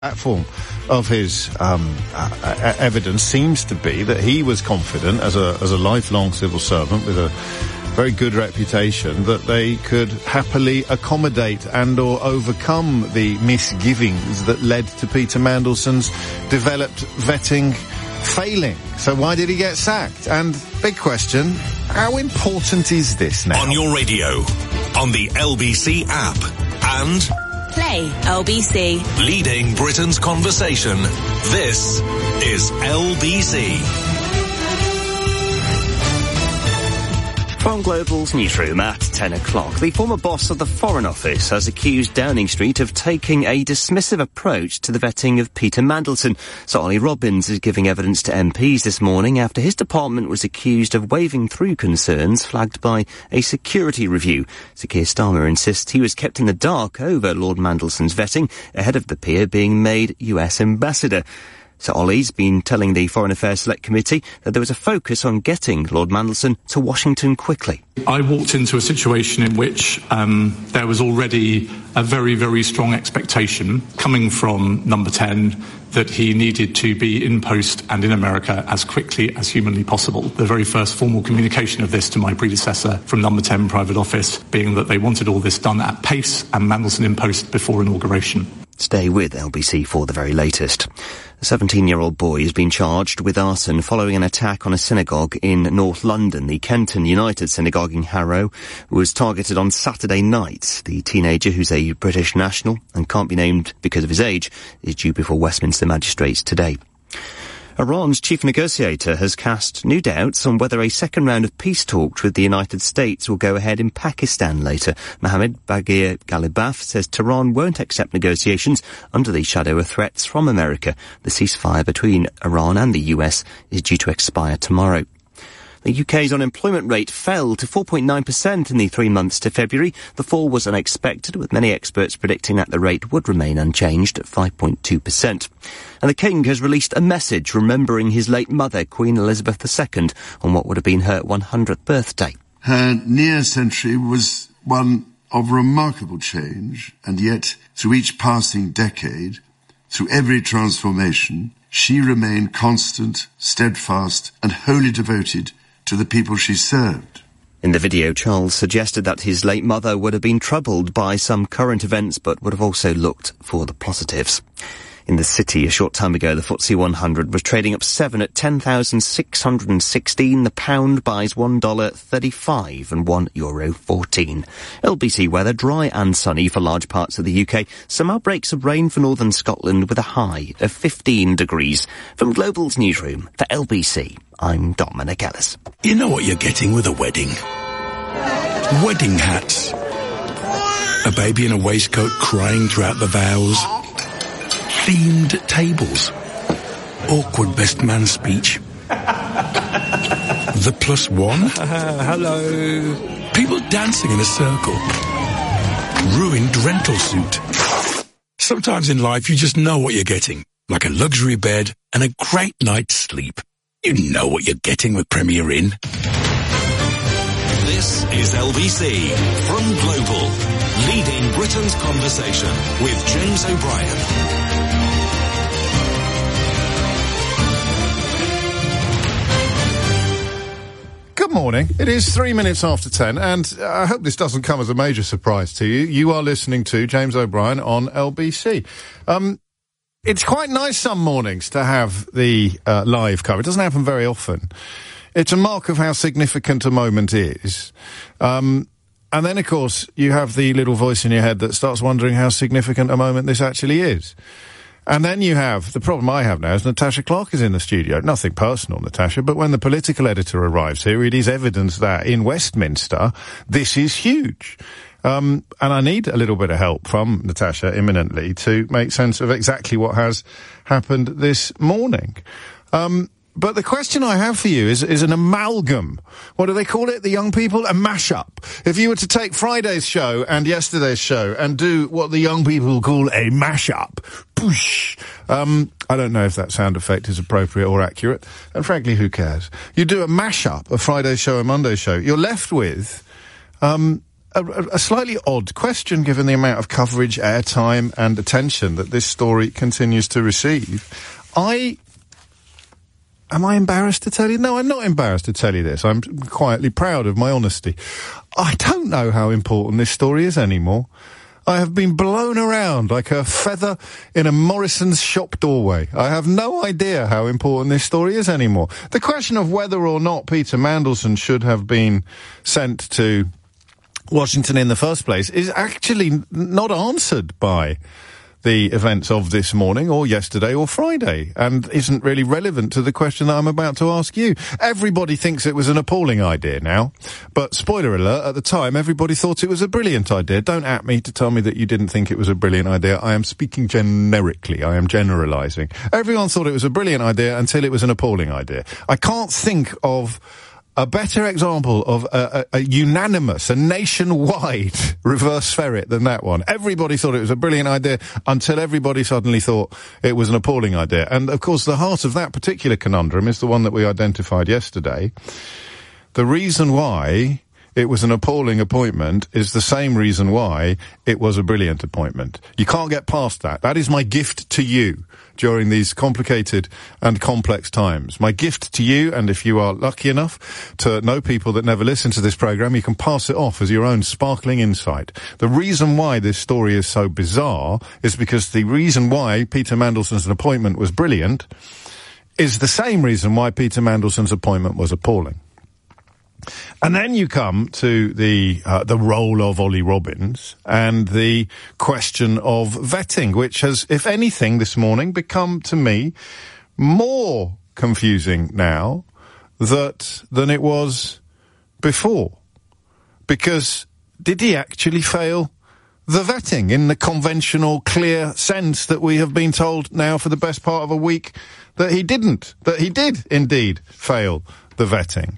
Platform of his evidence seems to be that he was confident, as a lifelong civil servant with a very good reputation, that they could happily accommodate and or overcome the misgivings that led to Peter Mandelson's developed vetting failing. So why did he get sacked? And big question, how important is this now? On your radio, on the LBC app, and Play LBC. Leading Britain's conversation. This is LBC. From Global's newsroom at 10 o'clock, the former boss of the Foreign Office has accused Downing Street of taking a dismissive approach to the vetting of Peter Mandelson. Sir Ollie Robbins is giving evidence to MPs this morning after his department was accused of waving through concerns flagged by a security review. Sir Keir Starmer insists he was kept in the dark over Lord Mandelson's vetting ahead of the peer being made US ambassador. Sir Ollie's been telling the Foreign Affairs Select Committee that there was a focus on getting Lord Mandelson to Washington quickly. I walked into a situation in which there was already a very, very strong expectation coming from Number 10 that he needed to be in post and in America as quickly as humanly possible. The very first formal communication of this to my predecessor from Number 10 Private Office being that they wanted all this done at pace and Mandelson in post before inauguration. Stay with LBC for the very latest. A 17-year-old boy has been charged with arson following an attack on a synagogue in North London. The Kenton United Synagogue in Harrow was targeted on Saturday night. The teenager, who's a British national and can't be named because of his age, is due before Westminster magistrates today. Iran's chief negotiator has cast new doubts on whether a second round of peace talks with the United States will go ahead in Pakistan later. Mohammad Baghir Ghalibaf says Tehran won't accept negotiations under the shadow of threats from America. The ceasefire between Iran and the US is due to expire tomorrow. The UK's unemployment rate fell to 4.9% in the 3 months to February. The fall was unexpected, with many experts predicting that the rate would remain unchanged at 5.2%. And the King has released a message remembering his late mother, Queen Elizabeth II, on what would have been her 100th birthday. Her near century was one of remarkable change, and yet, through each passing decade, through every transformation, she remained constant, steadfast, and wholly devoted to the people she served. In the video, Charles suggested that his late mother would have been troubled by some current events, but would have also looked for the positives. In the city, a short time ago, the FTSE 100 was trading up 7 at 10,616. The pound buys $1.35 and €1.14. LBC weather, dry and sunny for large parts of the UK. Some outbreaks of rain for northern Scotland with a high of 15 degrees. From Global's newsroom for LBC, I'm Dominic Ellis. You know what you're getting with a wedding? Wedding hats. A baby in a waistcoat crying throughout the vows. Themed tables. Awkward best man speech. The plus one. Hello. People dancing in a circle. Ruined rental suit. Sometimes in life you just know what you're getting. Like a luxury bed and a great night's sleep. You know what you're getting with Premier Inn. This is LBC from Global. Leading Britain's conversation with James O'Brien. Good morning. It is 3 minutes after 10, and I hope this doesn't come as a major surprise to you. You are listening to James O'Brien on LBC. It's quite nice some mornings to have the live cover. It doesn't happen very often. It's a mark of how significant a moment is. And then, of course, you have the little voice in your head that starts wondering how significant a moment this actually is. And then you have, the problem I have now is Natasha Clark is in the studio. Nothing personal, Natasha, but when the political editor arrives here, it is evidence that in Westminster, this is huge. And I need a little bit of help from Natasha imminently to make sense of exactly what has happened this morning. But the question I have for you is an amalgam. What do they call it? The young people? A mashup. If you were to take Friday's show and yesterday's show and do what the young people call a mashup, poosh. I don't know if that sound effect is appropriate or accurate. And frankly, who cares? You do a mashup of Friday's show and Monday's show. You're left with, a slightly odd question given the amount of coverage, airtime and attention that this story continues to receive. Am I embarrassed to tell you? No, I'm not embarrassed to tell you this. I'm quietly proud of my honesty. I don't know how important this story is anymore. I have been blown around like a feather in a Morrison's shop doorway. I have no idea how important this story is anymore. The question of whether or not Peter Mandelson should have been sent to Washington in the first place is actually not answered by the events of this morning or yesterday or Friday, and isn't really relevant to the question that I'm about to ask you. Everybody thinks it was an appalling idea now, but spoiler alert, at the time everybody thought it was a brilliant idea. Don't at me to tell me that you didn't think it was a brilliant idea. I am speaking generically. I am generalizing. Everyone thought it was a brilliant idea until it was an appalling idea. I can't think of a better example of a unanimous, a nationwide reverse ferret than that one. Everybody thought it was a brilliant idea until everybody suddenly thought it was an appalling idea. And, of course, the heart of that particular conundrum is the one that we identified yesterday. The reason why it was an appalling appointment is the same reason why it was a brilliant appointment. You can't get past that. That is my gift to you during these complicated and complex times. My gift to you, and if you are lucky enough to know people that never listen to this programme, you can pass it off as your own sparkling insight. The reason why this story is so bizarre is because the reason why Peter Mandelson's appointment was brilliant is the same reason why Peter Mandelson's appointment was appalling. And then you come to the role of Ollie Robbins and the question of vetting, which has, if anything, this morning become to me more confusing now than it was before. Because did he actually fail the vetting in the conventional, clear sense that we have been told now for the best part of a week that he didn't, that he did indeed fail the vetting?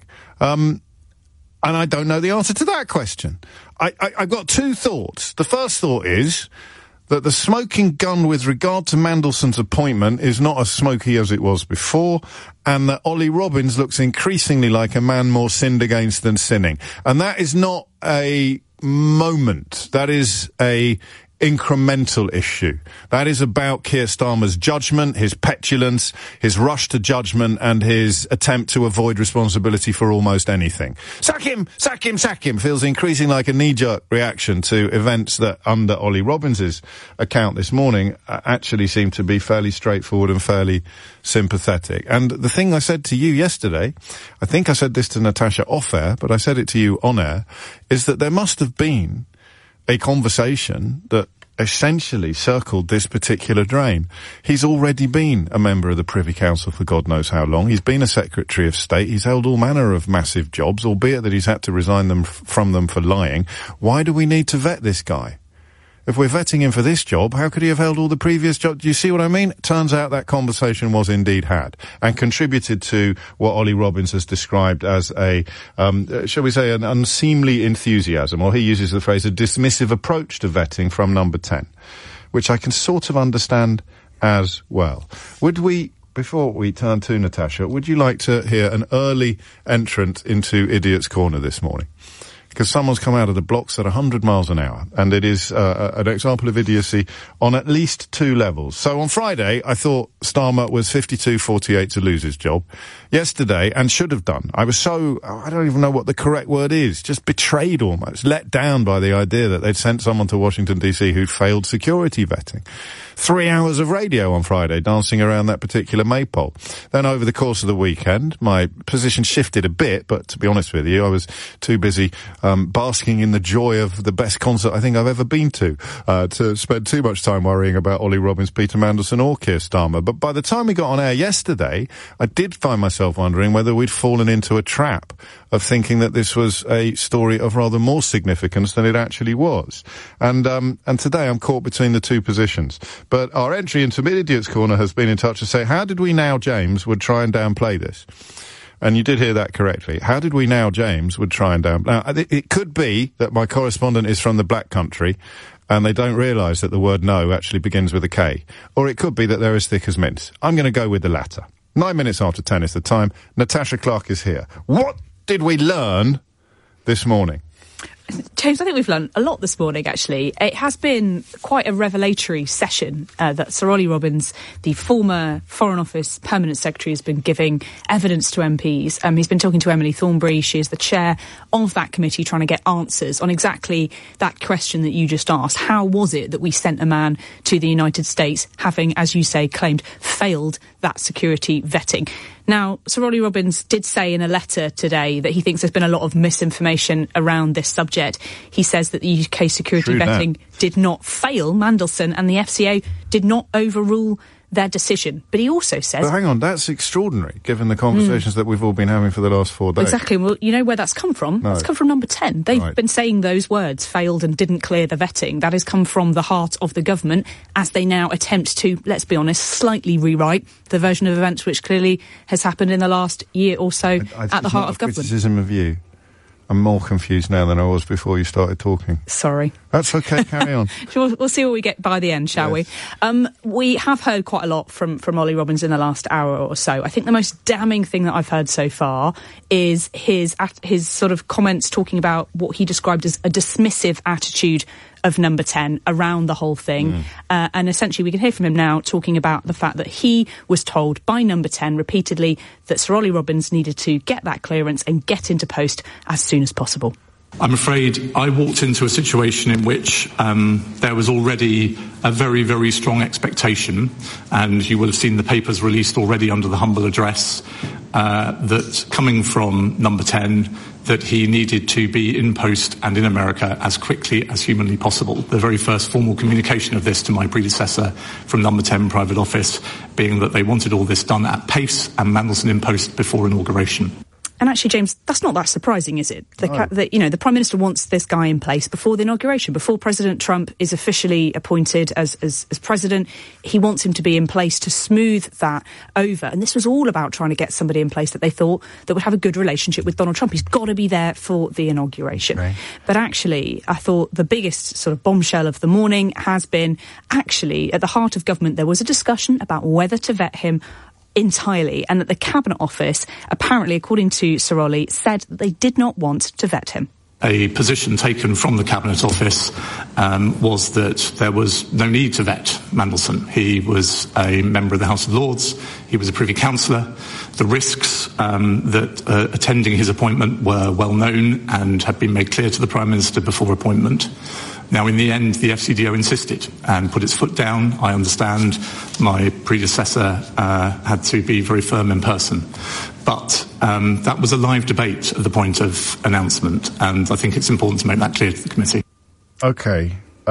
And I don't know the answer to that question. I've got two thoughts. The first thought is that the smoking gun with regard to Mandelson's appointment is not as smoky as it was before, and that Ollie Robbins looks increasingly like a man more sinned against than sinning. And that is not a moment. That is a incremental issue. That is about Keir Starmer's judgment, his petulance, his rush to judgment, and his attempt to avoid responsibility for almost anything. Sack him! Sack him! Sack him! Feels increasing like a knee-jerk reaction to events that, under Ollie Robbins's account this morning, actually seem to be fairly straightforward and fairly sympathetic. And the thing I said to you yesterday, I think I said this to Natasha off-air, but I said it to you on-air, is that there must have been a conversation that essentially circled this particular drain. He's already been a member of the Privy Council for God knows how long. He's been a Secretary of State. He's held all manner of massive jobs, albeit that he's had to resign from them for lying. Why do we need to vet this guy? If we're vetting him for this job, how could he have held all the previous jobs? Do you see what I mean? Turns out that conversation was indeed had and contributed to what Ollie Robbins has described as a, shall we say, an unseemly enthusiasm, or he uses the phrase, a dismissive approach to vetting from Number 10, which I can sort of understand as well. Would we, before we turn to Natasha, would you like to hear an early entrant into Idiot's Corner this morning? Because someone's come out of the blocks at 100 miles an hour, and it is an example of idiocy on at least two levels. So on Friday, I thought Starmer was 52-48 to lose his job. Yesterday, and should have done, I was so, I don't even know what the correct word is, just betrayed almost, let down by the idea that they'd sent someone to Washington, D.C. who'd failed security vetting. 3 hours of radio on Friday, dancing around that particular maypole. Then over the course of the weekend, my position shifted a bit, but to be honest with you, I was too busy basking in the joy of the best concert I think I've ever been to spend too much time worrying about Ollie Robbins, Peter Mandelson or Keir Starmer. But by the time we got on air yesterday, I did find myself wondering whether we'd fallen into a trap of thinking that this was a story of rather more significance than it actually was. And today I'm caught between the two positions. But our entry into Idiot's Corner has been in touch to say, how did we now, James, would try and downplay this? And you did hear that correctly. How did we now, James, would try and downplay? Now, it could be that my correspondent is from the Black Country and they don't realise that the word no actually begins with a K. Or it could be that they're as thick as mince. I'm going to go with the latter. 9 minutes after 10 is the time. Natasha Clark is here. What did we learn this morning? James, I think we've learned a lot this morning, actually. It has been quite a revelatory session that Sir Ollie Robbins, the former Foreign Office Permanent Secretary, has been giving evidence to MPs. He's been talking to Emily Thornberry. She is the chair of that committee, trying to get answers on exactly that question that you just asked. How was it that we sent a man to the United States having, as you say, claimed failed that security vetting? Now, Sir Ollie Robbins did say in a letter today that he thinks there's been a lot of misinformation around this subject. He says that the UK security vetting did not fail Mandelson and the FCA did not overrule their decision. But he also says... But hang on, that's extraordinary, given the conversations that we've all been having for the last 4 days. Exactly. Well, you know where that's come from? No. It's come from Number 10. They've been saying those words, failed and didn't clear the vetting. That has come from the heart of the government as they now attempt to, let's be honest, slightly rewrite the version of events which clearly has happened in the last year or so at the heart of government. Criticism of you. I'm more confused now than I was before you started talking. Sorry. That's okay, carry on. We'll see what we get by the end, shall we? We have heard quite a lot from Ollie Robbins in the last hour or so. I think the most damning thing that I've heard so far is his sort of comments talking about what he described as a dismissive attitude of Number 10 around the whole thing. And essentially we can hear from him now talking about the fact that he was told by Number 10 repeatedly that Sir Ollie Robbins needed to get that clearance and get into post as soon as possible. I'm afraid I walked into a situation in which there was already a very, very strong expectation, and you will have seen the papers released already under the humble address, that coming from Number 10, that he needed to be in post and in America as quickly as humanly possible. The very first formal communication of this to my predecessor from Number 10 Private Office being that they wanted all this done at pace and Mandelson in post before inauguration. And actually, James, that's not that surprising, is it? The Prime Minister wants this guy in place before the inauguration, before President Trump is officially appointed as president. He wants him to be in place to smooth that over. And this was all about trying to get somebody in place that they thought that would have a good relationship with Donald Trump. He's got to be there for the inauguration. Right. But actually, I thought the biggest sort of bombshell of the morning has been actually at the heart of government, there was a discussion about whether to vet him entirely, and that the Cabinet Office, apparently, according to Sir Ollie, said that they did not want to vet him. A position taken from the Cabinet Office was that there was no need to vet Mandelson. He was a member of the House of Lords. He was a Privy Councillor. The risks that attending his appointment were well known and had been made clear to the Prime Minister before appointment. Now, in the end, the FCDO insisted and put its foot down. I understand my predecessor had to be very firm in person. But that was a live debate at the point of announcement, and I think it's important to make that clear to the committee. OK.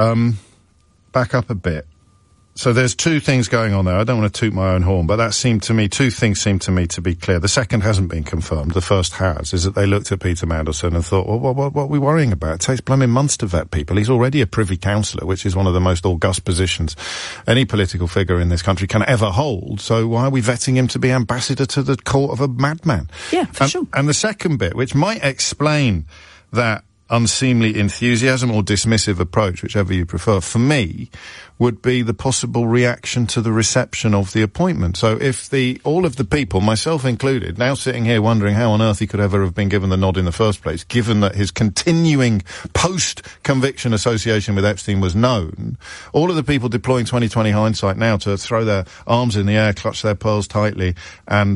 Back up a bit. So there's two things going on there. I don't want to toot my own horn, but two things seem to me to be clear. The second hasn't been confirmed. The first has, is that they looked at Peter Mandelson and thought, well, what are we worrying about? It takes blooming months to vet people. He's already a Privy Councillor, which is one of the most august positions any political figure in this country can ever hold. So why are we vetting him to be ambassador to the court of a madman? Yeah, for sure. And the second bit, which might explain that unseemly enthusiasm or dismissive approach, whichever you prefer, for me, would be the possible reaction to the reception of the appointment. So if all of the people, myself included, now sitting here wondering how on earth he could ever have been given the nod in the first place, given that his continuing post-conviction association with Epstein was known, all of the people deploying 20/20 hindsight now to throw their arms in the air, clutch their pearls tightly, and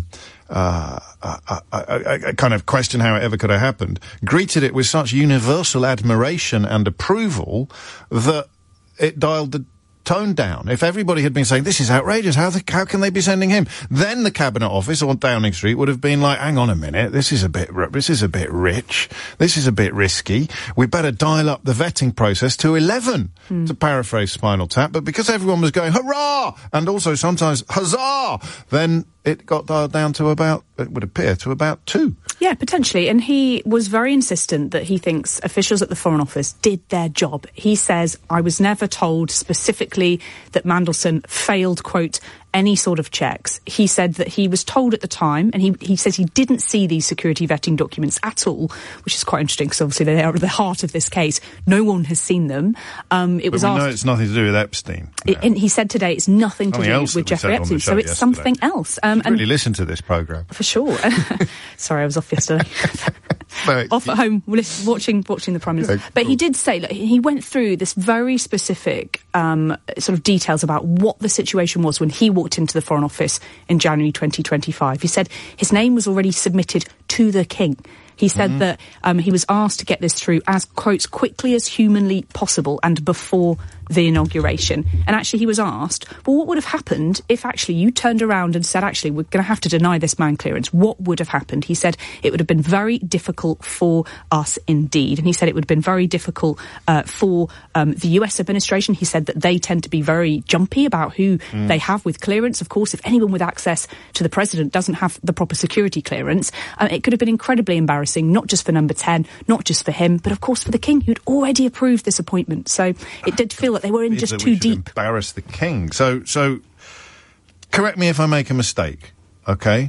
I kind of question how it ever could have happened, greeted it with such universal admiration and approval that it dialed the tone down. If everybody had been saying, this is outrageous, how can they be sending him? Then the Cabinet Office on Downing Street would have been like, hang on a minute, this is a bit rich, this is a bit risky, we better dial up the vetting process to 11, to paraphrase Spinal Tap. But because everyone was going, hurrah, and also sometimes huzzah, then it got dialed down to it would appear, to about 2. Yeah, potentially. And he was very insistent that he thinks officials at the Foreign Office did their job. He says, I was never told specifically that Mandelson failed, quote, any sort of checks. He said that he was told at the time, and he says he didn't see these security vetting documents at all, which is quite interesting because obviously they are at the heart of this case. No one has seen them. Know it's nothing to do with Epstein. And he said today it's nothing to do with Jeffrey Epstein, so it's something else. And really listen to this programme. For sure. Sorry, I was off yesterday. off at home watching the Prime Minister. But he did say, look, he went through this very specific sort of details about what the situation was when he walked into the Foreign Office in January 2025. He said his name was already submitted to the King. He said that he was asked to get this through as, quotes, quickly as humanly possible and before the inauguration. And actually he was asked, well, what would have happened if actually you turned around and said, actually, we're going to have to deny this man clearance? What would have happened? He said it would have been very difficult for us indeed. And he said it would have been very difficult for the US administration. He said that they tend to be very jumpy about who they have with clearance. Of course, if anyone with access to the president doesn't have the proper security clearance, it could have been incredibly embarrassing, not just for Number 10, not just for him, but of course for the King, who'd already approved this appointment. So it did feel that they were in just too deep. Embarrass the King. So correct me if I make a mistake, okay?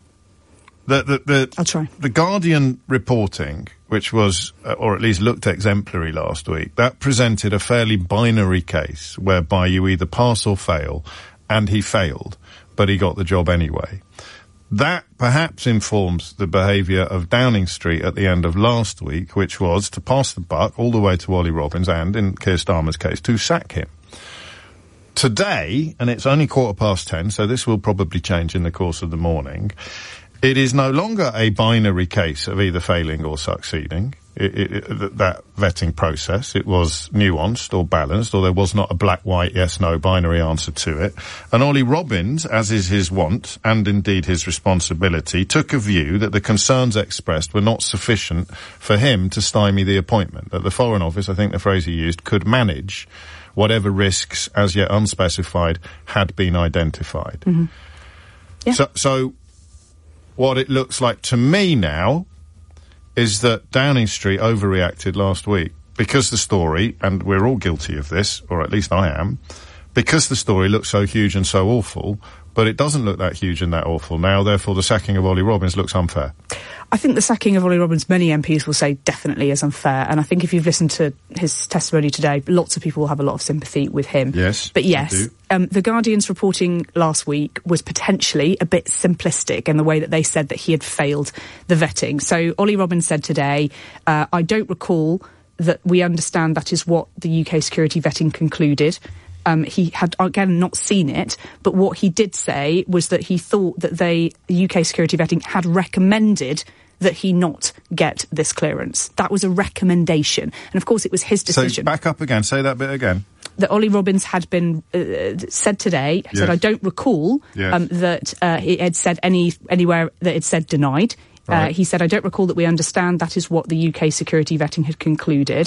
I'll try. The Guardian reporting, which was, or at least looked exemplary last week, that presented a fairly binary case whereby you either pass or fail, and he failed, but he got the job anyway. That perhaps informs the behaviour of Downing Street at the end of last week, which was to pass the buck all the way to Ollie Robbins and, in Keir Starmer's case, to sack him. Today, and it's only 10:15, so this will probably change in the course of the morning, it is no longer a binary case of either failing or succeeding. That vetting process, it was nuanced or balanced, or there was not a black-white, yes-no binary answer to it. And Ollie Robbins, as is his wont, and indeed his responsibility, took a view that the concerns expressed were not sufficient for him to stymie the appointment. That the Foreign Office, I think the phrase he used, could manage whatever risks, as yet unspecified, had been identified. Mm-hmm. Yeah. So what it looks like to me now is that Downing Street overreacted last week because the story, and we're all guilty of this, or at least I am, because the story looks so huge and so awful, but it doesn't look that huge and that awful now, therefore the sacking of Ollie Robbins looks unfair. I think the sacking of Ollie Robbins, many MPs will say definitely is unfair, and I think if you've listened to his testimony today, lots of people will have a lot of sympathy with him. Yes, but yes, the Guardian's reporting last week was potentially a bit simplistic in the way that they said that he had failed the vetting. So Ollie Robbins said today, I don't recall that we understand that is what the UK security vetting concluded. He had, again, not seen it, but what he did say was that he thought that the UK security vetting had recommended that he not get this clearance. That was a recommendation. And, of course, it was his decision. So, back up again. Say that bit again. That Ollie Robbins had been said today, said, I don't recall that he had said anywhere that it said denied. Right. He said, I don't recall that we understand that is what the UK security vetting had concluded.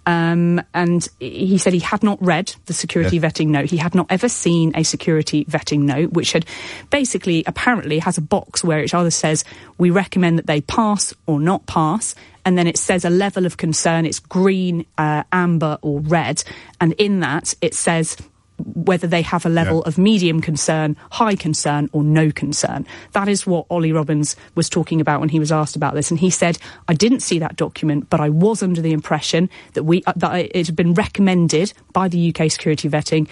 And he said he had not read the security vetting note. He had not ever seen a security vetting note, which had basically, apparently, has a box where it either says, we recommend that they pass or not pass. And then it says a level of concern. It's green, amber or red. And in that, it says whether they have a level of medium concern, high concern or no concern. That is what Ollie Robbins was talking about when he was asked about this. And he said, I didn't see that document, but I was under the impression that that it had been recommended by the UK security vetting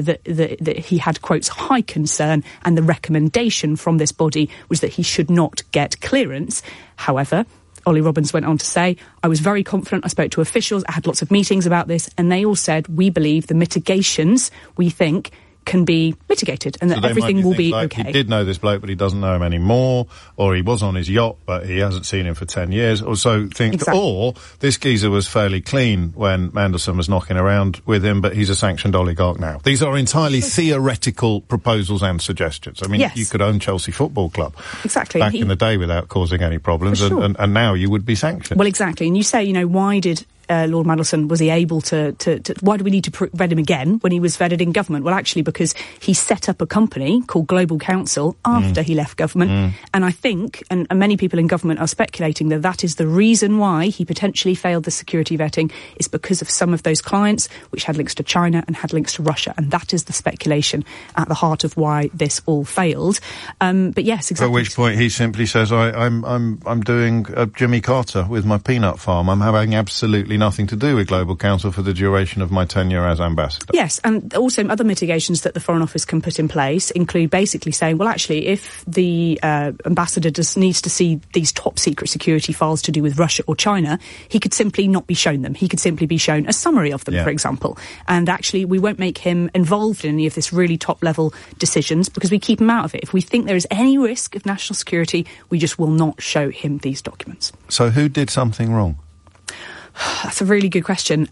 that he had, quotes, high concern, and the recommendation from this body was that he should not get clearance. However, Ollie Robbins went on to say, I was very confident. I spoke to officials. I had lots of meetings about this. And they all said, we believe the mitigations, we think, can be mitigated and that everything will be okay. He did know this bloke, but he doesn't know him anymore, or he was on his yacht, but he hasn't seen him for 10 years, or so. Or this geezer was fairly clean when Mandelson was knocking around with him, but he's a sanctioned oligarch now. These are entirely theoretical proposals and suggestions. I mean, you could own Chelsea Football Club back in the day without causing any problems, and now you would be sanctioned. Well, exactly. And you say, why did Lord Mandelson, was he able to why do we need to vet him again when he was vetted in government? Well, actually, because he set up a company called Global Counsel after he left government. And I think, and many people in government are speculating that is the reason why he potentially failed the security vetting, is because of some of those clients which had links to China and had links to Russia. And that is the speculation at the heart of why this all failed. But yes, exactly. At which point he simply says, I'm doing Jimmy Carter with my peanut farm. I'm having absolutely nothing to do with Global Council for the duration of my tenure as ambassador. Yes, and also other mitigations that the Foreign Office can put in place include basically saying, well, actually, if the ambassador needs to see these top secret security files to do with Russia or China, he could simply not be shown them. He could simply be shown a summary of them, for example. And actually, we won't make him involved in any of this really top-level decisions because we keep him out of it. If we think there is any risk of national security, we just will not show him these documents. So who did something wrong? That's a really good question.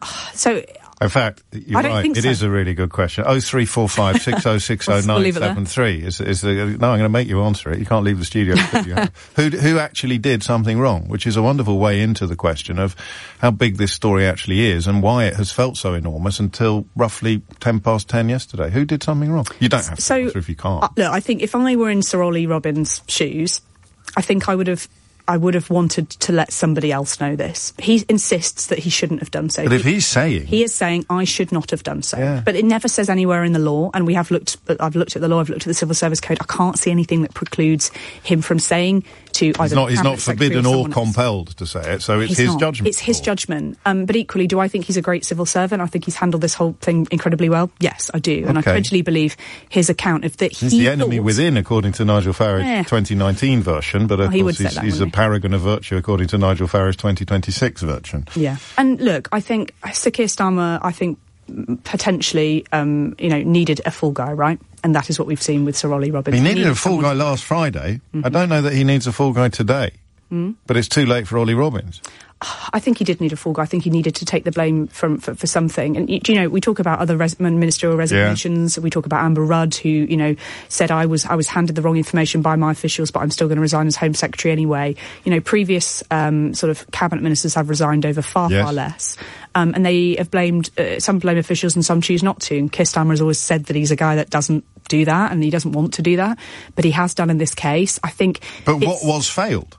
In fact, you're right. It is a really good question. 0345 6060 973 is the. No, I'm going to make you answer it. You can't leave the studio. Who actually did something wrong? Which is a wonderful way into the question of how big this story actually is and why it has felt so enormous until roughly 10 past 10 yesterday. Who did something wrong? You don't have to answer if you can't. Look, I think if I were in Sir Ollie Robbins' shoes, I think I would have wanted to let somebody else know this. He insists that he shouldn't have done so. But if he's saying... He is saying, I should not have done so. Yeah. But it never says anywhere in the law, and I've looked at the law, I've looked at the Civil Service Code, I can't see anything that precludes him from saying to either... He's not forbidden or compelled to say it, so it's his judgment. It's his judgment. But equally, do I think he's a great civil servant? I think he's handled this whole thing incredibly well. Yes, I do. And I totally believe his account of that he's the enemy within, according to Nigel Farage 2019 version, but of course he's a paragon of virtue according to Nigel Farage 2026 version. Yeah. And look, I think Sir Keir Starmer, potentially, needed a fall guy, right? And that is what we've seen with Sir Ollie Robbins. He needed a fall guy last Friday. Mm-hmm. I don't know that he needs a fall guy today. Mm. But it's too late for Ollie Robbins. I think he did need a fall guy. I think he needed to take the blame for something. And, we talk about other ministerial resignations. Yeah. We talk about Amber Rudd, who, said, I was handed the wrong information by my officials, but I'm still going to resign as Home Secretary anyway. Previous sort of cabinet ministers have resigned over far less. And they have blamed, some blame officials and some choose not to. And Keir Starmer has always said that he's a guy that doesn't do that and he doesn't want to do that. But he has done in this case. I think... But what was failed?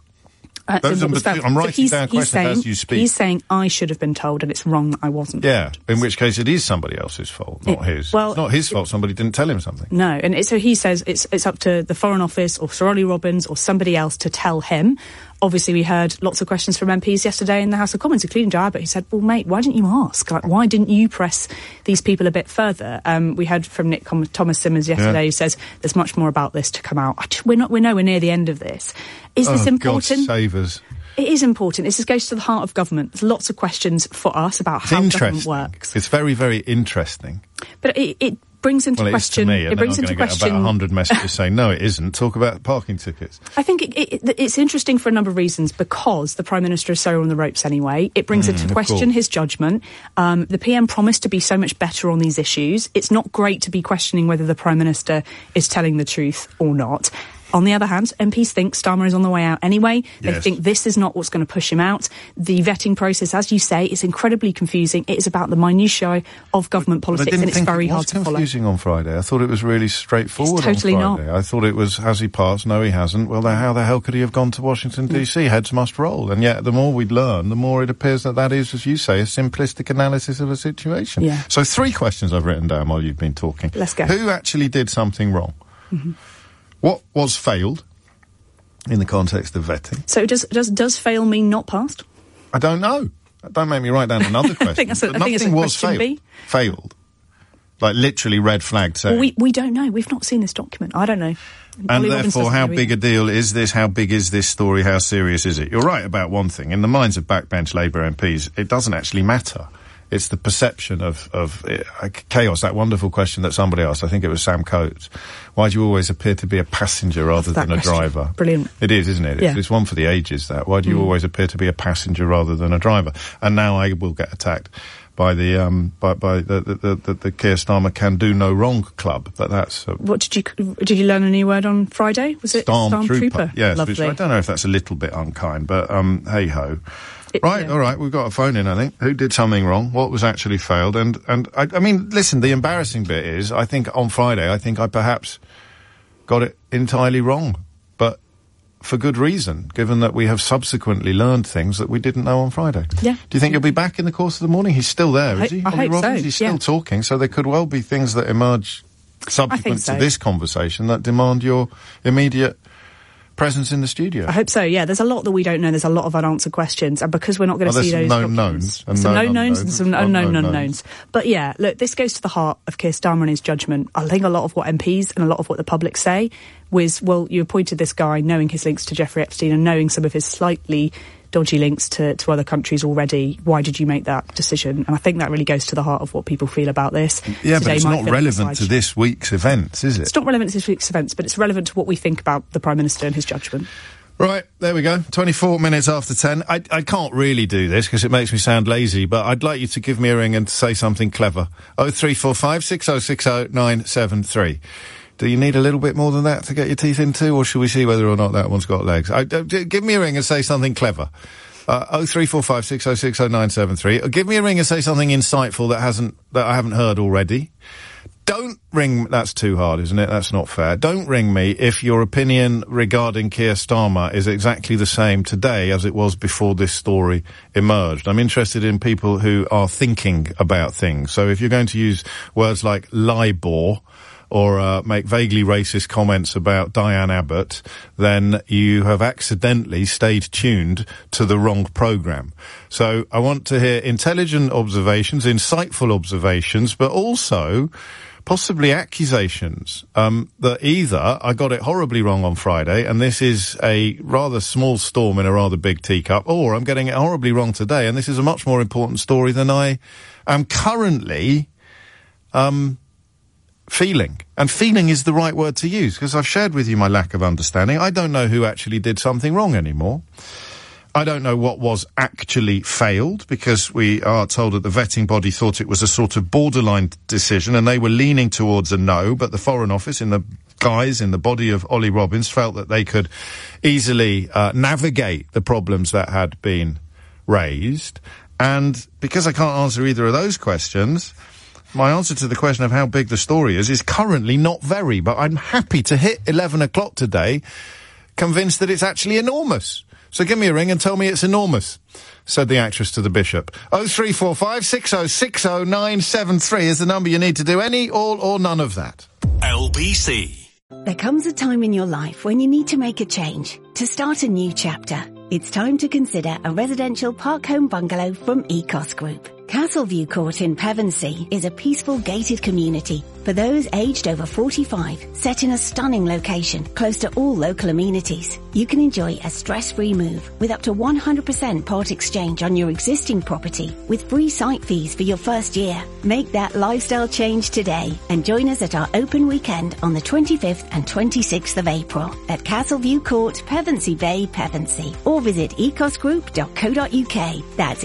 I'm writing down questions as you speak. He's saying I should have been told and it's wrong that I wasn't told. In which case it is somebody else's fault, not his. Well, it's not his fault somebody didn't tell him something. No, and so he says it's up to the Foreign Office or Sir Ollie Robbins or somebody else to tell him. Obviously, we heard lots of questions from MPs yesterday in the House of Commons, including Joe Abbott, who said, well, mate, why didn't you ask? Like, why didn't you press these people a bit further? We heard from Nick Thomas-Symonds yesterday who says there's much more about this to come out. We're nowhere near the end of this. Is this important? God save us. It is important. This goes to the heart of government. There's lots of questions for us about how government works. It's very, very interesting. But it brings into question... It brings into question about 100 messages saying, no, it isn't. Talk about parking tickets. I think it's interesting for a number of reasons because the Prime Minister is so on the ropes anyway. It brings into question his judgment. The PM promised to be so much better on these issues. It's not great to be questioning whether the Prime Minister is telling the truth or not. On the other hand, MPs think Starmer is on the way out anyway. They think this is not what's going to push him out. The vetting process, as you say, is incredibly confusing. It is about the minutiae of government politics, and it's very hard to follow. It was confusing on Friday. I thought it was really straightforward. It's totally on Friday. Not. I thought it was, has he passed? No, he hasn't. Well, how the hell could he have gone to Washington, D.C.? Heads must roll. And yet, the more we learn, the more it appears that is, as you say, a simplistic analysis of a situation. Yeah. So 3 questions I've written down while you've been talking. Let's go. Who actually did something wrong? Mm-hmm. What was failed? In the context of vetting. So does fail mean not passed? I don't know. Don't make me write down another question. I think that's a question B. Failed. Like literally red flagged saying. Well, we don't know. We've not seen this document. I don't know. And therefore, how big a deal is this? How big is this story? How serious is it? You're right about one thing. In the minds of backbench Labour MPs, it doesn't actually matter. It's the perception of chaos, that wonderful question that somebody asked, I think it was Sam Coates. Why do you always appear to be a passenger rather than a driver? Brilliant. It is, isn't it? Yeah. It's one for the ages, that. Why do you always appear to be a passenger rather than a driver? And now I will get attacked by the Keir Starmer can do no wrong club, but that's... What did you learn a new word on Friday? Was it Stormtrooper? Yes, lovely. Which I don't know if that's a little bit unkind, but hey-ho. All right, we've got a phone in, I think. Who did something wrong? What was actually failed? And I mean, listen, the embarrassing bit is, I think on Friday, I perhaps got it entirely wrong. But for good reason, given that we have subsequently learned things that we didn't know on Friday. Yeah. Do you think he'll be back in the course of the morning? He's still there, is he? I hope so. He's still talking, so there could well be things that emerge subsequent to this conversation that demand your immediate presence in the studio. I hope so, yeah. There's a lot that we don't know. There's a lot of unanswered questions. And because we're not going to see those known knowns. Some known knowns and some unknown unknowns. But yeah, look, this goes to the heart of Keir Starmer and his judgment. I think a lot of what MPs and a lot of what the public say was, well, you appointed this guy knowing his links to Jeffrey Epstein and knowing some of his slightly dodgy links to other countries already. Why did you make that decision? And I think that really goes to the heart of what people feel about this. Yeah, but it's not relevant to this week's events, is it? It's not relevant to this week's events, but it's relevant to what we think about the Prime Minister and his judgment. Right, there we go. 24 minutes after 10. I can't really do this because it makes me sound lazy, but I'd like you to give me a ring and say something clever. 0345 6060 973. Do you need a little bit more than that to get your teeth into, or should we see whether or not that one's got legs? Give me a ring and say something clever. 0345 6060 973. Or give me a ring and say something insightful that I haven't heard already. Don't ring... That's too hard, isn't it? That's not fair. Don't ring me if your opinion regarding Keir Starmer is exactly the same today as it was before this story emerged. I'm interested in people who are thinking about things. So if you're going to use words like LIBOR or make vaguely racist comments about Diane Abbott, then you have accidentally stayed tuned to the wrong programme. So I want to hear intelligent observations, insightful observations, but also possibly accusations that either I got it horribly wrong on Friday and this is a rather small storm in a rather big teacup, or I'm getting it horribly wrong today and this is a much more important story than I am currently feeling. And feeling is the right word to use, because I've shared with you my lack of understanding. I don't know who actually did something wrong anymore. I don't know what was actually failed, because we are told that the vetting body thought it was a sort of borderline decision and they were leaning towards a no, but the Foreign Office, in the guise, in the body of Ollie Robbins, felt that they could easily navigate the problems that had been raised. And because I can't answer either of those questions, my answer to the question of how big the story is currently not very, but I'm happy to hit 11 o'clock today convinced that it's actually enormous. So give me a ring and tell me it's enormous, said the actress to the Bishop. 0345 6060 973 is the number you need to do any, all, or none of that. LBC. There comes a time in your life when you need to make a change, to start a new chapter. It's time to consider a residential park home bungalow from Ecos Group. Castleview Court in Pevensey is a peaceful gated community for those aged over 45, set in a stunning location close to all local amenities. You can enjoy a stress-free move with up to 100% part exchange on your existing property with free site fees for your first year. Make that lifestyle change today and join us at our open weekend on the 25th and 26th of April at Castleview Court, Pevensey Bay, Pevensey, or visit ecosgroup.co.uk. That's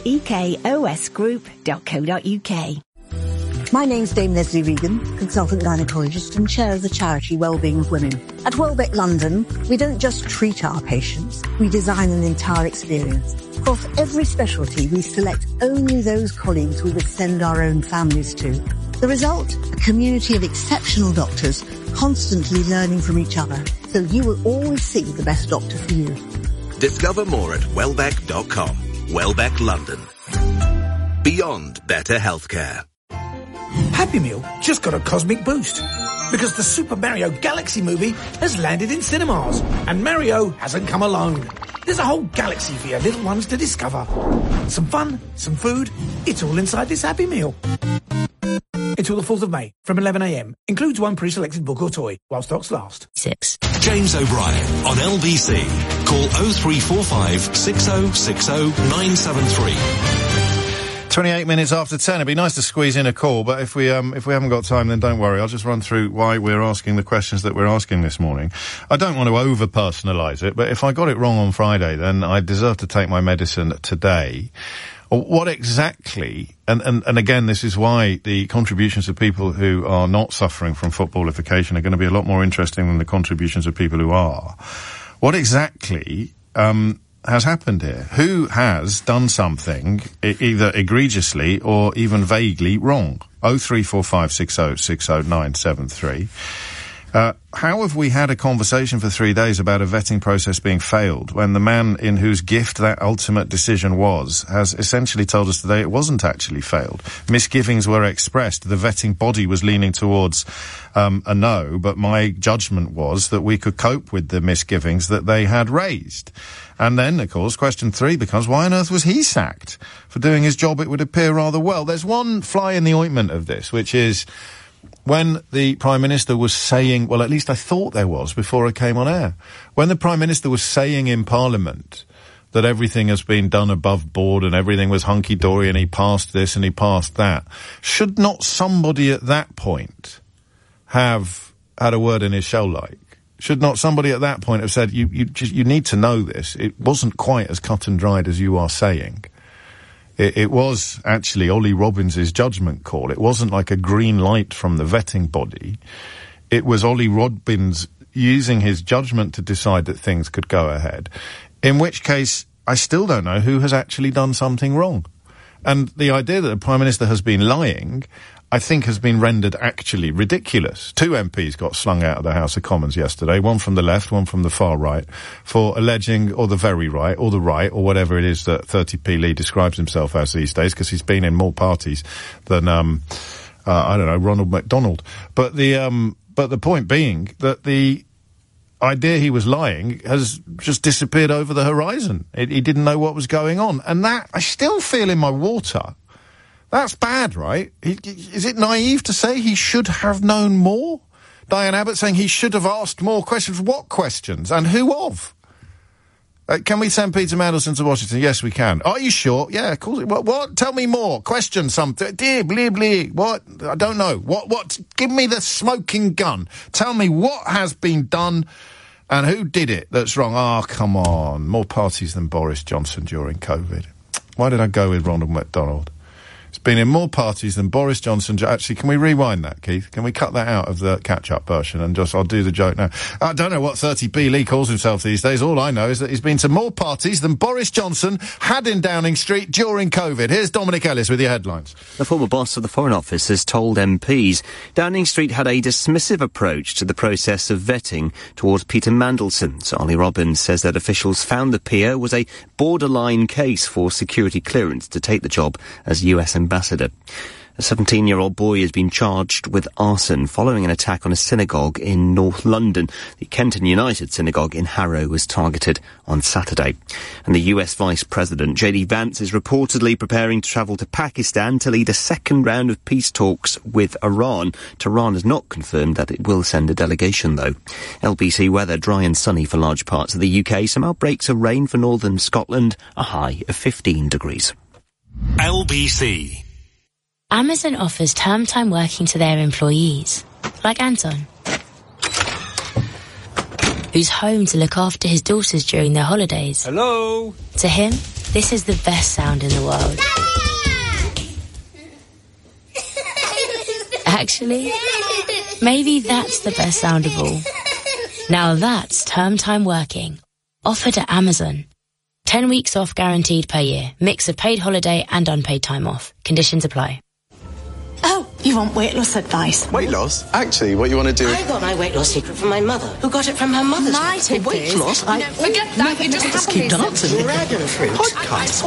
ekosgroup.co.uk. My name's Dame Leslie Regan, consultant gynaecologist and chair of the charity Wellbeing of Women. At Welbeck London, we don't just treat our patients, we design an entire experience. Across every specialty, we select only those colleagues we would send our own families to. The result? A community of exceptional doctors, constantly learning from each other, so you will always see the best doctor for you. Discover more at welbeck.com. Welbeck London. Beyond better healthcare. Happy Meal just got a cosmic boost because the Super Mario Galaxy movie has landed in cinemas and Mario hasn't come alone. There's a whole galaxy for your little ones to discover. Some fun, some food, it's all inside this Happy Meal. Until the 4th of May from 11 a.m. Includes one pre-selected book or toy while stocks last. 6. James O'Brien on LBC. Call 0345 6060 973. 28 minutes after 10. It'd be nice to squeeze in a call, but if we haven't got time, then don't worry. I'll just run through why we're asking the questions that we're asking this morning. I don't want to over-personalise it, but if I got it wrong on Friday, then I deserve to take my medicine today. What exactly, and again, this is why the contributions of people who are not suffering from footballification are going to be a lot more interesting than the contributions of people who are. What exactly, has happened here? Who has done something either egregiously or even vaguely wrong? 0345 6060 973. How have we had a conversation for 3 days about a vetting process being failed when the man in whose gift that ultimate decision was has essentially told us today it wasn't actually failed? Misgivings were expressed. The vetting body was leaning towards a no, but my judgment was that we could cope with the misgivings that they had raised. And then, of course, question 3 becomes, why on earth was he sacked? For doing his job, it would appear rather well. There's one fly in the ointment of this, which is when the Prime Minister was saying, well, at least I thought there was before I came on air, when the Prime Minister was saying in Parliament that everything has been done above board and everything was hunky-dory and he passed this and he passed that, should not somebody at that point have had a word in his shell like? Should not somebody at that point have said, you need to know this. It wasn't quite as cut and dried as you are saying. It was actually Ollie Robbins' judgment call. It wasn't like a green light from the vetting body. It was Ollie Robbins using his judgment to decide that things could go ahead. In which case, I still don't know who has actually done something wrong. And the idea that the Prime Minister has been lying, I think, has been rendered actually ridiculous. 2 MPs got slung out of the House of Commons yesterday, one from the left, one from the far right, for alleging, or the very right, or the right, or whatever it is that 30p Lee describes himself as these days, because he's been in more parties than, I don't know, Ronald McDonald. But the point being that the idea he was lying has just disappeared over the horizon. He didn't know what was going on. And that, I still feel in my water. That's bad, right? Is it naive to say he should have known more? Diane Abbott saying he should have asked more questions. What questions? And who of? Can we send Peter Mandelson to Washington? Yes, we can. Are you sure? Yeah, of course. What? Tell me more. Question something. What? I don't know. What? Give me the smoking gun. Tell me what has been done and who did it that's wrong. Oh, come on. More parties than Boris Johnson during COVID. Why did I go with Ronald McDonald? It's been in more parties than Boris Johnson. Actually, can we rewind that, Keith? Can we cut that out of the catch-up version and I'll do the joke now. I don't know what 30p Lee calls himself these days. All I know is that he's been to more parties than Boris Johnson had in Downing Street during COVID. Here's Dominic Ellis with your headlines. The former boss of the Foreign Office has told MPs Downing Street had a dismissive approach to the process of vetting towards Peter Mandelson. So Ollie Robbins says that officials found the peer was a borderline case for security clearance to take the job as US ambassador. A 17-year-old boy has been charged with arson following an attack on a synagogue in North London. The Kenton United Synagogue in Harrow was targeted on Saturday. And the US Vice President, J.D. Vance, is reportedly preparing to travel to Pakistan to lead a second round of peace talks with Iran. Tehran has not confirmed that it will send a delegation, though. LBC weather, dry and sunny for large parts of the UK. Some outbreaks of rain for northern Scotland, a high of 15 degrees. LBC. Amazon offers term time working to their employees, like Anton, who's home to look after his daughters during their holidays. Hello? To him, this is the best sound in the world. Actually, maybe that's the best sound of all. Now that's term time working, offered at Amazon. 10 weeks off guaranteed per year. Mix of paid holiday and unpaid time off. Conditions apply. Oh, you want weight loss advice? Weight loss? Actually, what you want to do... I got my weight loss secret from my mother, who got it from her mother's My mother. weight loss? Forget that, you just keep dancing. Dragon fruit. Podcast.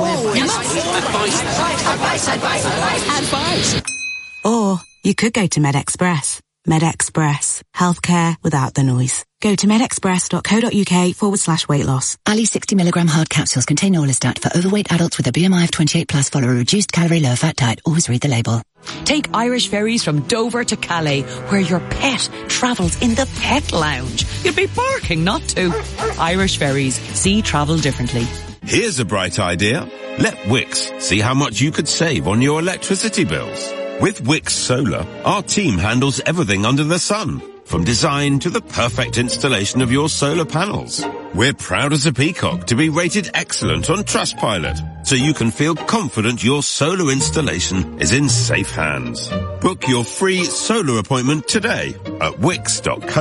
Advice. Or you could go to MedExpress. MedExpress. Healthcare without the noise. Go to medexpress.co.uk/weight loss. Ali 60mg hard capsules contain Orlistat for overweight adults with a BMI of 28 plus. Follow a reduced calorie, low fat diet. Always read the label. Take Irish ferries from Dover to Calais, where your pet travels in the pet lounge. You'd be barking not to. Irish ferries. See travel differently. Here's a bright idea. Let Wix see how much you could save on your electricity bills. With Wix Solar, our team handles everything under the sun, from design to the perfect installation of your solar panels. We're proud as a peacock to be rated excellent on Trustpilot, so you can feel confident your solar installation is in safe hands. Book your free solar appointment today at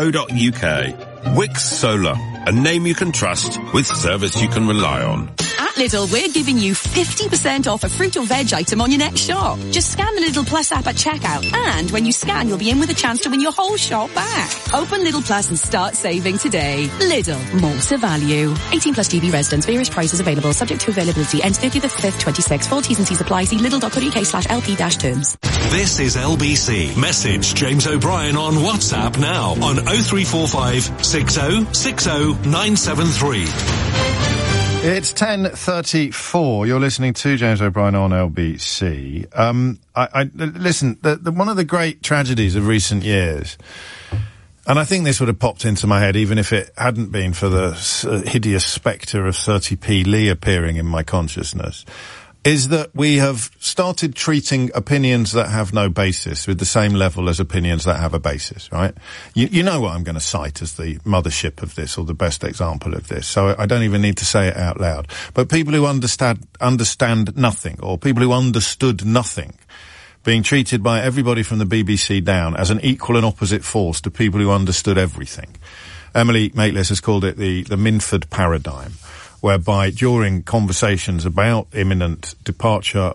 wix.co.uk. Wix Solar, a name you can trust with service you can rely on. At Lidl, we're giving you 50% off a fruit or veg item on your next shop. Just scan the Lidl Plus app at checkout, and when you scan, you'll be in with a chance to win your whole shop back. Open Lidl Plus and start saving today. Lidl, more to value. 18 plus GB residents, various prices available, subject to availability. Ends 30th of 5th, 26. Full T's and C's apply. See lidl.co.uk/LP-terms. This is LBC. Message James O'Brien on WhatsApp now on 0345 60 60 973. It's 10:34. You're listening to James O'Brien on LBC. Listen, one of the great tragedies of recent years, and I think this would have popped into my head even if it hadn't been for the hideous spectre of 30p Lee appearing in my consciousness, is that we have started treating opinions that have no basis with the same level as opinions that have a basis, right? You know what I'm going to cite as the mothership of this, or the best example of this, so I don't even need to say it out loud. But people who understand nothing, or people who understood nothing, being treated by everybody from the BBC down as an equal and opposite force to people who understood everything. Emily Maitlis has called it the Minford paradigm, whereby during conversations about imminent departure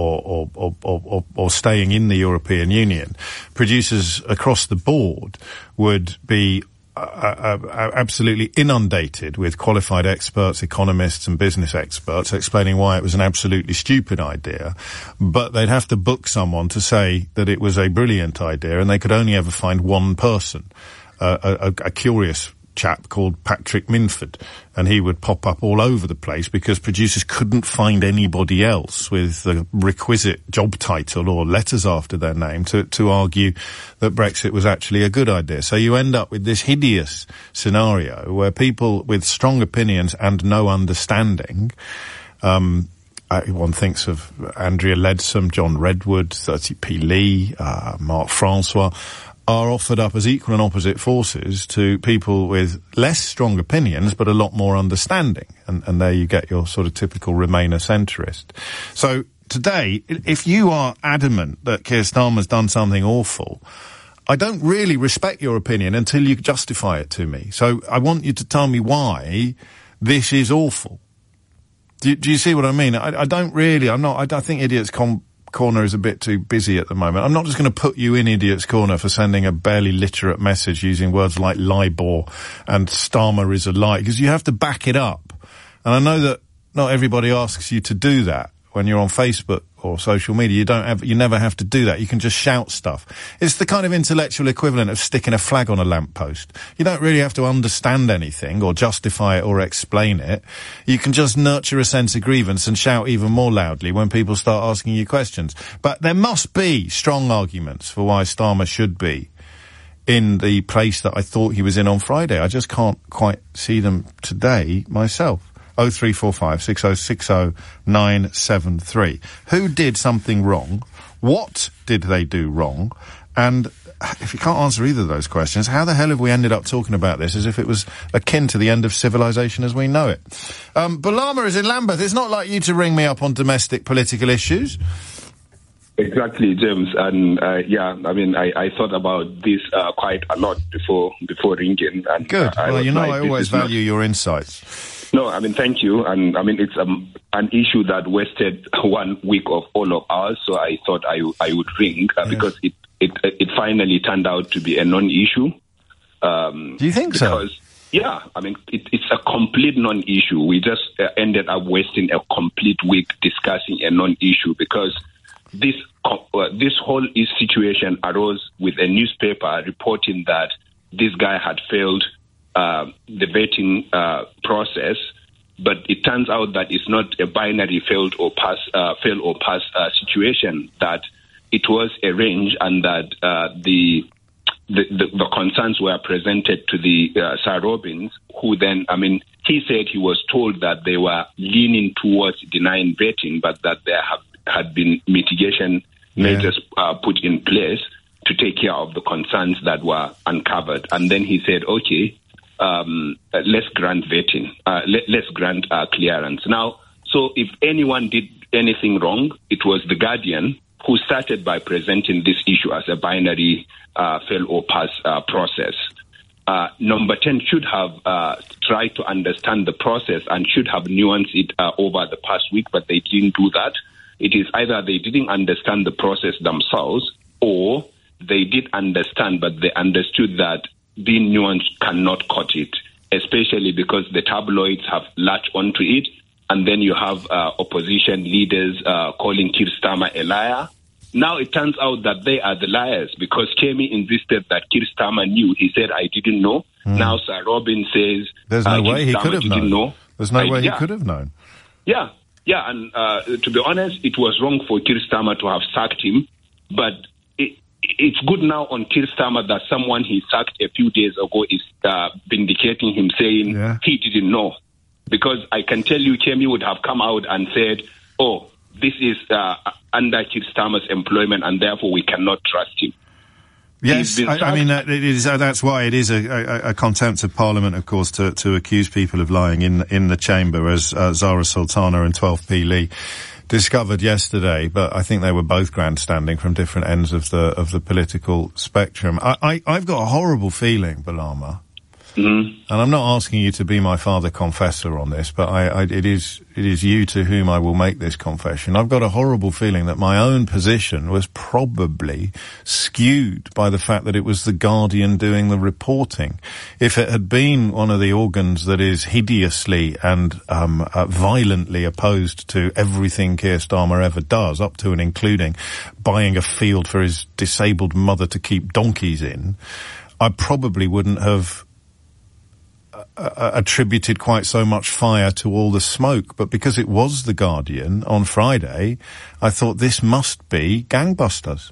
or staying in the European Union, producers across the board would be absolutely inundated with qualified experts, economists and business experts explaining why it was an absolutely stupid idea, but they'd have to book someone to say that it was a brilliant idea, and they could only ever find one person, a curious chap called Patrick Minford, and he would pop up all over the place because producers couldn't find anybody else with the requisite job title or letters after their name to argue that Brexit was actually a good idea. So you end up with this hideous scenario where people with strong opinions and no understanding, one thinks of Andrea Leadsom, John Redwood, 30p Lee, Mark Francois, are offered up as equal and opposite forces to people with less strong opinions but a lot more understanding. And there you get your sort of typical Remainer centrist. So today, if you are adamant that Keir Starmer's done something awful, I don't really respect your opinion until you justify it to me. So I want you to tell me why this is awful. Do you see what I mean? I think Idiots Corner is a bit too busy at the moment. I'm not just going to put you in Idiot's Corner for sending a barely literate message using words like LIBOR and Starmer is a lie, because you have to back it up. And I know that not everybody asks you to do that when you're on Facebook or social media. You never have to do that. You can just shout stuff. It's the kind of intellectual equivalent of sticking a flag on a lamppost. You don't really have to understand anything or justify it or explain it. You can just nurture a sense of grievance and shout even more loudly when people start asking you questions. But there must be strong arguments for why Starmer should be in the place that I thought he was in on Friday. I just can't quite see them today myself. 0345 6060 973. Who did something wrong? What did they do wrong? And if you can't answer either of those questions, how the hell have we ended up talking about this as if it was akin to the end of civilization as we know it? Balama is in Lambeth. It's not like you to ring me up on domestic political issues. Exactly, James. And I thought about this quite a lot before ringing. And good. Well, I always value your insights. No, thank you. And it's an issue that wasted 1 week of all of ours. So I thought I would ring because it finally turned out to be a non-issue. Do you think so? Yeah, it's a complete non-issue. We just ended up wasting a complete week discussing a non-issue because this whole situation arose with a newspaper reporting that this guy had failed the vetting process, but it turns out that it's not a binary fail or pass situation, that it was arranged and that the concerns were presented to the Sir Robbins, who then, he said he was told that they were leaning towards denying vetting, but that there had been mitigation measures put in place to take care of the concerns that were uncovered. And then he said, okay, let's grant vetting, let's grant clearance. Now, so if anyone did anything wrong, it was The Guardian, who started by presenting this issue as a binary fail or pass process. Number 10 should have tried to understand the process and should have nuanced it over the past week, but they didn't do that. It is either they didn't understand the process themselves, or they did understand, but they understood that being nuanced cannot cut it, especially because the tabloids have latched onto it, and then you have opposition leaders calling Keir Starmer a liar. Now it turns out that they are the liars, because Kemi insisted that Keir Starmer knew. He said, I didn't know. Now Sir Robin says there's no way he could have known. There's no way he could have known. Yeah, and to be honest, it was wrong for Keir Starmer to have sacked him, but it's good now on Keir Starmer that someone he sacked a few days ago is vindicating him, saying he didn't know. Because I can tell you, Kemi would have come out and said, oh, this is under Keir Starmer's employment, and therefore we cannot trust him. Yes, I mean, that's why it is a contempt of Parliament, of course, to accuse people of lying in the chamber, as Zara Sultana and 12P Lee discovered yesterday. But I think they were both grandstanding from different ends of the political spectrum. I've got a horrible feeling, Balama. And I'm not asking you to be my father confessor on this, but it is you to whom I will make this confession. I've got a horrible feeling that my own position was probably skewed by the fact that it was The Guardian doing the reporting. If it had been one of the organs that is hideously and violently opposed to everything Keir Starmer ever does, up to and including buying a field for his disabled mother to keep donkeys in, I probably wouldn't have attributed quite so much fire to all the smoke. But because it was The Guardian on Friday, I thought this must be gangbusters.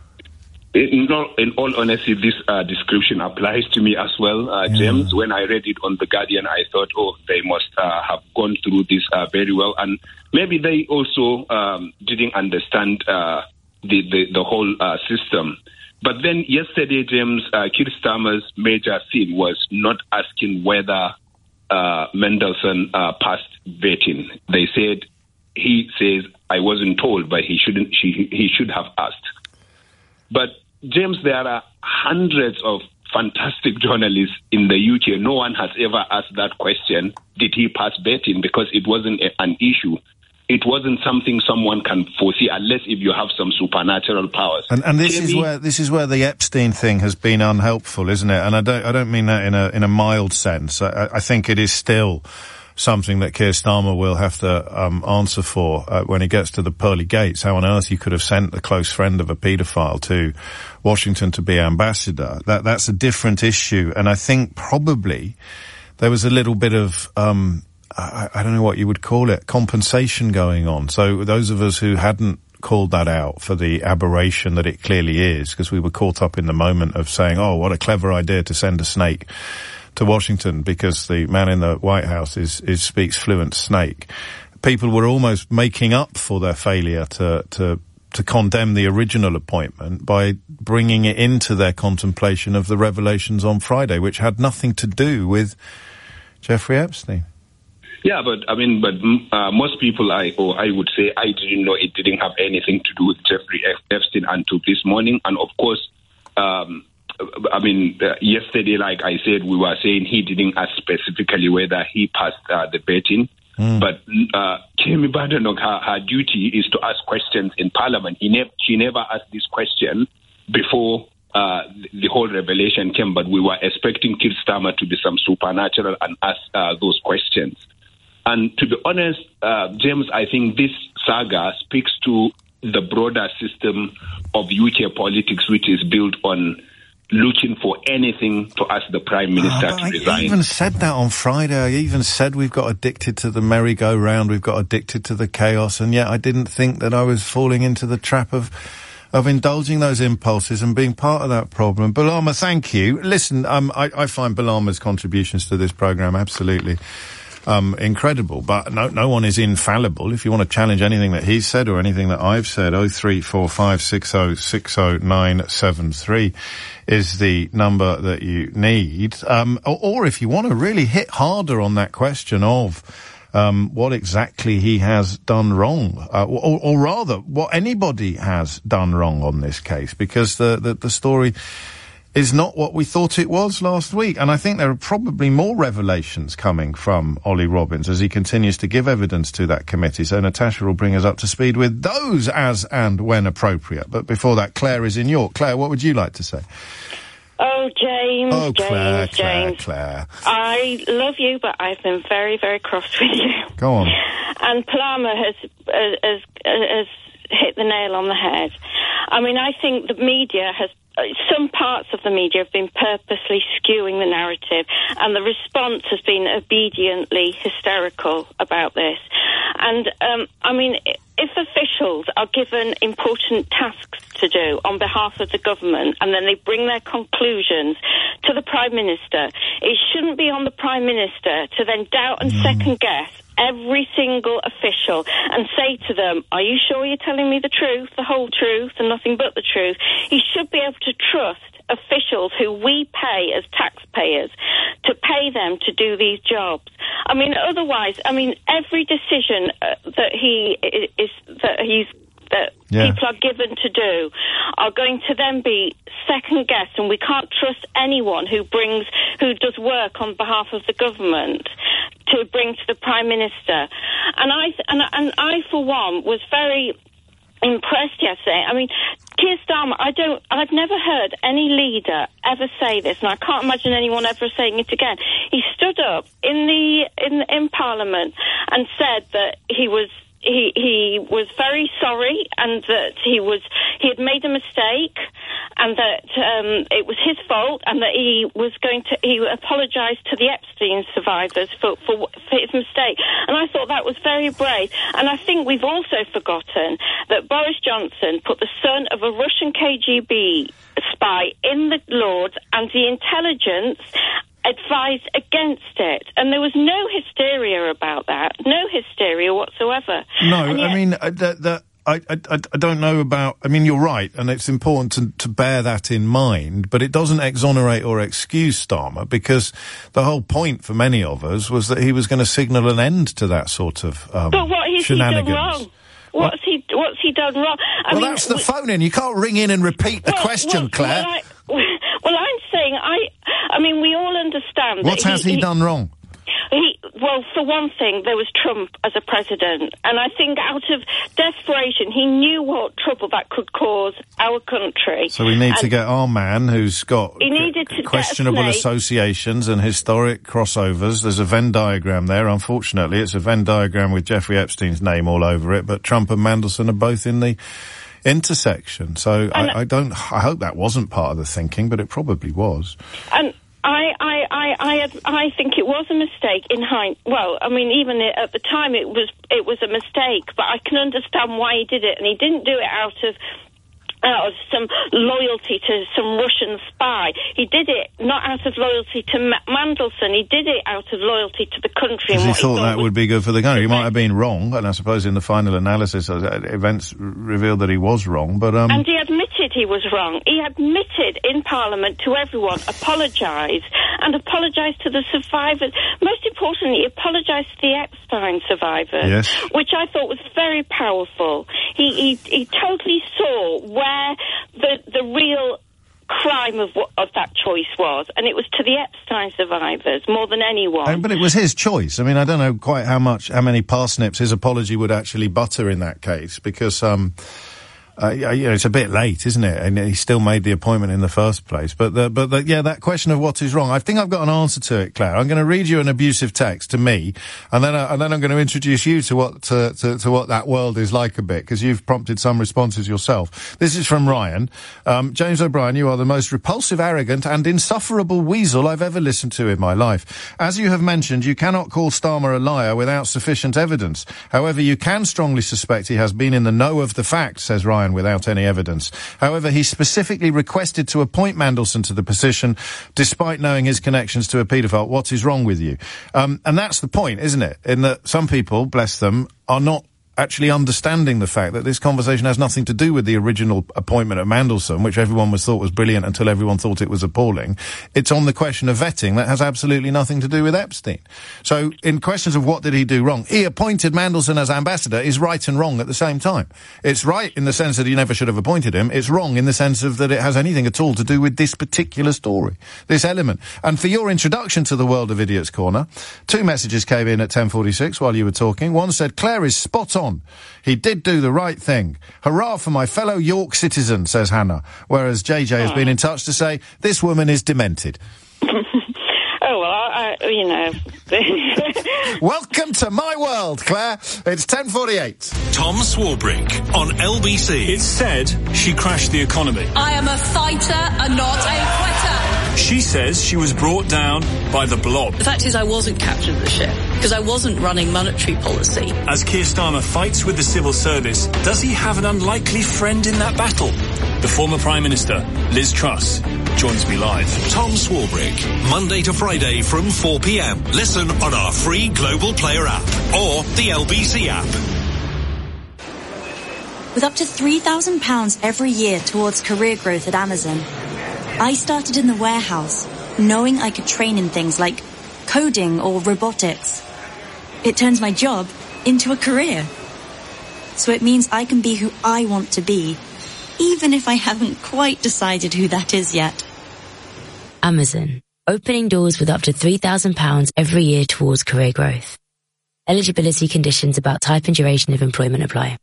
In all honesty, this description applies to me as well, James. When I read it on The Guardian, I thought, oh, they must have gone through this very well. And maybe they also didn't understand the whole system. But then yesterday, James, Keir Starmer's major sin was not asking whether Mendelssohn passed vetting. They said, he says, I wasn't told, but he should have asked. But James, there are hundreds of fantastic journalists in the UK. No one has ever asked that question, did he pass vetting? Because it wasn't an issue. It wasn't something someone can foresee unless if you have some supernatural powers. And this is where the Epstein thing has been unhelpful, isn't it? And I don't mean that in a mild sense. I think it is still something that Keir Starmer will have to answer for when he gets to the pearly gates. How on earth you could have sent the close friend of a paedophile to Washington to be ambassador? That's a different issue. And I think probably there was a little bit of I don't know what you would call it, compensation going on. So those of us who hadn't called that out for the aberration that it clearly is, because we were caught up in the moment of saying, oh, what a clever idea to send a snake to Washington because the man in the White House speaks fluent snake. People were almost making up for their failure to condemn the original appointment by bringing it into their contemplation of the revelations on Friday, which had nothing to do with Jeffrey Epstein. Yeah, but most people, I would say, I didn't know it didn't have anything to do with Jeffrey Epstein until this morning. And of course, yesterday, like I said, we were saying he didn't ask specifically whether he passed the vetting. But Kemi Badenoch, her duty is to ask questions in Parliament. She never asked this question before the whole revelation came, but we were expecting Keir Starmer to be some supernatural and ask those questions. And to be honest, James, I think this saga speaks to the broader system of UK politics, which is built on looking for anything to ask the Prime Minister to resign. I even said that on Friday. I even said we've got addicted to the merry-go-round, we've got addicted to the chaos, and yet I didn't think that I was falling into the trap of indulging those impulses and being part of that problem. Balama, thank you. Listen, I find Balama's contributions to this programme absolutely incredible, but no one is infallible. If you want to challenge anything that he's said or anything that I've said, 03456060973 is the number that you need. Or if you want to really hit harder on that question of what exactly he has done wrong, or rather, what anybody has done wrong on this case, because the story is not what we thought it was last week. And I think there are probably more revelations coming from Ollie Robbins as he continues to give evidence to that committee. So Natasha will bring us up to speed with those as and when appropriate. But before that, Claire is in York. Claire, what would you like to say? Oh, James, Oh, Claire, James. Claire. I love you, but I've been very, very cross with you. Go on. And Palmer has hit the nail on the head. I mean, I think the media has... some parts of the media have been purposely skewing the narrative, and the response has been obediently hysterical about this. And, I mean, if officials are given important tasks to do on behalf of the government and then they bring their conclusions to the Prime Minister, it shouldn't be on the Prime Minister to then doubt and second-guess every single official and say to them, are you sure you're telling me the truth, the whole truth, and nothing but the truth? He should be able to trust officials who we pay as taxpayers to pay them to do these jobs. I mean, otherwise, every decision that people are given to do are going to then be second-guessed, and we can't trust anyone who does work on behalf of the government to bring to the Prime Minister. And I, for one, was very impressed yesterday. I mean, Keir Starmer, I've never heard any leader ever say this, and I can't imagine anyone ever saying it again. He stood up in Parliament and said that he was very sorry, and that he had made a mistake, and that it was his fault, and that he apologised to the Epstein survivors for his mistake. And I thought that was very brave. And I think we've also forgotten that Boris Johnson put the son of a Russian KGB spy in the Lords, and the intelligence advised against it, and there was no hysteria about that, no hysteria whatsoever. No, I mean, I don't know about... I mean, you're right, and it's important to bear that in mind, but it doesn't exonerate or excuse Starmer, because the whole point for many of us was that he was going to signal an end to that sort of but what has shenanigans. He done wrong? What's he done wrong? I mean, that's the phone-in. You can't ring in and repeat the question, Claire. Well, I'm saying, I mean, we all understand... What has he done wrong? Well, for one thing, there was Trump as a president, and I think out of desperation, he knew what trouble that could cause our country. So we need to get our man, who's got questionable get associations and historic crossovers. There's a Venn diagram there. Unfortunately, it's a Venn diagram with Jeffrey Epstein's name all over it, but Trump and Mandelson are both in the intersection. So I hope that wasn't part of the thinking, but it probably was. And I think it was a mistake in hindsight. Well, I mean, even at the time it was a mistake, but I can understand why he did it, and he didn't do it out of some loyalty to some Russian spy. He did it not out of loyalty to Mandelson. He did it out of loyalty to the country. Because he thought that would be good for the country. He might have been wrong, and I suppose in the final analysis, events revealed that he was wrong. But and he admitted he was wrong. He admitted in Parliament to everyone, apologised to the survivors. Most importantly, he apologised to the Epstein survivors, which I thought was very powerful. He totally saw where the real crime of that choice was, and it was to the Epstein survivors more than anyone. But it was his choice. I mean, I don't know quite how many parsnips his apology would actually butter in that case, because it's a bit late, isn't it? And he still made the appointment in the first place. But that question of what is wrong, I think I've got an answer to it, Claire. I'm going to read you an abusive text to me, and then I'm going to introduce you to what that world is like a bit, because you've prompted some responses yourself. This is from Ryan. James O'Brien, you are the most repulsive, arrogant, and insufferable weasel I've ever listened to in my life. As you have mentioned, you cannot call Starmer a liar without sufficient evidence. However, you can strongly suspect he has been in the know of the facts, says Ryan, without any evidence. However, he specifically requested to appoint Mandelson to the position, despite knowing his connections to a paedophile. What is wrong with you? And that's the point, isn't it? In that some people, bless them, are not actually understanding the fact that this conversation has nothing to do with the original appointment of Mandelson, which everyone thought was brilliant until everyone thought it was appalling. It's on the question of vetting that has absolutely nothing to do with Epstein. So in questions of what did he do wrong, he appointed Mandelson as ambassador is right and wrong at the same time. It's right in the sense that he never should have appointed him. It's wrong in the sense of that it has anything at all to do with this particular story, this element. And for your introduction to the world of Idiot's Corner, 2 messages came in at 10:46 while you were talking. One said, Claire is spot on. He did do the right thing. Hurrah for my fellow York citizen, says Hannah. Whereas JJ has been in touch to say, this woman is demented. Oh, well, you know. Welcome to my world, Claire. It's 10:48. Tom Swarbrick on LBC. It's said she crashed the economy. I am a fighter and not a quitter. She says she was brought down by the blob. The fact is I wasn't captain of the ship because I wasn't running monetary policy. As Keir Starmer fights with the civil service, does he have an unlikely friend in that battle? The former Prime Minister, Liz Truss, joins me live. Tom Swarbrick, Monday to Friday from 4 p.m. Listen on our free Global Player app or the LBC app. With up to £3,000 every year towards career growth at Amazon, I started in the warehouse, knowing I could train in things like coding or robotics. It turns my job into a career. So it means I can be who I want to be, even if I haven't quite decided who that is yet. Amazon, opening doors with up to £3,000 every year towards career growth. Eligibility conditions about type and duration of employment apply.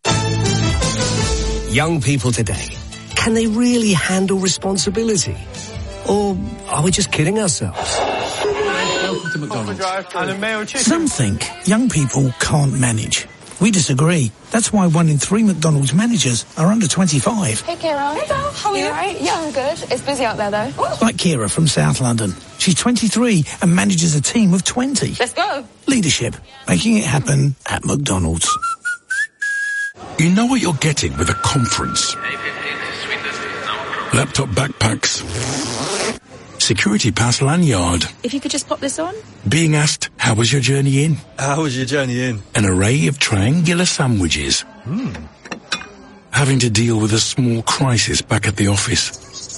Young people today, can they really handle responsibility? Or are we just kidding ourselves? Welcome to McDonald's. Some think young people can't manage. We disagree. That's why 1 in 3 McDonald's managers are under 25. Hey, Kira. Hey, Belle. How are you? Right? Yeah, I'm good. It's busy out there, though. Like Kira from South London. She's 23 and manages a team of 20. Let's go. Leadership. Making it happen at McDonald's. You know what you're getting with a conference. Laptop backpacks. Security pass lanyard. If you could just pop this on. Being asked, how was your journey in? How was your journey in? An array of triangular sandwiches. Having to deal with a small crisis back at the office.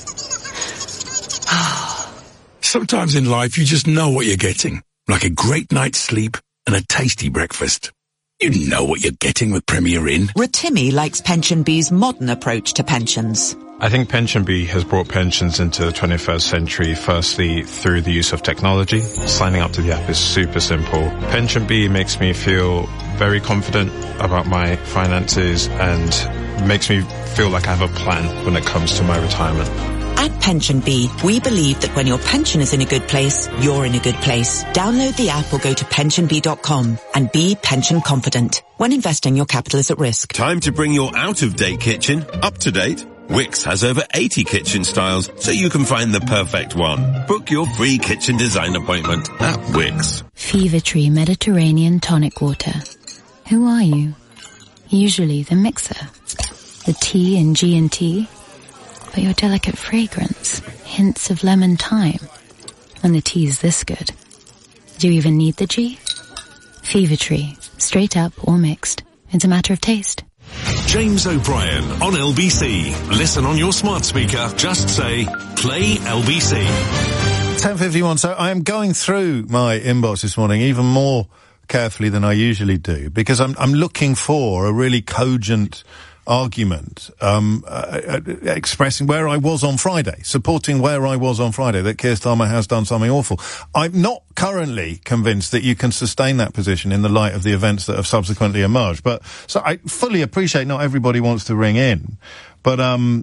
Sometimes in life you just know what you're getting. Like a great night's sleep and a tasty breakfast. You know what you're getting with Premier Inn. Rotimi likes PensionBee's modern approach to pensions. I think PensionBee has brought pensions into the 21st century, firstly through the use of technology. Signing up to the app is super simple. PensionBee makes me feel very confident about my finances and makes me feel like I have a plan when it comes to my retirement. At PensionBee, we believe that when your pension is in a good place, you're in a good place. Download the app or go to pensionbee.com and be pension confident. When investing, your capital is at risk. Time to bring your out-of-date kitchen up to date. Wix has over 80 kitchen styles, so you can find the perfect one. Book your free kitchen design appointment at Wix. Fever Tree Mediterranean Tonic Water. Who are you? Usually the mixer. The T in G&T. But your delicate fragrance. Hints of lemon thyme. When the tea's this good. Do you even need the G? Fever Tree. Straight up or mixed. It's a matter of taste. James O'Brien on LBC. Listen on your smart speaker. Just say, play LBC. 10:51. So I am going through my inbox this morning even more carefully than I usually do because I'm looking for a really cogent argument expressing where I was on Friday, supporting where I was on Friday, that Keir Starmer has done something awful. I'm not currently convinced that you can sustain that position in the light of the events that have subsequently emerged. But so I fully appreciate not everybody wants to ring in. But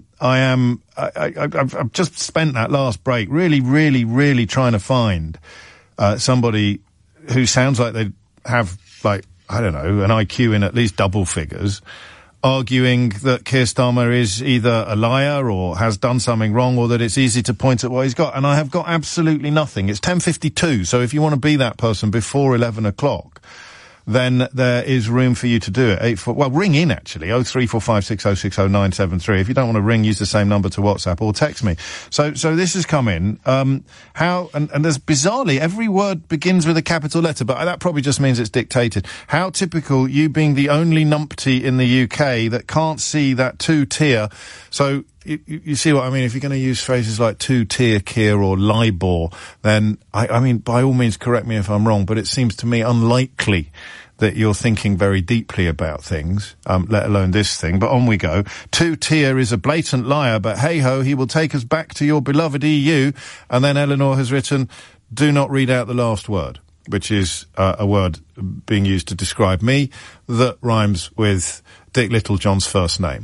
I've just spent that last break really trying to find somebody who sounds like they have, like, I don't know, an IQ in at least double figures, arguing that Keir Starmer is either a liar or has done something wrong or that it's easy to point at what he's got. And I have got absolutely nothing. It's 10:52, so if you want to be that person before 11 o'clock, then there is room for you to do it. Ring in, actually, 03456060973. If you don't want to ring, use the same number to WhatsApp or text me. So this has come in. And there's bizarrely, every word begins with a capital letter, but that probably just means it's dictated. How typical, you being the only numpty in the UK that can't see that two-tier. So you see what I mean? If you're going to use phrases like two-tier Keir or LIBOR, then, I mean, by all means, correct me if I'm wrong, but it seems to me unlikely that you're thinking very deeply about things, let alone this thing. But on we go. Two-tier is a blatant liar, but hey-ho, he will take us back to your beloved EU. And then Eleanor has written, do not read out the last word, which is a word being used to describe me that rhymes with Dick Littlejohn's first name.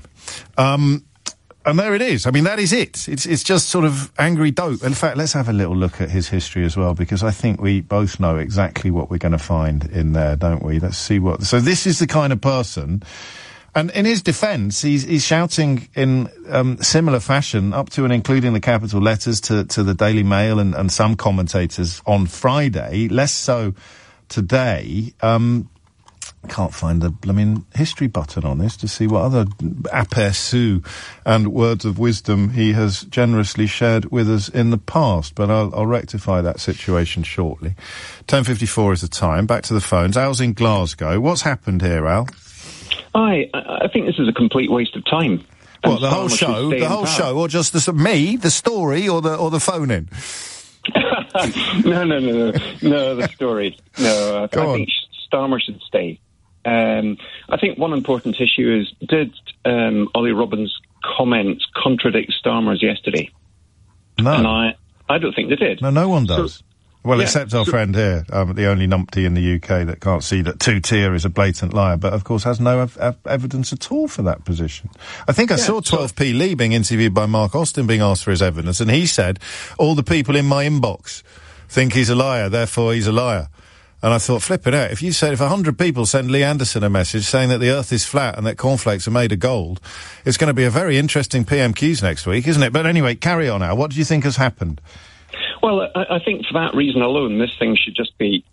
And there it is. I mean, that is it. It's just sort of angry dope. In fact, let's have a little look at his history as well, because I think we both know exactly what we're going to find in there, don't we? Let's see what... So this is the kind of person... And in his defence, he's shouting in similar fashion, up to and including the capital letters to the Daily Mail and some commentators on Friday, less so today. Can't find the blooming history button on this to see what other aperçus and words of wisdom he has generously shared with us in the past, but I'll rectify that situation shortly. 10:54 is the time. Back to the phones. Al's in Glasgow. What's happened here, Al? I think this is a complete waste of time. What, the whole show? The whole show, or just the story, or the phone-in? No, the story. No, I think Starmer should stay. I think one important issue is, did Ollie Robbins' comments contradict Starmer's yesterday? No. And I don't think they did. No one does. So, well, except our friend here, the only numpty in the UK that can't see that two-tier is a blatant liar, but of course has no evidence at all for that position. I think I saw 12p Lee being interviewed by Mark Austin being asked for his evidence, and he said, all the people in my inbox think he's a liar, therefore he's a liar. And I thought, flip it out. If 100 people send Lee Anderson a message saying that the earth is flat and that cornflakes are made of gold, it's going to be a very interesting PMQs next week, isn't it? But anyway, carry on now. What do you think has happened? Well, I think for that reason alone, this thing should just be,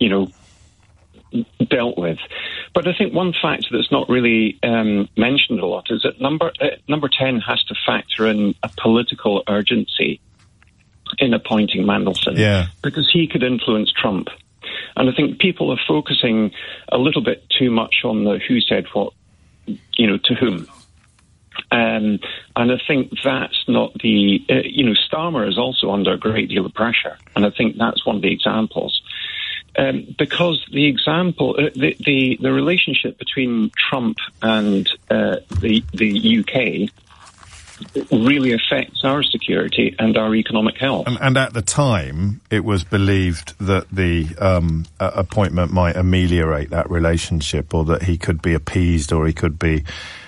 dealt with. But I think one factor that's not really mentioned a lot is that number 10 has to factor in a political urgency in appointing Mandelson. Yeah. Because he could influence Trump. And I think people are focusing a little bit too much on the who said what, to whom. And I think that's not the... Starmer is also under a great deal of pressure. And I think that's one of the examples. Because the example... the relationship between Trump and the UK really affects our security and our economic health. And at the time, it was believed that the appointment might ameliorate that relationship, or that he could be appeased, or he could be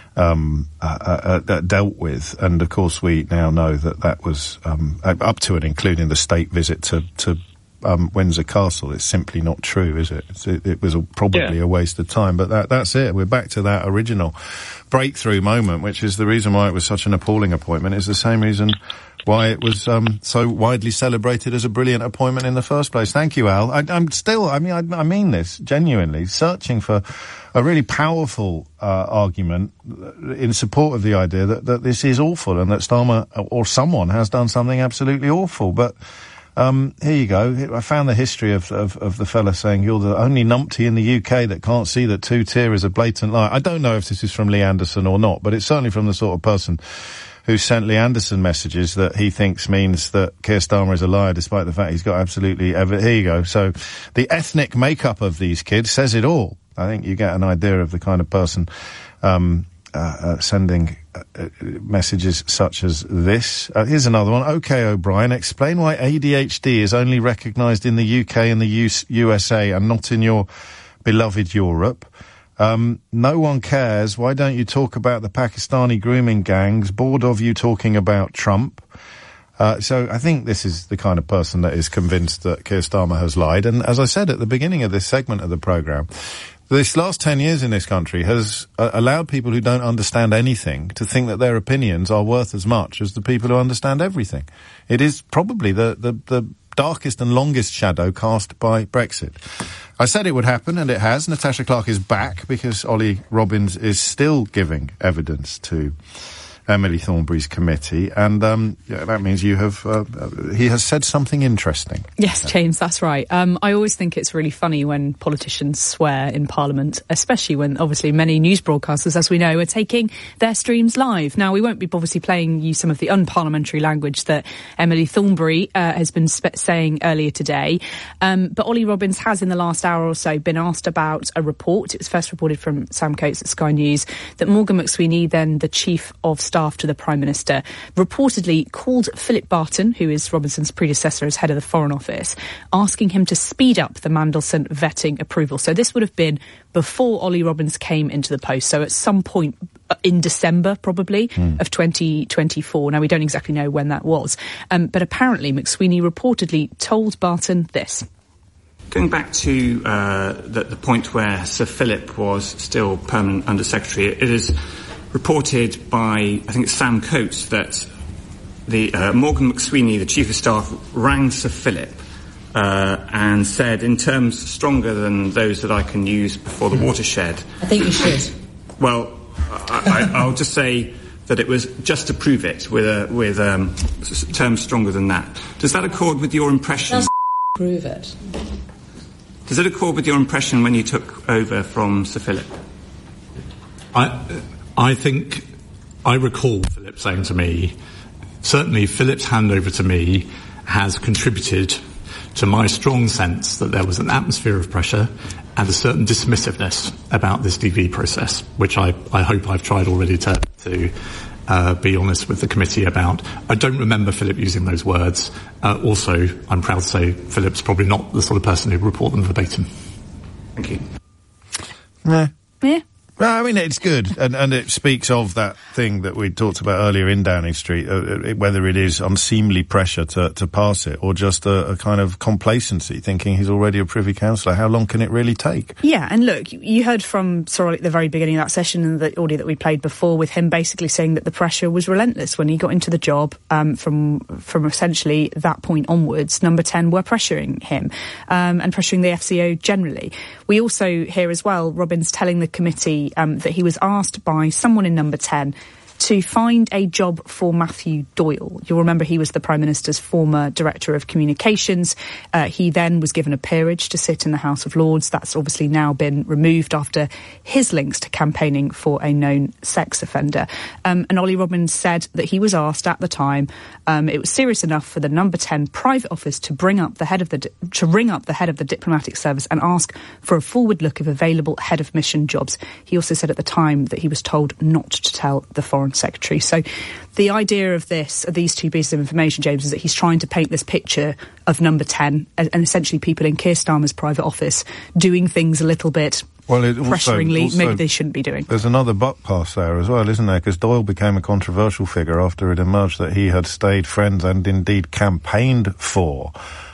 dealt with. And of course, we now know that was up to and including the state visit to Windsor Castle. It's simply not true, is it? It was probably a waste of time. But that's it. We're back to that original breakthrough moment, which is the reason why it was such an appalling appointment. It's the same reason why it was so widely celebrated as a brilliant appointment in the first place. Thank you, Al. I'm still, I mean this genuinely, searching for a really powerful argument in support of the idea that this is awful and that Starmer or someone has done something absolutely awful. But here you go. I found the history of the fella saying, you're the only numpty in the UK that can't see that two-tier is a blatant lie. I don't know if this is from Lee Anderson or not, but it's certainly from the sort of person who sent Lee Anderson messages that he thinks means that Keir Starmer is a liar, despite the fact he's got absolutely here you go. So the ethnic makeup of these kids says it all. I think you get an idea of the kind of person sending messages such as this. Here's another one. OK, O'Brien, explain why ADHD is only recognised in the UK and the USA and not in your beloved Europe. No one cares. Why don't you talk about the Pakistani grooming gangs? Bored of you talking about Trump. So I think this is the kind of person that is convinced that Keir Starmer has lied. And as I said at the beginning of this segment of the programme, this last 10 years in this country has allowed people who don't understand anything to think that their opinions are worth as much as the people who understand everything. It is probably the darkest and longest shadow cast by Brexit. I said it would happen, and it has. Natasha Clark is back because Ollie Robbins is still giving evidence to Emily Thornberry's committee, and that means you have he has said something interesting. Yes, James, that's right. I always think it's really funny when politicians swear in Parliament, especially when obviously many news broadcasters, as we know, are taking their streams live. Now, we won't be obviously playing you some of the unparliamentary language that Emily Thornberry has been saying earlier today, but Ollie Robbins has in the last hour or so been asked about a report. It was first reported from Sam Coates at Sky News that Morgan McSweeney, then the Chief of Staff to the Prime Minister, reportedly called Philip Barton, who is Robinson's predecessor as head of the Foreign Office, asking him to speed up the Mandelson vetting approval. So this would have been before Ollie Robbins came into the post, so at some point in December, probably, of 2024. Now, we don't exactly know when that was. But apparently, McSweeney reportedly told Barton this. Going back to the point where Sir Philip was still permanent Under-Secretary, it is reported by, I think it's Sam Coates, that the Morgan McSweeney, the Chief of Staff, rang Sir Philip and said, in terms stronger than those that I can use before the watershed. I think you should. Well, I'll just say that it was just to prove it with terms stronger than that. Does that accord with your impression? Just prove it. Does it accord with your impression when you took over from Sir Philip? I think I recall Philip saying to me, certainly Philip's handover to me has contributed to my strong sense that there was an atmosphere of pressure and a certain dismissiveness about this DV process, which I hope I've tried already to be honest with the committee about. I don't remember Philip using those words. Also, I'm proud to say Philip's probably not the sort of person who'd report them verbatim. Thank you. Yeah. Yeah. Well, I mean, it's good, and it speaks of that thing that we talked about earlier in Downing Street, whether it is unseemly pressure to pass it or just a kind of complacency, thinking he's already a Privy Councillor. How long can it really take? Yeah, and look, you heard from Sir Ollie at the very beginning of that session and the audio that we played before with him basically saying that the pressure was relentless when he got into the job. From essentially that point onwards, Number 10 were pressuring him and pressuring the FCO generally. We also hear as well Robbins telling the committee that he was asked by someone in Number 10 to find a job for Matthew Doyle. You'll remember he was the Prime Minister's former Director of Communications. He then was given a peerage to sit in the House of Lords. That's obviously now been removed after his links to campaigning for a known sex offender. And Ollie Robbins said that he was asked at the time, it was serious enough for the Number 10 private office to ring up the head of the diplomatic service and ask for a forward look of available head of mission jobs. He also said at the time that he was told not to tell the Foreign Secretary. So the idea of these two pieces of information, James, is that he's trying to paint this picture of Number 10 and essentially people in Keir Starmer's private office doing things a little bit pressuringly, maybe they shouldn't be doing. There's another buck pass there as well, isn't there? Because Doyle became a controversial figure after it emerged that he had stayed friends and indeed campaigned for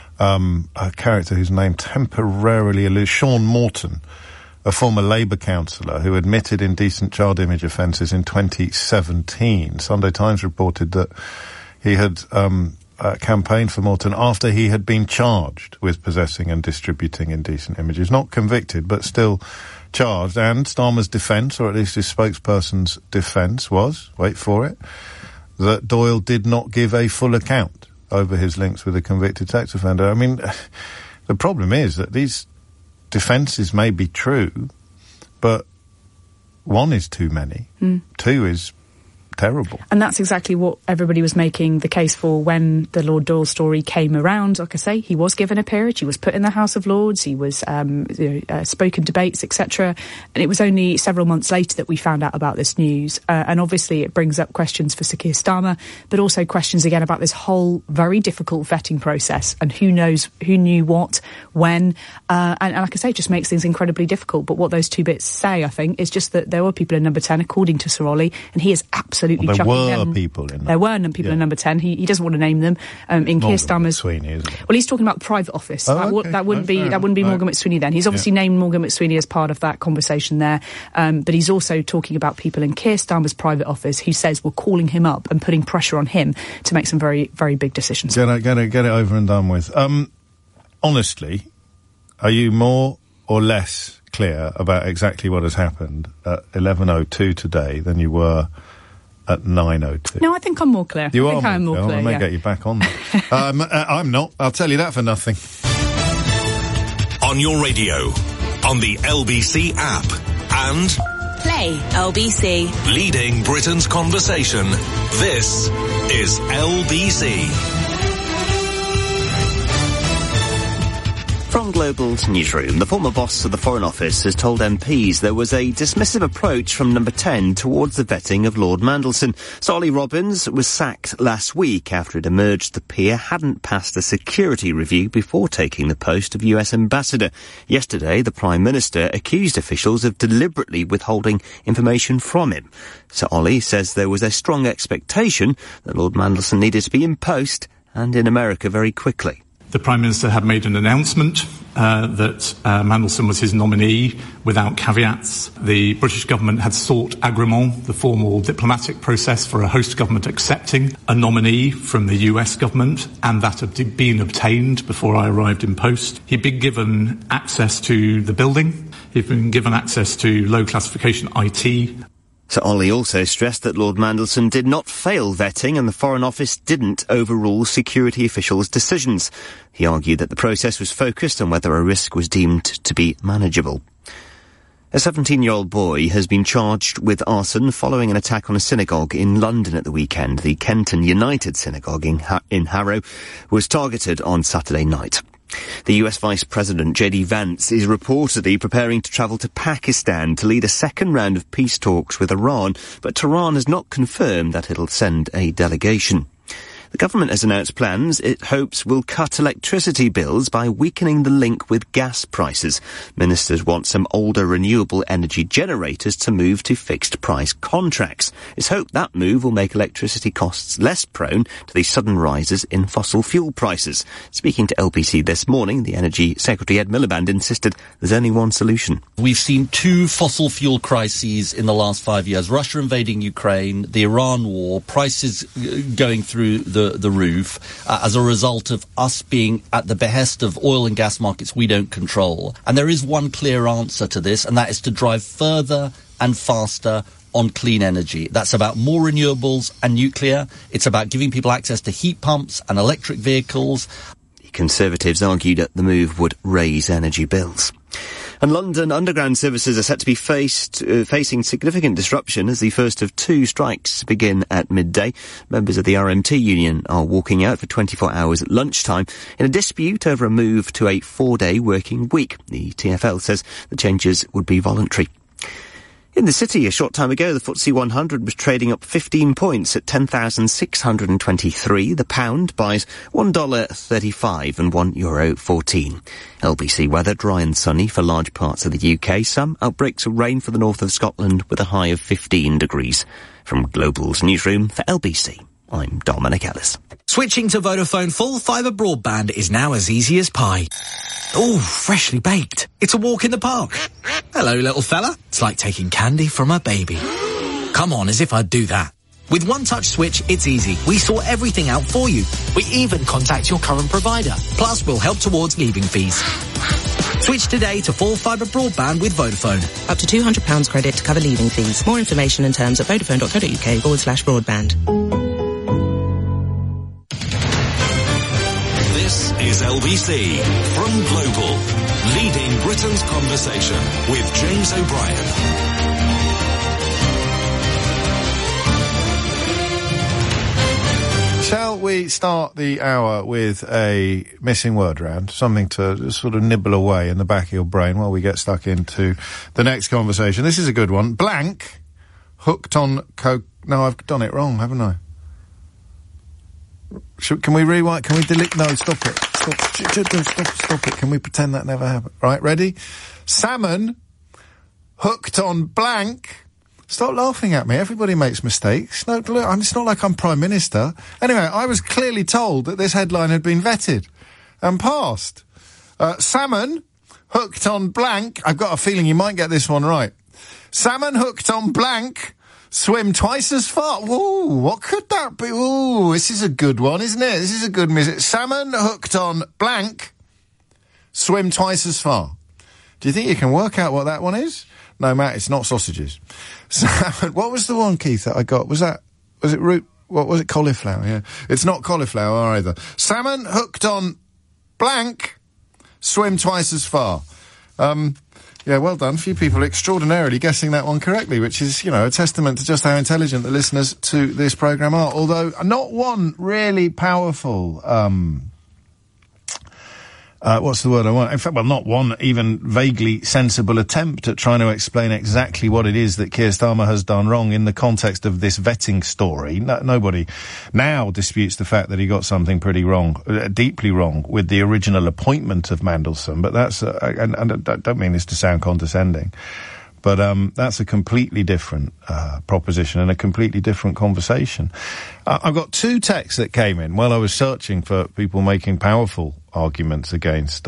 a character whose name temporarily eludes, Sean Morton, a former Labour councillor who admitted indecent child image offences in 2017. Sunday Times reported that he had campaigned for Morton after he had been charged with possessing and distributing indecent images. Not convicted, but still charged. And Starmer's defence, or at least his spokesperson's defence, was, wait for it, that Doyle did not give a full account over his links with a convicted sex offender. I mean, the problem is that these defences may be true, but one is too many. Two is terrible. And that's exactly what everybody was making the case for when the Lord Doyle story came around. Like I say, he was given a peerage, he was put in the House of Lords, he was spoken debates, etc. And it was only several months later that we found out about this news. And obviously it brings up questions for Sir Keir Starmer, but also questions again about this whole very difficult vetting process and who knew what, when. And like I say, it just makes things incredibly difficult. But what those two bits say, I think, is just that there were people in Number 10, according to Sir Ollie, and he is absolutely absolutely there chucking were them. people in There were people in number 10. He doesn't want to name them. In Keir Starmer's... Sweeney, isn't it? Well, he's talking about private office. That wouldn't be Morgan McSweeney then. He's obviously named Morgan McSweeney as part of that conversation there. But he's also talking about people in Keir Starmer's private office who says were calling him up and putting pressure on him to make some very, very big decisions. Get it over and done with. Honestly, are you more or less clear about exactly what has happened at 11:02 today than you were at 9:02? No, I think I'm more clear. I'm more clear. I may get you back on that. I'm not. I'll tell you that for nothing. On your radio, on the LBC app, and Play LBC. leading Britain's conversation. This is LBC. From Global's newsroom, the former boss of the Foreign Office has told MPs there was a dismissive approach from Number 10 towards the vetting of Lord Mandelson. Sir Ollie Robbins was sacked last week after it emerged the peer hadn't passed a security review before taking the post of US Ambassador. Yesterday, the Prime Minister accused officials of deliberately withholding information from him. Sir Ollie says there was a strong expectation that Lord Mandelson needed to be in post and in America very quickly. The Prime Minister had made an announcement that Mandelson was his nominee without caveats. The British government had sought agrément, the formal diplomatic process for a host government accepting a nominee from the US government, and that had been obtained before I arrived in post. He'd been given access to the building. He'd been given access to low classification IT. Sir Ollie also stressed that Lord Mandelson did not fail vetting and the Foreign Office didn't overrule security officials' decisions. He argued that the process was focused on whether a risk was deemed to be manageable. A 17-year-old boy has been charged with arson following an attack on a synagogue in London at the weekend. The Kenton United Synagogue in Harrow was targeted on Saturday night. The US Vice President J.D. Vance is reportedly preparing to travel to Pakistan to lead a second round of peace talks with Iran, but Tehran has not confirmed that it'll send a delegation. The government has announced plans it hopes will cut electricity bills by weakening the link with gas prices. Ministers want some older renewable energy generators to move to fixed price contracts. It's hoped that move will make electricity costs less prone to the sudden rises in fossil fuel prices. Speaking to LBC this morning, the Energy Secretary Ed Miliband insisted there's only one solution. We've seen two fossil fuel crises in the last 5 years. Russia invading Ukraine, the Iran war, prices going through the roof as a result of us being at the behest of oil and gas markets we don't control. And there is one clear answer to this, and that is to drive further and faster on clean energy. That's about more renewables and nuclear. It's about giving people access to heat pumps and electric vehicles. Conservatives argued that the move would raise energy bills. And London Underground services are set to be facing significant disruption as the first of two strikes begin at midday. Members of the RMT union are walking out for 24 hours at lunchtime in a dispute over a move to a 4-day working week. The TfL says the changes would be voluntary. In the city, a short time ago, the FTSE 100 was trading up 15 points at 10,623. The pound buys $1.35 and €1.14. LBC weather, dry and sunny for large parts of the UK. Some outbreaks of rain for the north of Scotland with a high of 15 degrees. From Global's newsroom for LBC, I'm Dominic Ellis. Switching to Vodafone full fibre broadband is now as easy as pie. Ooh, freshly baked. It's a walk in the park. Hello, little fella. It's like taking candy from a baby. Come on, as if I'd do that. With One Touch Switch, it's easy. We sort everything out for you. We even contact your current provider. Plus, we'll help towards leaving fees. Switch today to full fibre broadband with Vodafone. Up to £200 credit to cover leaving fees. More information and terms at vodafone.co.uk/broadband. This is LBC from Global, leading Britain's conversation with James O'Brien. Shall we start the hour with a missing word round? Something to sort of nibble away in the back of your brain while we get stuck into the next conversation. This is a good one. Blank, hooked on coke... No, I've done it wrong, haven't I? Can we rewind? Can we delete? No, stop it. Stop it. Can we pretend that never happened? Right, ready? Salmon, hooked on blank, Stop laughing at me. Everybody makes mistakes. No, look, it's not like I'm Prime Minister. Anyway, I was clearly told that this headline had been vetted and passed. Salmon hooked on blank. I've got a feeling you might get this one right. Salmon hooked on blank swim twice as far. Ooh, what could that be? Ooh, this is a good one, isn't it? This is a good music. Salmon hooked on blank swim twice as far. Do you think you can work out what that one is? No, Matt, it's not sausages. Salmon, what was the one, Keith, that I got? Was it root? What was it? Cauliflower, yeah. It's not cauliflower either. Salmon hooked on blank swim twice as far. Yeah, well done. A few people extraordinarily guessing that one correctly, which is, a testament to just how intelligent the listeners to this programme are. Although, not one really powerful, what's the word I want? In fact, not one even vaguely sensible attempt at trying to explain exactly what it is that Keir Starmer has done wrong in the context of this vetting story. Nobody now disputes the fact that he got something pretty wrong, deeply wrong, with the original appointment of Mandelson. But that's, and I don't mean this to sound condescending, but that's a completely different proposition and a completely different conversation. I've got two texts that came in while I was searching for people making powerful arguments against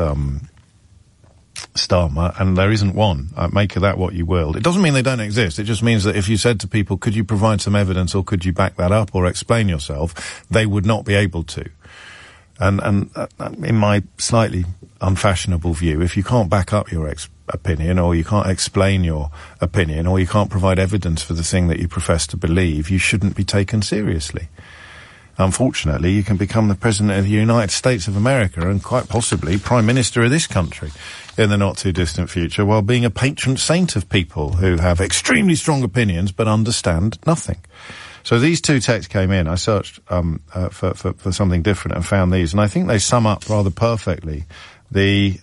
Starmer, and there isn't one. Make of that what you will. It doesn't mean they don't exist. It just means that if you said to people, could you provide some evidence or could you back that up or explain yourself, they would not be able to. And in my slightly unfashionable view, if you can't back up your opinion, or you can't explain your opinion, or you can't provide evidence for the thing that you profess to believe, you shouldn't be taken seriously. Unfortunately, you can become the President of the United States of America and quite possibly Prime Minister of this country in the not-too-distant future, while being a patron saint of people who have extremely strong opinions but understand nothing. So these two texts came in. I searched for something different and found these, and I think they sum up rather perfectly the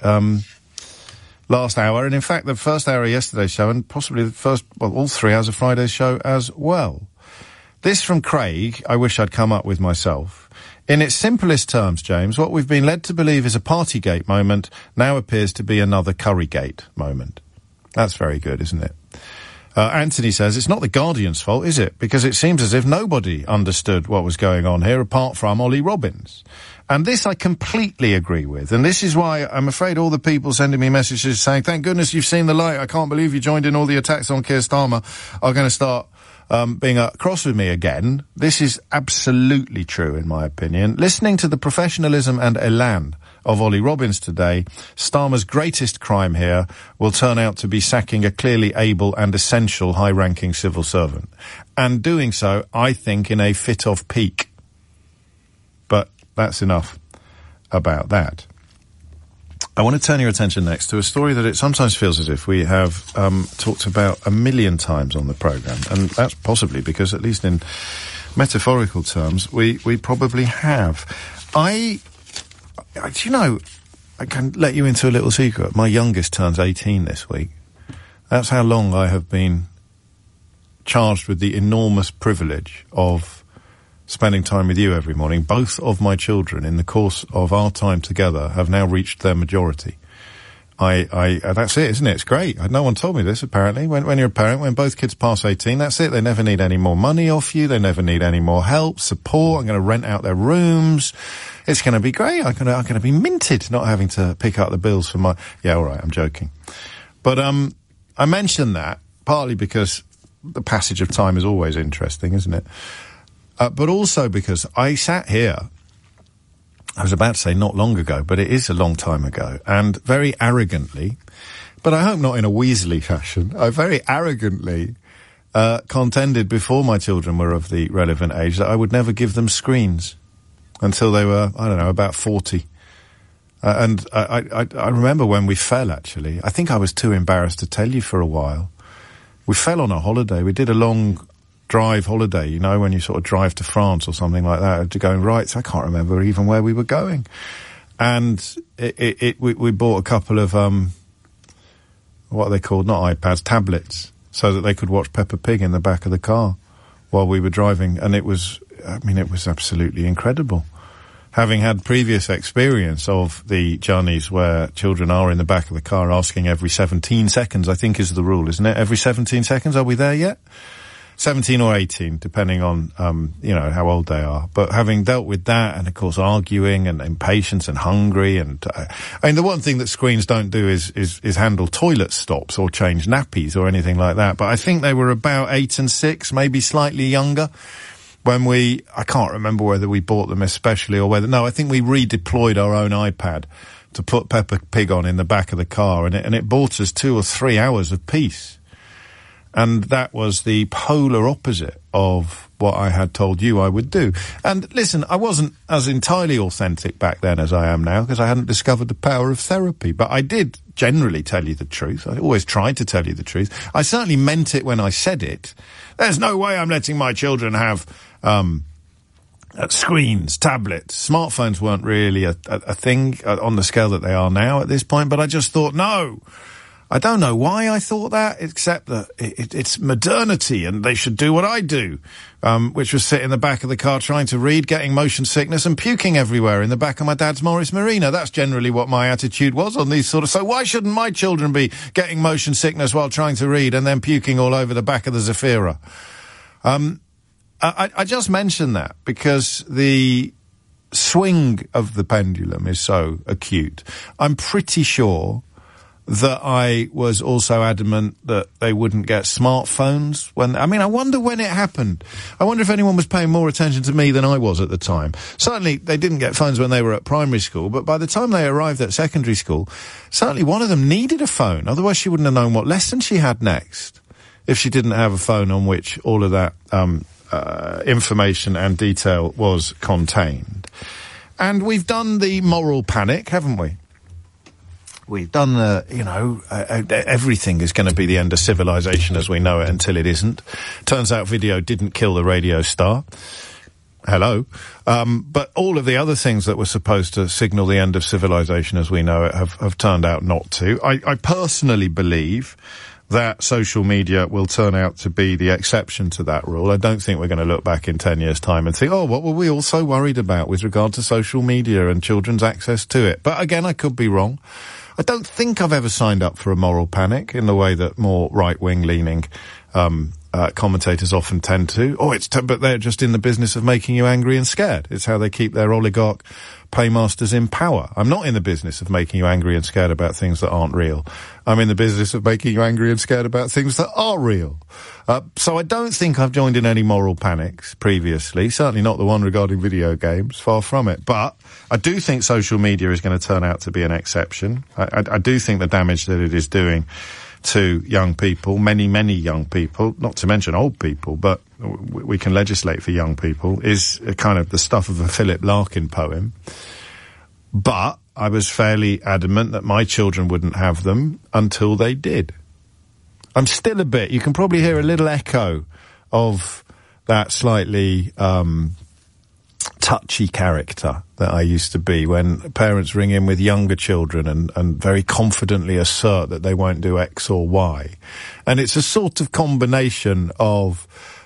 last hour, and in fact the first hour of yesterday's show, and possibly the first, all 3 hours of Friday's show as well. This from Craig, I wish I'd come up with myself. In its simplest terms, James, what we've been led to believe is a Partygate moment now appears to be another Currygate moment. That's very good, isn't it? Anthony says, it's not the Guardian's fault, is it? Because it seems as if nobody understood what was going on here apart from Ollie Robbins. And this I completely agree with. And this is why I'm afraid all the people sending me messages saying, thank goodness you've seen the light, I can't believe you joined in all the attacks on Keir Starmer, are going to start being cross with me again. This is absolutely true, in my opinion. Listening to the professionalism and elan of Ollie Robbins today, Starmer's greatest crime here will turn out to be sacking a clearly able and essential high-ranking civil servant. And doing so, I think, in a fit of pique. But that's enough about that. I want to turn your attention next to a story that it sometimes feels as if we have talked about a million times on the programme, and that's possibly because, at least in metaphorical terms, we probably have. I can let you into a little secret. My youngest turns 18 this week. That's how long I have been charged with the enormous privilege of spending time with you every morning. Both of my children, in the course of our time together, have now reached their majority. That's it, isn't it? It's great. No one told me this, apparently. When you're a parent, when both kids pass 18, that's it. They never need any more money off you. They never need any more help, support. I'm going to rent out their rooms. It's going to be great. I'm going to be minted, not having to pick up the bills for my... Yeah, all right, I'm joking. But I mentioned that partly because the passage of time is always interesting, isn't it? But also because I sat here, I was about to say not long ago, but it is a long time ago, and very arrogantly, but I hope not in a Weasley fashion, I very arrogantly contended before my children were of the relevant age that I would never give them screens until they were, I don't know, about 40. And I remember when we fell, actually. I think I was too embarrassed to tell you for a while. We fell on a holiday. We did a long drive holiday, you know, when you sort of drive to France or something like that, to going right. So I can't remember even where we were going. And we bought a couple of, what are they called? Not iPads, tablets, so that they could watch Peppa Pig in the back of the car while we were driving. And it was absolutely incredible. having had previous experience of the journeys where children are in the back of the car asking every 17 seconds, I think is the rule, isn't it? Every 17 seconds, are we there yet? 17 or 18, depending on, how old they are. But having dealt with that and, of course, arguing and impatience and hungry and, the one thing that screens don't do is handle toilet stops or change nappies or anything like that. But I think they were about 8 and 6, maybe slightly younger. When I can't remember whether we bought them especially or I think we redeployed our own iPad to put Peppa Pig on in the back of the car, and it bought us 2 or 3 hours of peace. And that was the polar opposite of what I had told you I would do. And listen, I wasn't as entirely authentic back then as I am now, because I hadn't discovered the power of therapy. But I did generally tell you the truth. I always tried to tell you the truth. I certainly meant it when I said it. There's no way I'm letting my children have screens, tablets. Smartphones weren't really a thing on the scale that they are now at this point, but I just thought, no. I don't know why I thought that, except that it's modernity and they should do what I do, which was sit in the back of the car trying to read, getting motion sickness and puking everywhere in the back of my dad's Morris Marina. That's generally what my attitude was on these so why shouldn't my children be getting motion sickness while trying to read and then puking all over the back of the Zafira? I just mentioned that because the swing of the pendulum is so acute. I'm pretty sure that I was also adamant that they wouldn't get smartphones I wonder when it happened. I wonder if anyone was paying more attention to me than I was at the time. Certainly they didn't get phones when they were at primary school, but by the time they arrived at secondary school, certainly one of them needed a phone. Otherwise she wouldn't have known what lesson she had next if she didn't have a phone on which all of that information and detail was contained. And we've done the moral panic, haven't we? We've done everything is going to be the end of civilization as we know it until it isn't. Turns out video didn't kill the radio star. Hello. But all of the other things that were supposed to signal the end of civilization as we know it have turned out not to. I personally believe that social media will turn out to be the exception to that rule. I don't think we're going to look back in 10 years' time and think, what were we all so worried about with regard to social media and children's access to it? But again, I could be wrong. I don't think I've ever signed up for a moral panic in the way that more right-wing leaning commentators often tend to. But they're just in the business of making you angry and scared. It's how they keep their oligarch paymasters in power. I'm not in the business of making you angry and scared about things that aren't real. I'm in the business of making you angry and scared about things that are real. So I don't think I've joined in any moral panics previously, certainly not the one regarding video games, far from it. But I do think social media is going to turn out to be an exception. I do think the damage that it is doing to young people, many, many young people, not to mention old people, but we can legislate for young people, is kind of the stuff of a Philip Larkin poem. But I was fairly adamant that my children wouldn't have them until they did. I'm still a bit, you can probably hear a little echo of that slightly touchy character that I used to be when parents ring in with younger children and very confidently assert that they won't do X or Y. And it's a sort of combination of,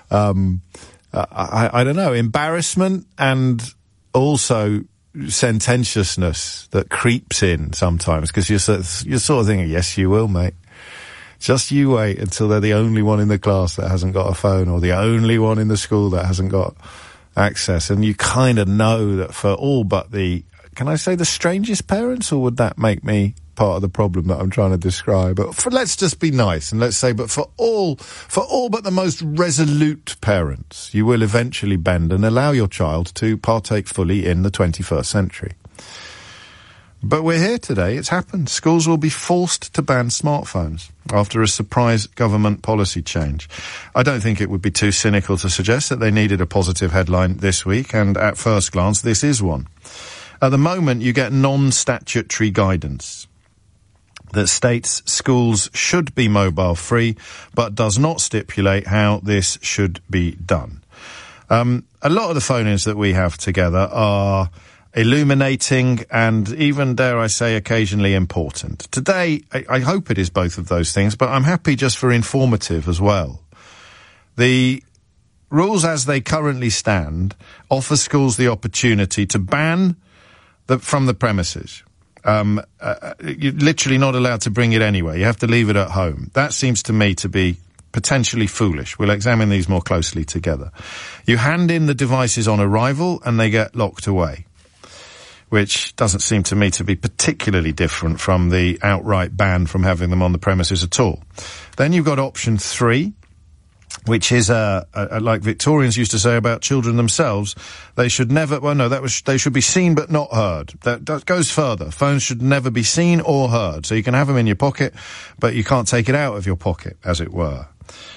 I don't know, embarrassment and also sententiousness that creeps in sometimes, because you're sort of thinking, yes, you will, mate. Just you wait until they're the only one in the class that hasn't got a phone, or the only one in the school that hasn't got access. And you kind of know that for all but can I say the strangest parents, or would that make me part of the problem that I'm trying to describe? But let's just be nice and let's say, but for all but the most resolute parents, you will eventually bend and allow your child to partake fully in the 21st century. But we're here today. It's happened. Schools will be forced to ban smartphones after a surprise government policy change. I don't think it would be too cynical to suggest that they needed a positive headline this week, and at first glance, this is one. At the moment, you get non-statutory guidance that states schools should be mobile-free, but does not stipulate how this should be done. A lot of the phone-ins that we have together are illuminating and even, dare I say, occasionally important. Today, I hope it is both of those things, but I'm happy just for informative as well. The rules as they currently stand offer schools the opportunity to ban from the premises. You're literally not allowed to bring it anywhere. You have to leave it at home. That seems to me to be potentially foolish. We'll examine these more closely together. You hand in the devices on arrival and they get locked away, which doesn't seem to me to be particularly different from the outright ban from having them on the premises at all. Then you've got option 3, which is, like Victorians used to say about children themselves, they should never, they should be seen but not heard. That goes further. Phones should never be seen or heard. So you can have them in your pocket, but you can't take it out of your pocket, as it were.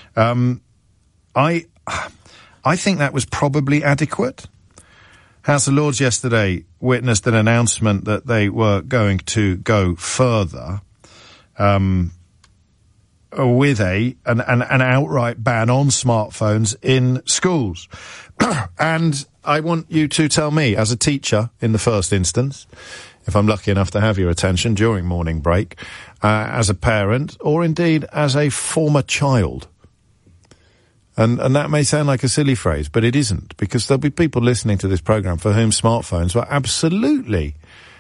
I think that was probably adequate. House of Lords yesterday witnessed an announcement that they were going to go further, with an outright ban on smartphones in schools. And I want you to tell me, as a teacher in the first instance, if I'm lucky enough to have your attention during morning break, as a parent, or indeed as a former child. And that may sound like a silly phrase, but it isn't, because there'll be people listening to this programme for whom smartphones were absolutely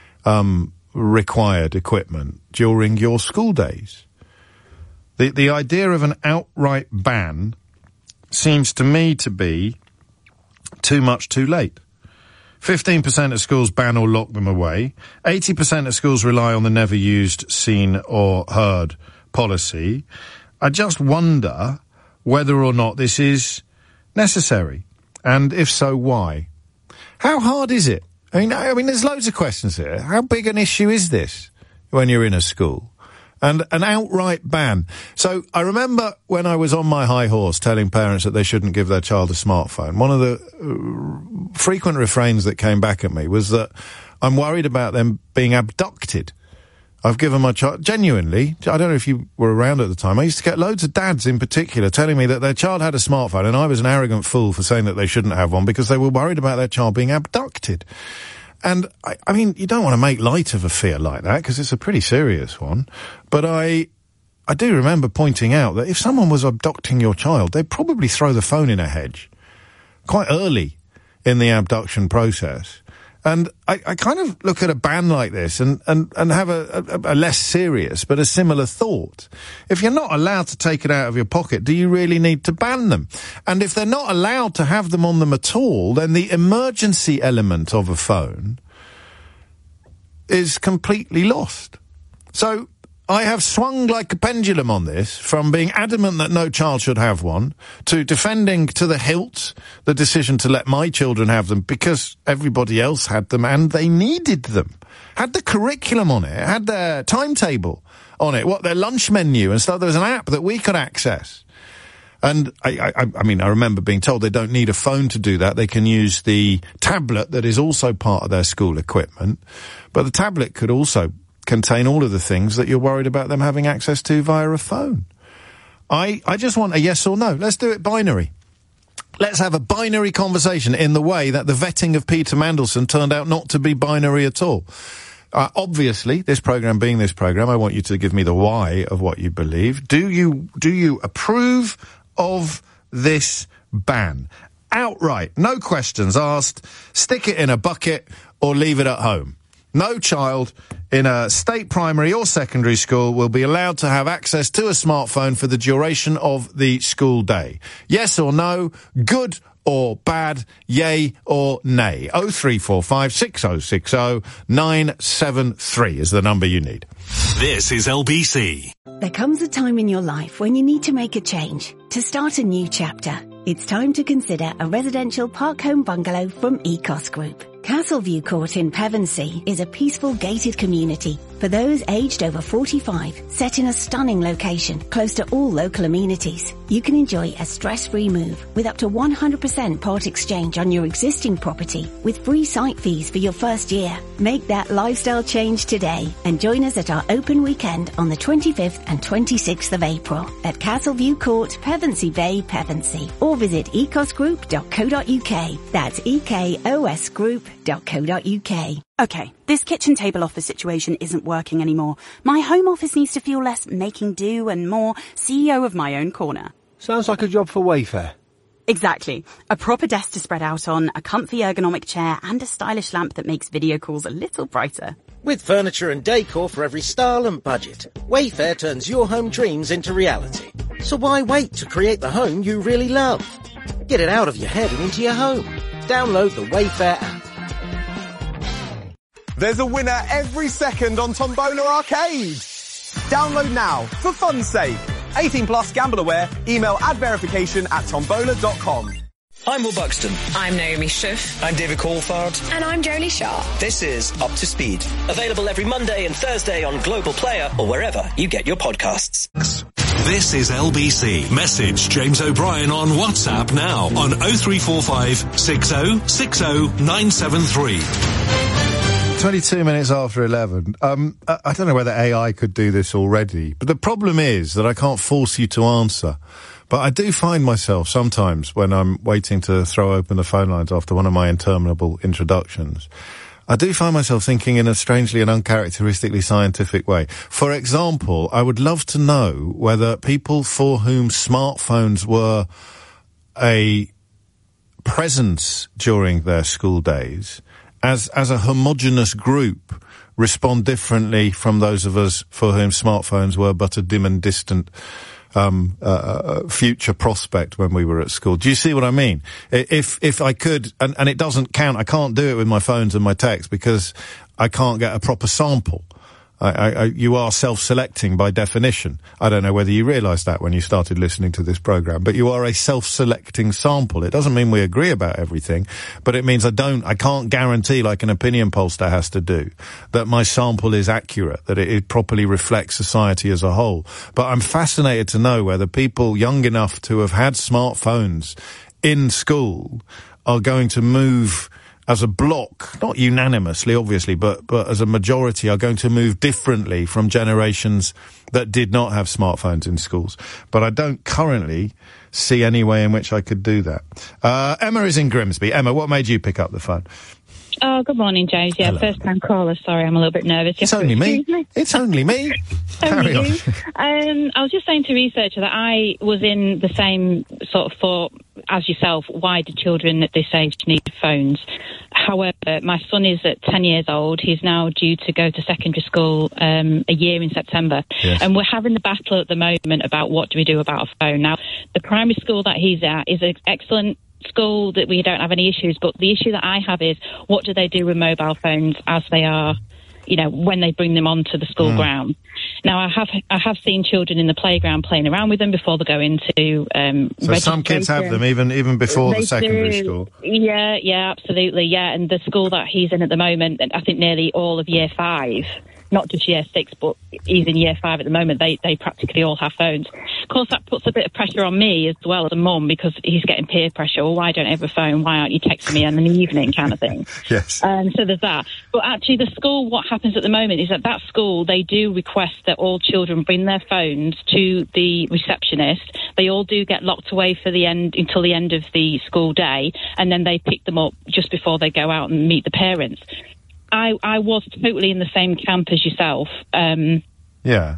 required equipment during your school days. The idea of an outright ban seems to me to be too much too late. 15% of schools ban or lock them away. 80% of schools rely on the never used, seen or heard policy. I just wonder whether or not this is necessary, and if so, why? How hard is it? I mean, there's loads of questions here. How big an issue is this when you're in a school? And an outright ban. So I remember when I was on my high horse telling parents that they shouldn't give their child a smartphone, one of the frequent refrains that came back at me was that I'm worried about them being abducted. I've given my child, genuinely, I don't know if you were around at the time, I used to get loads of dads in particular telling me that their child had a smartphone and I was an arrogant fool for saying that they shouldn't have one because they were worried about their child being abducted. And, I mean, you don't want to make light of a fear like that because it's a pretty serious one. But I do remember pointing out that if someone was abducting your child, they'd probably throw the phone in a hedge quite early in the abduction process. And I kind of look at a ban like this and have a less serious but a similar thought. If you're not allowed to take it out of your pocket, do you really need to ban them? And if they're not allowed to have them on them at all, then the emergency element of a phone is completely lost. So I have swung like a pendulum on this, from being adamant that no child should have one, to defending to the hilt the decision to let my children have them because everybody else had them and they needed them. Had the curriculum on it, had their timetable on it, their lunch menu and stuff. There was an app that we could access. And I mean, I remember being told they don't need a phone to do that. They can use the tablet that is also part of their school equipment. But the tablet could also contain all of the things that you're worried about them having access to via a phone. I just want a yes or no. Let's do it binary. Let's have a binary conversation in the way that the vetting of Peter Mandelson turned out not to be binary at all. Obviously, this programme being this programme, I want you to give me the why of what you believe. Do you approve of this ban? Outright, no questions asked, stick it in a bucket or leave it at home. No child in a state primary or secondary school will be allowed to have access to a smartphone for the duration of the school day. Yes or no? Good or bad? Yay or nay? 0345 6060 973 is the number you need. This is LBC. There comes a time in your life when you need to make a change, to start a new chapter. It's time to consider a residential park home bungalow from Ecos Group. Castleview Court in Pevensey is a peaceful gated community for those aged over 45, set in a stunning location close to all local amenities. You can enjoy a stress-free move with up to 100% part exchange on your existing property with free site fees for your first year. Make that lifestyle change today and join us at our open weekend on the 25th and 26th of April at Castleview Court, Pevensey Bay, Pevensey, or visit ecosgroup.co.uk. That's ekosgroup.co.uk. Okay, this kitchen table office situation isn't working anymore. My home office needs to feel less making do and more CEO of my own corner. Sounds like a job for Wayfair. Exactly. A proper desk to spread out on, a comfy ergonomic chair, and a stylish lamp that makes video calls a little brighter. With furniture and decor for every style and budget, Wayfair turns your home dreams into reality. So why wait to create the home you really love? Get it out of your head and into your home. Download the Wayfair app. There's a winner every second on Tombola Arcade. Download now for fun's sake. 18 plus, gamble aware. Email adverification@tombola.com. I'm Will Buxton. I'm Naomi Schiff. I'm David Coulthard. And I'm Jolie Sharp. This is Up to Speed. Available every Monday and Thursday on Global Player or wherever you get your podcasts. This is LBC. Message James O'Brien on WhatsApp now on 0345 60 60 973. 22 minutes after 11. I don't know whether AI could do this already, but the problem is that I can't force you to answer. But I do find myself sometimes when I'm waiting to throw open the phone lines after one of my interminable introductions, I do find myself thinking in a strangely and uncharacteristically scientific way. For example, I would love to know whether people for whom smartphones were a presence during their school days, as a homogenous group, respond differently from those of us for whom smartphones were but a dim and distant future prospect when we were at school. Do you see what I mean? If I could, and it doesn't count, I can't do it with my phones and my texts because I can't get a proper sample. You are self-selecting by definition. I don't know whether you realised that when you started listening to this programme, but you are a self-selecting sample. It doesn't mean we agree about everything, but it means I can't guarantee, like an opinion pollster has to do, that my sample is accurate, that it properly reflects society as a whole. But I'm fascinated to know whether people young enough to have had smartphones in school are going to move as a block, not unanimously, obviously, but as a majority, are going to move differently from generations that did not have smartphones in schools. But I don't currently see any way in which I could do that. Emma is in Grimsby. Emma, what made you pick up the phone? Oh, good morning, James. Yeah, hello. First time caller. Sorry, I'm a little bit nervous. It's only me. It's only me. Carry on. I was just saying to researcher that I was in the same sort of thought as yourself. Why do children at this age need phones? However, my son is at 10 years old. He's now due to go to secondary school a year in September. Yes. And we're having the battle at the moment about what do we do about a phone. Now, the primary school that he's at is an excellent school that we don't have any issues, but the issue that I have is what do they do with mobile phones as they are, when they bring them onto the school ground. Now, I have seen children in the playground playing around with them before they go into so some kids have them even before the secondary school. Yeah, absolutely, yeah. And the school that he's in at the moment, I think nearly all of year 5, not just year 6, but he's in year 5 at the moment, they practically all have phones. Of course, that puts a bit of pressure on me as well as a mum, because he's getting peer pressure. Well, why don't I have a phone? Why aren't you texting me in the evening, kind of thing? Yes. So there's that. But actually, the school, what happens at the moment is that school, they do request that all children bring their phones to the receptionist. They all do get locked away until the end of the school day, and then they pick them up just before they go out and meet the parents. I was totally in the same camp as yourself. Yeah.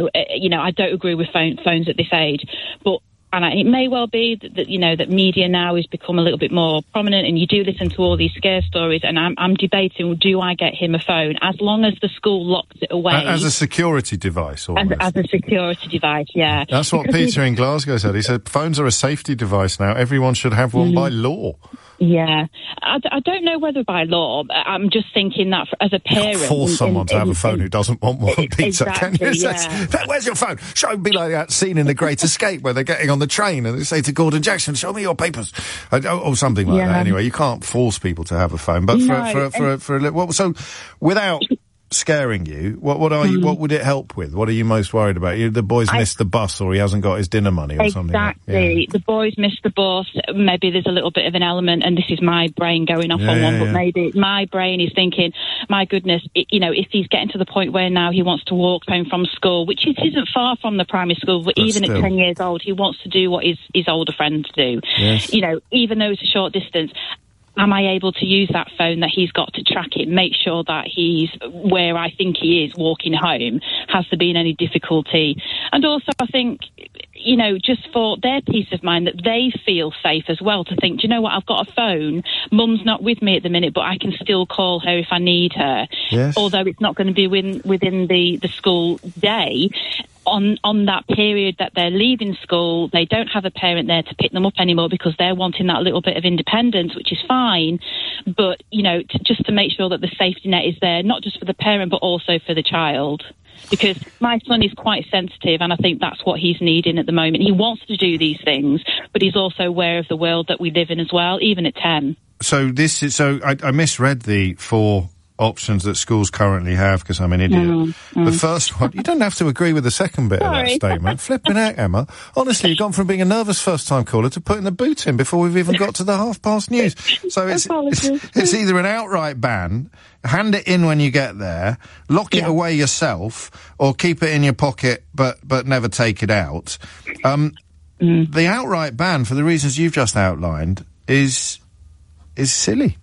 I don't agree with phones at this age, but it may well be that media now has become a little bit more prominent, and you do listen to all these scare stories. And I'm debating: do I get him a phone as long as the school locks it away as a security device? As a security device, yeah. That's what Peter in Glasgow said. He said phones are a safety device now. Everyone should have one by law. Yeah, I don't know whether by law. I'm just thinking that as a parent, you can't force someone to have a phone who doesn't want one, Peter. Exactly, can you? Yeah. Where's your phone? Show me, be like that scene in The Great Escape where they're getting on the train and they say to Gordon Jackson, "Show me your papers," or something like that. Anyway, you can't force people to have a phone, but for a little. So, without scaring you, what would it help with? What are you most worried about? The boy's missed the bus, or he hasn't got his dinner money, or something. Exactly. The boy's missed the bus. Maybe there's a little bit of an element, and this is my brain going off on one, but maybe my brain is thinking, my goodness, if he's getting to the point where now he wants to walk home from school, which isn't far from the primary school, but even still, at 10 years old, he wants to do what his older friends do. Yes. Even though it's a short distance. Am I able to use that phone that he's got to track it, make sure that he's where I think he is walking home? Has there been any difficulty? And also, I think, you know, just for their peace of mind, that they feel safe as well, to think, do you know what, I've got a phone, Mum's not with me at the minute, but I can still call her if I need her. Yes. Although it's not going to be within the school day. On that period that they're leaving school, they don't have a parent there to pick them up anymore because they're wanting that little bit of independence, which is fine. But, you know, just to make sure that the safety net is there, not just for the parent, but also for the child. Because my son is quite sensitive, and I think that's what he's needing at the moment. He wants to do these things, but he's also aware of the world that we live in as well, even at 10. So I misread the 4 options that schools currently have because I'm an idiot. The first one, you don't have to agree with the second bit of that statement. Flipping out, Emma. Honestly, you've gone from being a nervous first-time caller to putting the boot in before we've even got to the half-past news. So it's either an outright ban, hand it in when you get there, lock it away yourself, or keep it in your pocket but never take it out. The outright ban, for the reasons you've just outlined, is silly.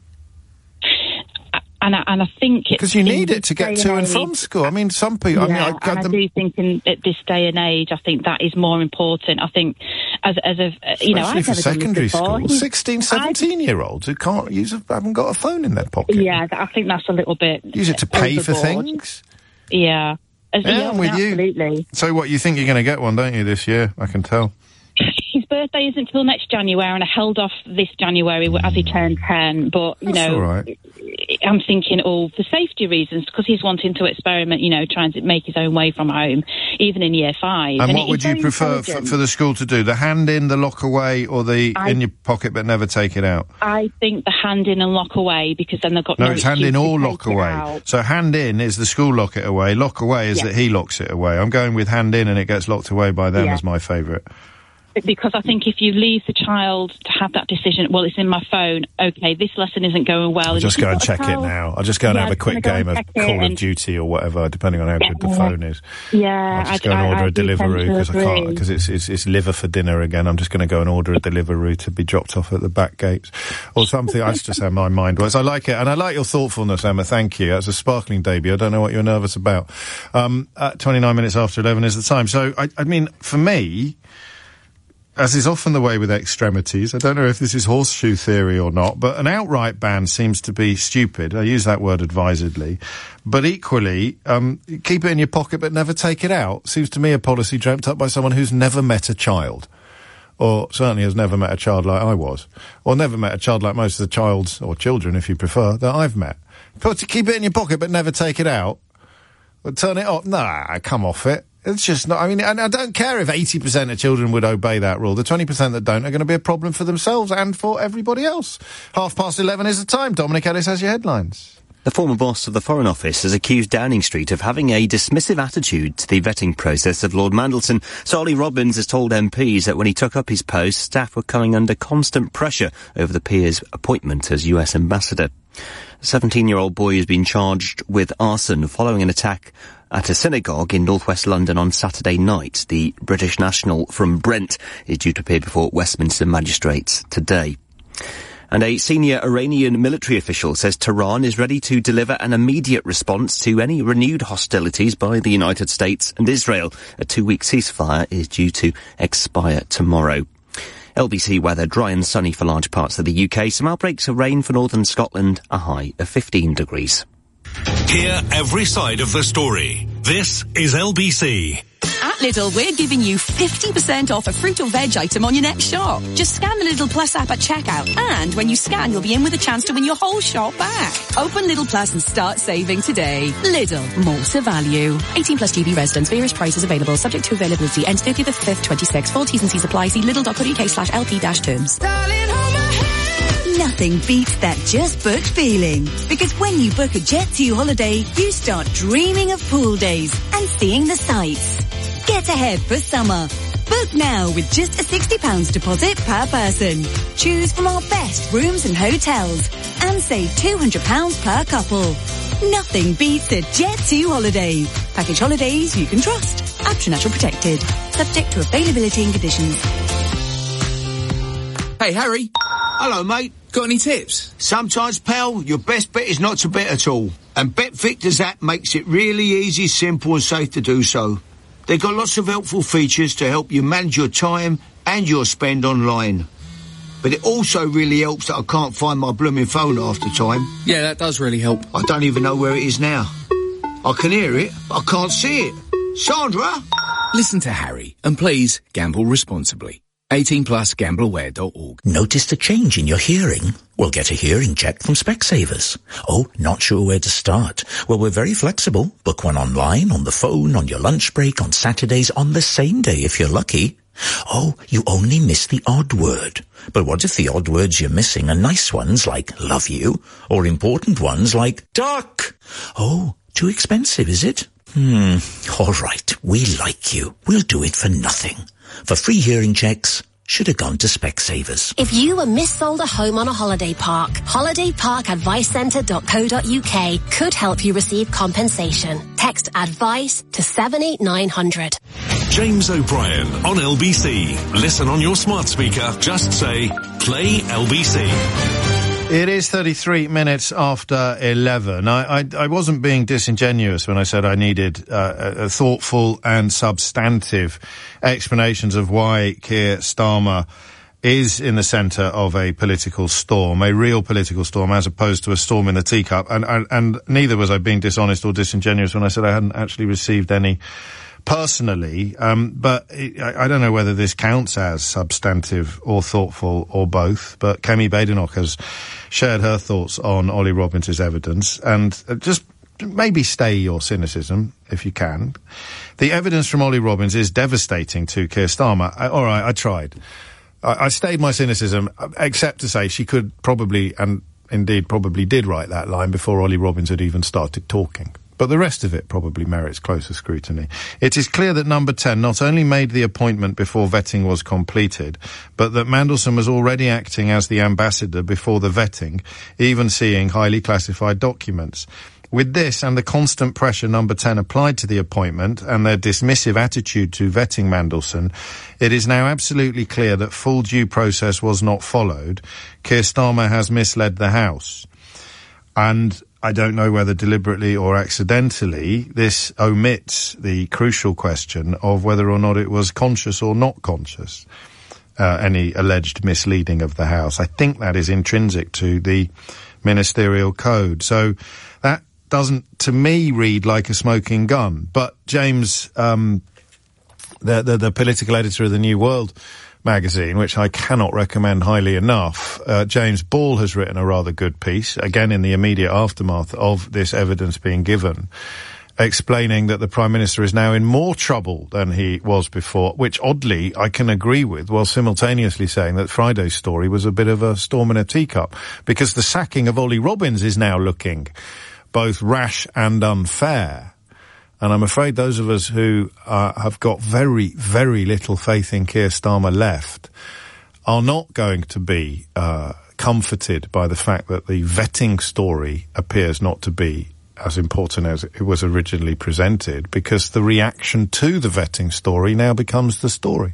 And I think because you need it to get to and from school. I mean, some people. Yeah, I do think at this day and age, I think that is more important. I think as a you know, especially for secondary school, 16, 17-year-olds who haven't got a phone in their pocket. Yeah, I think that's a little bit. Use it to pay for things. Yeah, I'm with absolutely. You. So what, you think you're going to get one, don't you, this year? I can tell. His birthday isn't until next January, and I held off this January as he turned 10. But, you know, all right. I'm thinking, for safety reasons, because he's wanting to experiment, you know, trying to make his own way from home, even in year 5. And what would you prefer for the school to do? The hand in, the lock away, or the in your pocket but never take it out? I think the hand in and lock away, because then they've got no it's hand in or lock away. Out. So hand in is the school lock it away. Lock away is that he locks it away. I'm going with hand in and it gets locked away by them as my favourite. Because I think if you leave the child to have that decision, well, it's in my phone, okay, this lesson isn't going well. I'll just go and check it now. I'll just go and have a quick game of Call of Duty or whatever, depending on how good the phone is. Yeah. I'll just go and order a Deliveroo because I can't, because it's liver for dinner again. I'm just going to go and order a Deliveroo to be dropped off at the back gates or something. That's just how my mind works. I like it, and I like your thoughtfulness, Emma. Thank you. That's a sparkling debut. I don't know what you're nervous about. 29 minutes after 11 is the time. So, I mean, for me, as is often the way with extremities, I don't know if this is horseshoe theory or not, but an outright ban seems to be stupid. I use that word advisedly. But equally, keep it in your pocket but never take it out seems to me a policy dreamt up by someone who's never met a child. Or certainly has never met a child like I was. Or never met a child like most of the or children, if you prefer, that I've met. Keep it in your pocket but never take it out. Or turn it off. Nah, come off it. It's just not, I mean, and I don't care if 80% of children would obey that rule. The 20% that don't are going to be a problem for themselves and for everybody else. 11:30 is the time. Dominic Ellis has your headlines. The former boss of the Foreign Office has accused Downing Street of having a dismissive attitude to the vetting process of Lord Mandelson. So Ollie Robbins has told MPs that when he took up his post, staff were coming under constant pressure over the peer's appointment as US ambassador. A 17-year-old boy has been charged with arson following an attack at a synagogue in northwest London on Saturday night. The British national from Brent is due to appear before Westminster magistrates today. And a senior Iranian military official says Tehran is ready to deliver an immediate response to any renewed hostilities by the United States and Israel. A 2-week ceasefire is due to expire tomorrow. LBC weather, dry and sunny for large parts of the UK. Some outbreaks of rain for northern Scotland, a high of 15 degrees. Hear every side of the story. This is LBC. At Lidl, we're giving you 50% off a fruit or veg item on your next shop. Just scan the Lidl Plus app at checkout, and when you scan, you'll be in with a chance to win your whole shop back. Open Lidl Plus and start saving today. Lidl, more to value. 18 plus GB residents, various prices available, subject to availability. Ends 30th of 5th, 26. Full T's and C's apply. See lidl.co.uk/LP-terms. Nothing beats that just booked feeling. Because when you book a Jet2 holiday, you start dreaming of pool days and seeing the sights. Get ahead for summer. Book now with just a £60 deposit per person. Choose from our best rooms and hotels and save £200 per couple. Nothing beats a Jet2 holiday. Package holidays you can trust. Option natural protected. Subject to availability and conditions. Hey, Harry. Hello, mate. Got any tips? Sometimes, pal, your best bet is not to bet at all. And Bet Victor's app makes it really easy, simple and safe to do so. They've got lots of helpful features to help you manage your time and your spend online. But it also really helps that I can't find my blooming phone half the time. Yeah, that does really help. I don't even know where it is now. I can hear it, but I can't see it. Sandra? Listen to Harry, and please gamble responsibly. 18 plus gambleaware.org. Noticed a change in your hearing? Well, get a hearing check from Specsavers. Oh, not sure where to start? Well, we're very flexible. Book one online, on the phone, on your lunch break, on Saturdays, on the same day if you're lucky. Oh, you only miss the odd word. But what if the odd words you're missing are nice ones like love you, or important ones like duck? Oh, too expensive, is it? All right, we like you. We'll do it for nothing. For free hearing checks, should have gone to Specsavers. If you were missold a home on a holiday park, holidayparkadvicecentre.co.uk could help you receive compensation. Text ADVICE to 78900. James O'Brien on LBC. Listen on your smart speaker. Just say, play LBC. It is 33 minutes after 11. I wasn't being disingenuous when I said I needed a thoughtful and substantive explanations of why Keir Starmer is in the centre of a political storm, a real political storm, as opposed to a storm in the teacup. And neither was I being dishonest or disingenuous when I said I hadn't actually received any personally, but I don't know whether this counts as substantive or thoughtful or both, but Kemi Badenoch has shared her thoughts on Ollie Robbins' evidence, and just maybe stay your cynicism if you can. The evidence from Ollie Robbins is devastating to Keir Starmer. All right, I tried. I stayed my cynicism, except to say she could probably, and indeed probably did write that line before Ollie Robbins had even started talking. But the rest of it probably merits closer scrutiny. It is clear that Number 10 not only made the appointment before vetting was completed, but that Mandelson was already acting as the ambassador before the vetting, even seeing highly classified documents. With this and the constant pressure Number 10 applied to the appointment and their dismissive attitude to vetting Mandelson, it is now absolutely clear that full due process was not followed. Keir Starmer has misled the House. And I don't know whether deliberately or accidentally, this omits the crucial question of whether or not it was conscious or not conscious, any alleged misleading of the House. I think that is intrinsic to the ministerial code. So that doesn't, to me, read like a smoking gun. But James, the political editor of the New World magazine, which I cannot recommend highly enough, James Ball has written a rather good piece, again in the immediate aftermath of this evidence being given, explaining that the Prime Minister is now in more trouble than he was before, which oddly I can agree with, while simultaneously saying that Friday's story was a bit of a storm in a teacup, because the sacking of Ollie Robbins is now looking both rash and unfair. And I'm afraid those of us who have got very, very little faith in Keir Starmer left are not going to be comforted by the fact that the vetting story appears not to be as important as it was originally presented, because the reaction to the vetting story now becomes the story.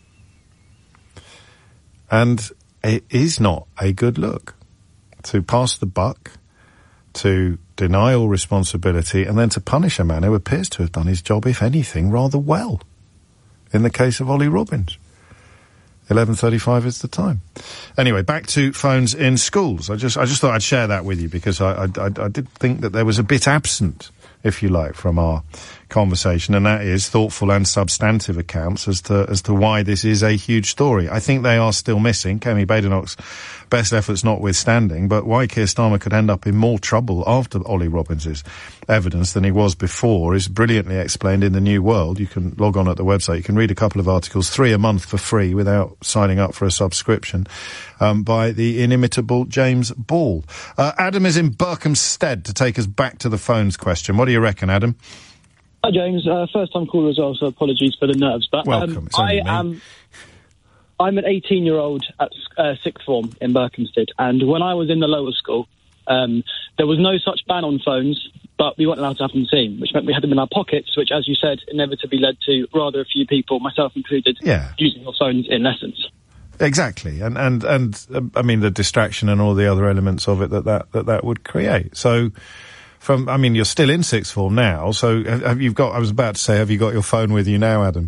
And it is not a good look to pass the buck, to deny all responsibility, and then to punish a man who appears to have done his job, if anything, rather well. In the case of Ollie Robbins. 11:35 is the time. Anyway, back to phones in schools. I just thought I'd share that with you, because I did think that there was a bit absent, if you like, from our conversation, and that is thoughtful and substantive accounts as to why this is a huge story. I think they are still missing, Kemi Badenoch's best efforts notwithstanding, but why Keir Starmer could end up in more trouble after Ollie Robbins' evidence than he was before is brilliantly explained in the New World. You can log on at the website. You can read a couple of articles, 3 a month for free without signing up for a subscription, by the inimitable James Ball. Adam is in Berkhamsted to take us back to the phones question. What do you reckon, Adam? Hi, James. First time caller as well, so apologies for the nerves. But welcome. I'm an 18-year-old at sixth form in Berkhamsted, and when I was in the lower school, there was no such ban on phones, but we weren't allowed to have them seen, which meant we had them in our pockets, which, as you said, inevitably led to rather a few people, myself included, using your phones in lessons. Exactly, and I mean the distraction and all the other elements of it that would create. So you're still in sixth form now, so have you got your phone with you now, Adam?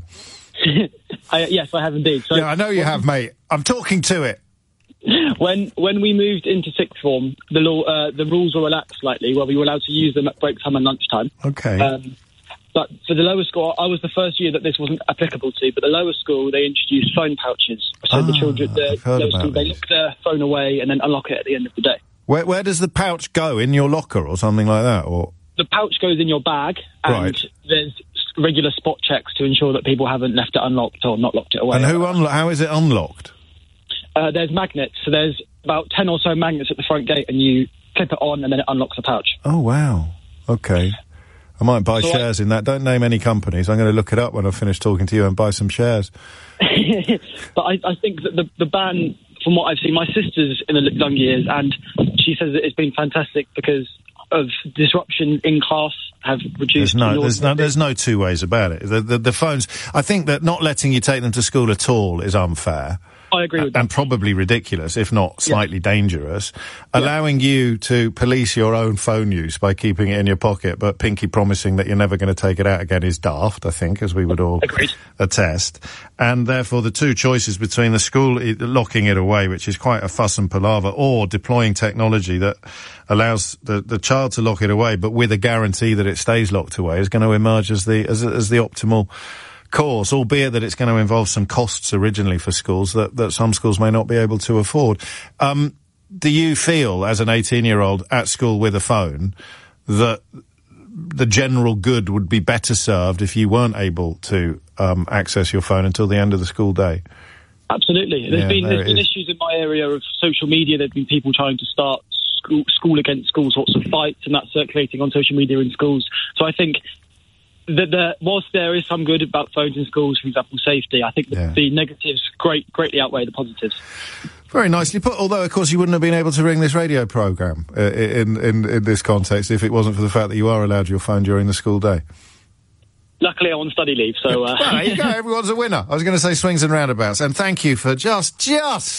Yes, I have indeed. So, yeah, I know you have, mate. I'm talking to it. When we moved into sixth form, the rules were relaxed slightly, where we were allowed to use them at break time and lunchtime. Okay. But for the lower school, I was the first year that this wasn't applicable to, but the lower school, they introduced phone pouches. So the children, the lower school, they lock their phone away and then unlock it at the end of the day. Where does the pouch go? In your locker or something like that? Or the pouch goes in your bag, and there's regular spot checks to ensure that people haven't left it unlocked or not locked it away. And how is it unlocked? There's magnets. So there's about 10 or so magnets at the front gate, and you clip it on, and then it unlocks the pouch. Oh, wow. Okay. I might buy shares in that. Don't name any companies. I'm going to look it up when I finish talking to you and buy some shares. But I think that the ban, from what I've seen, my sister's in the young years, and she says that it's been fantastic because of disruption in class have reduced. There's no two ways about it. The phones, I think that not letting you take them to school at all is unfair. I agree with that. And probably ridiculous, if not slightly dangerous. Allowing you to police your own phone use by keeping it in your pocket, but pinky promising that you're never going to take it out again is daft, I think, as we would all attest. And therefore, the two choices between the school locking it away, which is quite a fuss and palaver, or deploying technology that allows the child to lock it away, but with a guarantee that it stays locked away, is going to emerge as the optimal course, albeit that it's going to involve some costs originally for schools that some schools may not be able to afford. Do you feel, as an 18-year-old at school with a phone, that the general good would be better served if you weren't able to access your phone until the end of the school day? Absolutely. There's been issues in my area of social media. There've been people trying to start school against school sorts of fights, and that's circulating on social media in schools. So I think that whilst there is some good about phones in schools, for example, safety, I think the negatives greatly outweigh the positives. Very nicely put, although, of course, you wouldn't have been able to ring this radio programme in this context if it wasn't for the fact that you are allowed your phone during the school day. Luckily, I'm on study leave, so... Well, there you go, everyone's a winner. I was going to say swings and roundabouts, and thank you for just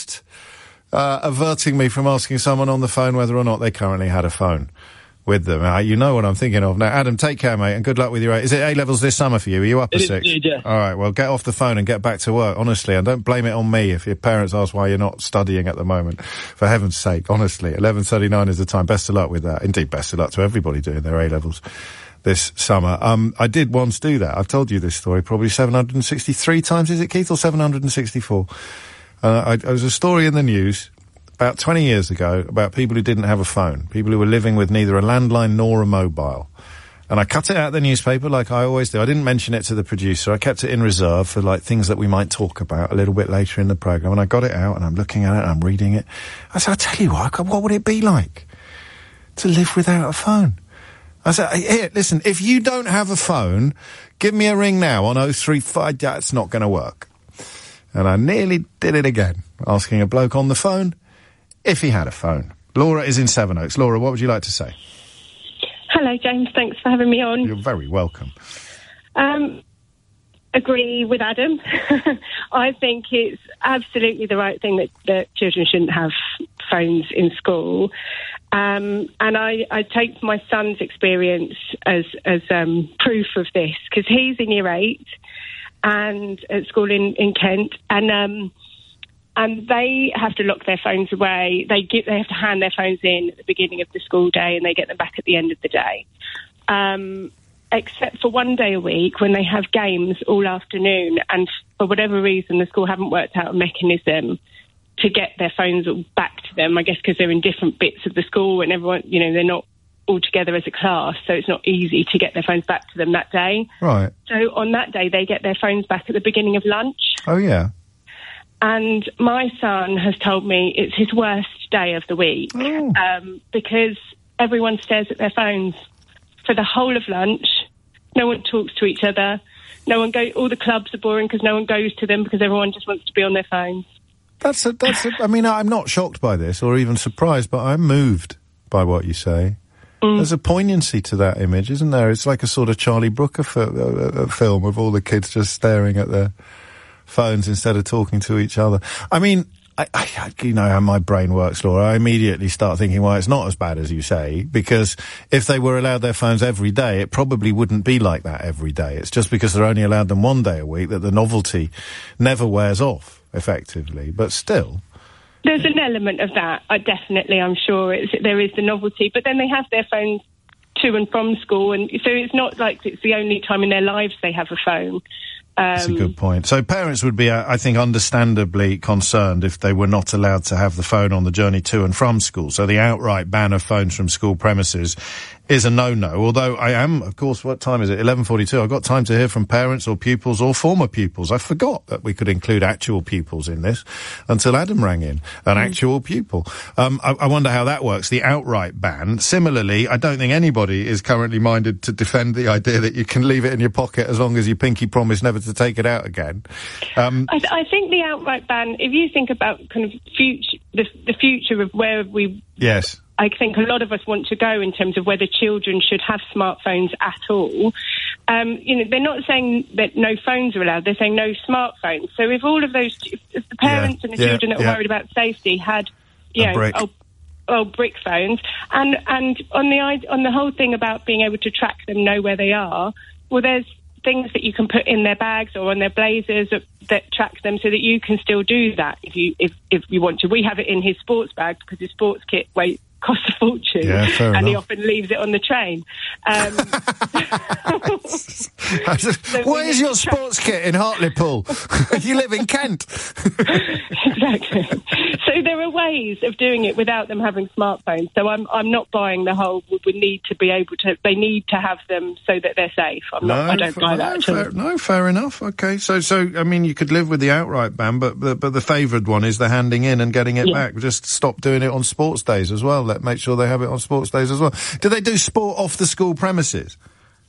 averting me from asking someone on the phone whether or not they currently had a phone with them. You know what I'm thinking of. Now, Adam, take care, mate, and good luck with your... Is it A-levels this summer for you? Are you up at 6? Indeed, yeah. All right, well, get off the phone and get back to work, honestly, and don't blame it on me if your parents ask why you're not studying at the moment. For heaven's sake, honestly, 11:39 is the time. Best of luck with that. Indeed, best of luck to everybody doing their A-levels this summer. I did once do that. I've told you this story probably 763 times, is it, Keith, or 764? There was a story in the news about 20 years ago about people who didn't have a phone, people who were living with neither a landline nor a mobile. And I cut it out of the newspaper like I always do. I didn't mention it to the producer. I kept it in reserve for things that we might talk about a little bit later in the programme. And I got it out and I'm looking at it and I'm reading it. I said, I'll tell you what would it be like to live without a phone? I said, here, listen, if you don't have a phone, give me a ring now on 035. That's not going to work. And I nearly did it again, asking a bloke on the phone if he had a phone. Laura is in Sevenoaks. Laura, what would you like to say? Hello, James. Thanks for having me on. You're very welcome. Agree with Adam. I think it's absolutely the right thing that children shouldn't have phones in school. And I take my son's experience as proof of this, because he's in year 8 and at school in Kent, and they have to lock their phones away. They have to hand their phones in at the beginning of the school day, and they get them back at the end of the day. Except for one day a week when they have games all afternoon, and for whatever reason the school haven't worked out a mechanism to get their phones back to them. I guess because they're in different bits of the school and everyone, they're not all together as a class, so it's not easy to get their phones back to them that day. Right. So on that day they get their phones back at the beginning of lunch. Oh, yeah. And my son has told me it's his worst day of the week because everyone stares at their phones for the whole of lunch. No one talks to each other. All the clubs are boring because no one goes to them because everyone just wants to be on their phones. I mean, I'm not shocked by this or even surprised, but I'm moved by what you say. There's a poignancy to that image, isn't there? It's like a sort of Charlie Brooker film of all the kids just staring at their phones instead of talking to each other. I mean, you know how my brain works, Laura. I immediately start thinking, well, it's not as bad as you say, because if they were allowed their phones every day, it probably wouldn't be like that every day. It's just because they're only allowed them one day a week that the novelty never wears off, effectively. But still... There's an element of that, I'm sure. There is the novelty, but then they have their phones to and from school, and so it's not like it's the only time in their lives they have a phone. That's a good point. So parents would be, I think, understandably concerned if they were not allowed to have the phone on the journey to and from school. So the outright ban of phones from school premises is a no-no. Although I am, of course, what time is it? 11:42. I've got time to hear from parents or pupils or former pupils. I forgot that we could include actual pupils in this until Adam rang in, an actual pupil. I wonder how that works, the outright ban. Similarly, I don't think anybody is currently minded to defend the idea that you can leave it in your pocket as long as you pinky promise never to take it out again. I think the outright ban, if you think about kind of the future of where we... Yes. I think a lot of us want to go in terms of whether children should have smartphones at all. They're not saying that no phones are allowed, they're saying no smartphones. So if all of those, if the parents and the children that are worried about safety had, brick phones, and on the whole thing about being able to track them, know where they are, well, there's things that you can put in their bags or on their blazers that track them so that you can still do that if you want to. We have it in his sports bag because his sports kit costs a fortune, and he often leaves it on the train. Where's your sports kit in Hartlepool? You live in Kent. Exactly. So there are ways of doing it without them having smartphones. So I'm not buying the whole we need to be able to. They need to have them so that they're safe. I don't buy that. Fair enough. Okay, so I mean, you could live with the outright ban, but the favoured one is the handing in and getting it back. Just stop doing it on sports days as well. Make sure they have it on sports days as well. Do they do sport off the school premises?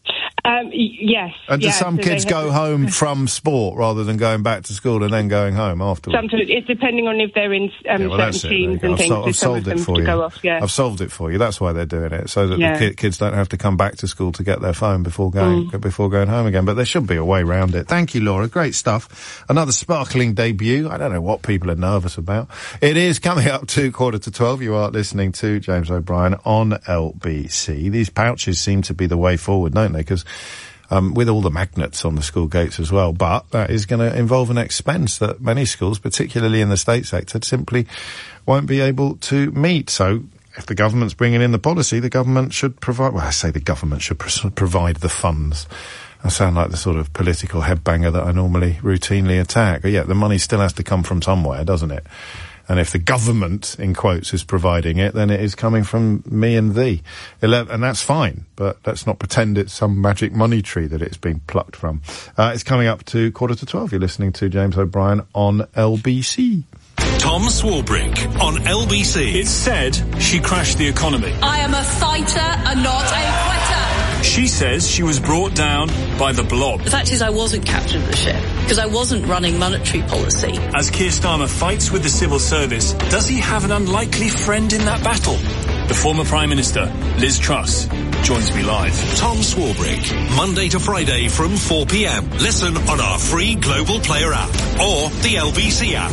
Yes. And do some kids go home from sport rather than going back to school and then going home afterwards? Sometimes it's depending on if they're in certain teams and things. I've solved it for you. Go off, I've solved it for you. That's why they're doing it, so that the kids don't have to come back to school to get their phone before going home again. But there should be a way around it. Thank you, Laura. Great stuff. Another sparkling debut. I don't know what people are nervous about. It is coming up to 11:45. You are listening to James O'Brien on LBC. These pouches seem to be the way forward, don't they? Because with all the magnets on the school gates as well, but that is going to involve an expense that many schools, particularly in the state sector, simply won't be able to meet. So if the government's bringing in the policy, the government should provide, well, I say the government should provide the funds. I sound like the sort of political headbanger that I normally routinely attack. But yeah, the money still has to come from somewhere, doesn't it? And if the government, in quotes, is providing it, then it is coming from me and thee. And that's fine, but let's not pretend it's some magic money tree that it's being plucked from. It's coming up to 11:45. You're listening to James O'Brien on LBC. Tom Swarbrick on LBC. It's said she crashed the economy. I am a fighter and not a quitter. She says she was brought down by the blob. The fact is I wasn't captain of the ship, because I wasn't running monetary policy. As Keir Starmer fights with the civil service, does he have an unlikely friend in that battle? The former Prime Minister, Liz Truss, joins me live. Tom Swarbrick, Monday to Friday from 4 p.m. Listen on our free Global Player app or the LBC app.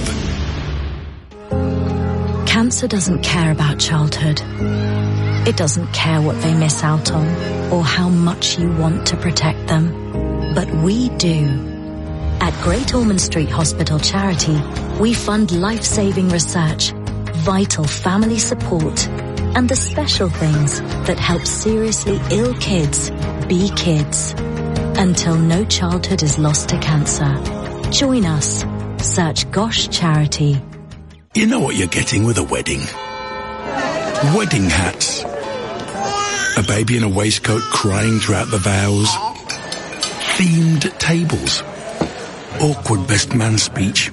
Cancer doesn't care about childhood. It doesn't care what they miss out on or how much you want to protect them. But we do. At Great Ormond Street Hospital Charity, we fund life-saving research, vital family support, and the special things that help seriously ill kids be kids. Until no childhood is lost to cancer. Join us. Search Gosh Charity. You know what you're getting with a wedding. Wedding hats. A baby in a waistcoat crying throughout the vows. Themed tables. Awkward best man speech.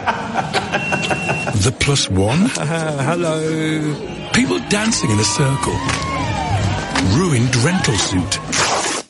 The plus one. Hello. People dancing in a circle. Ruined rental suit.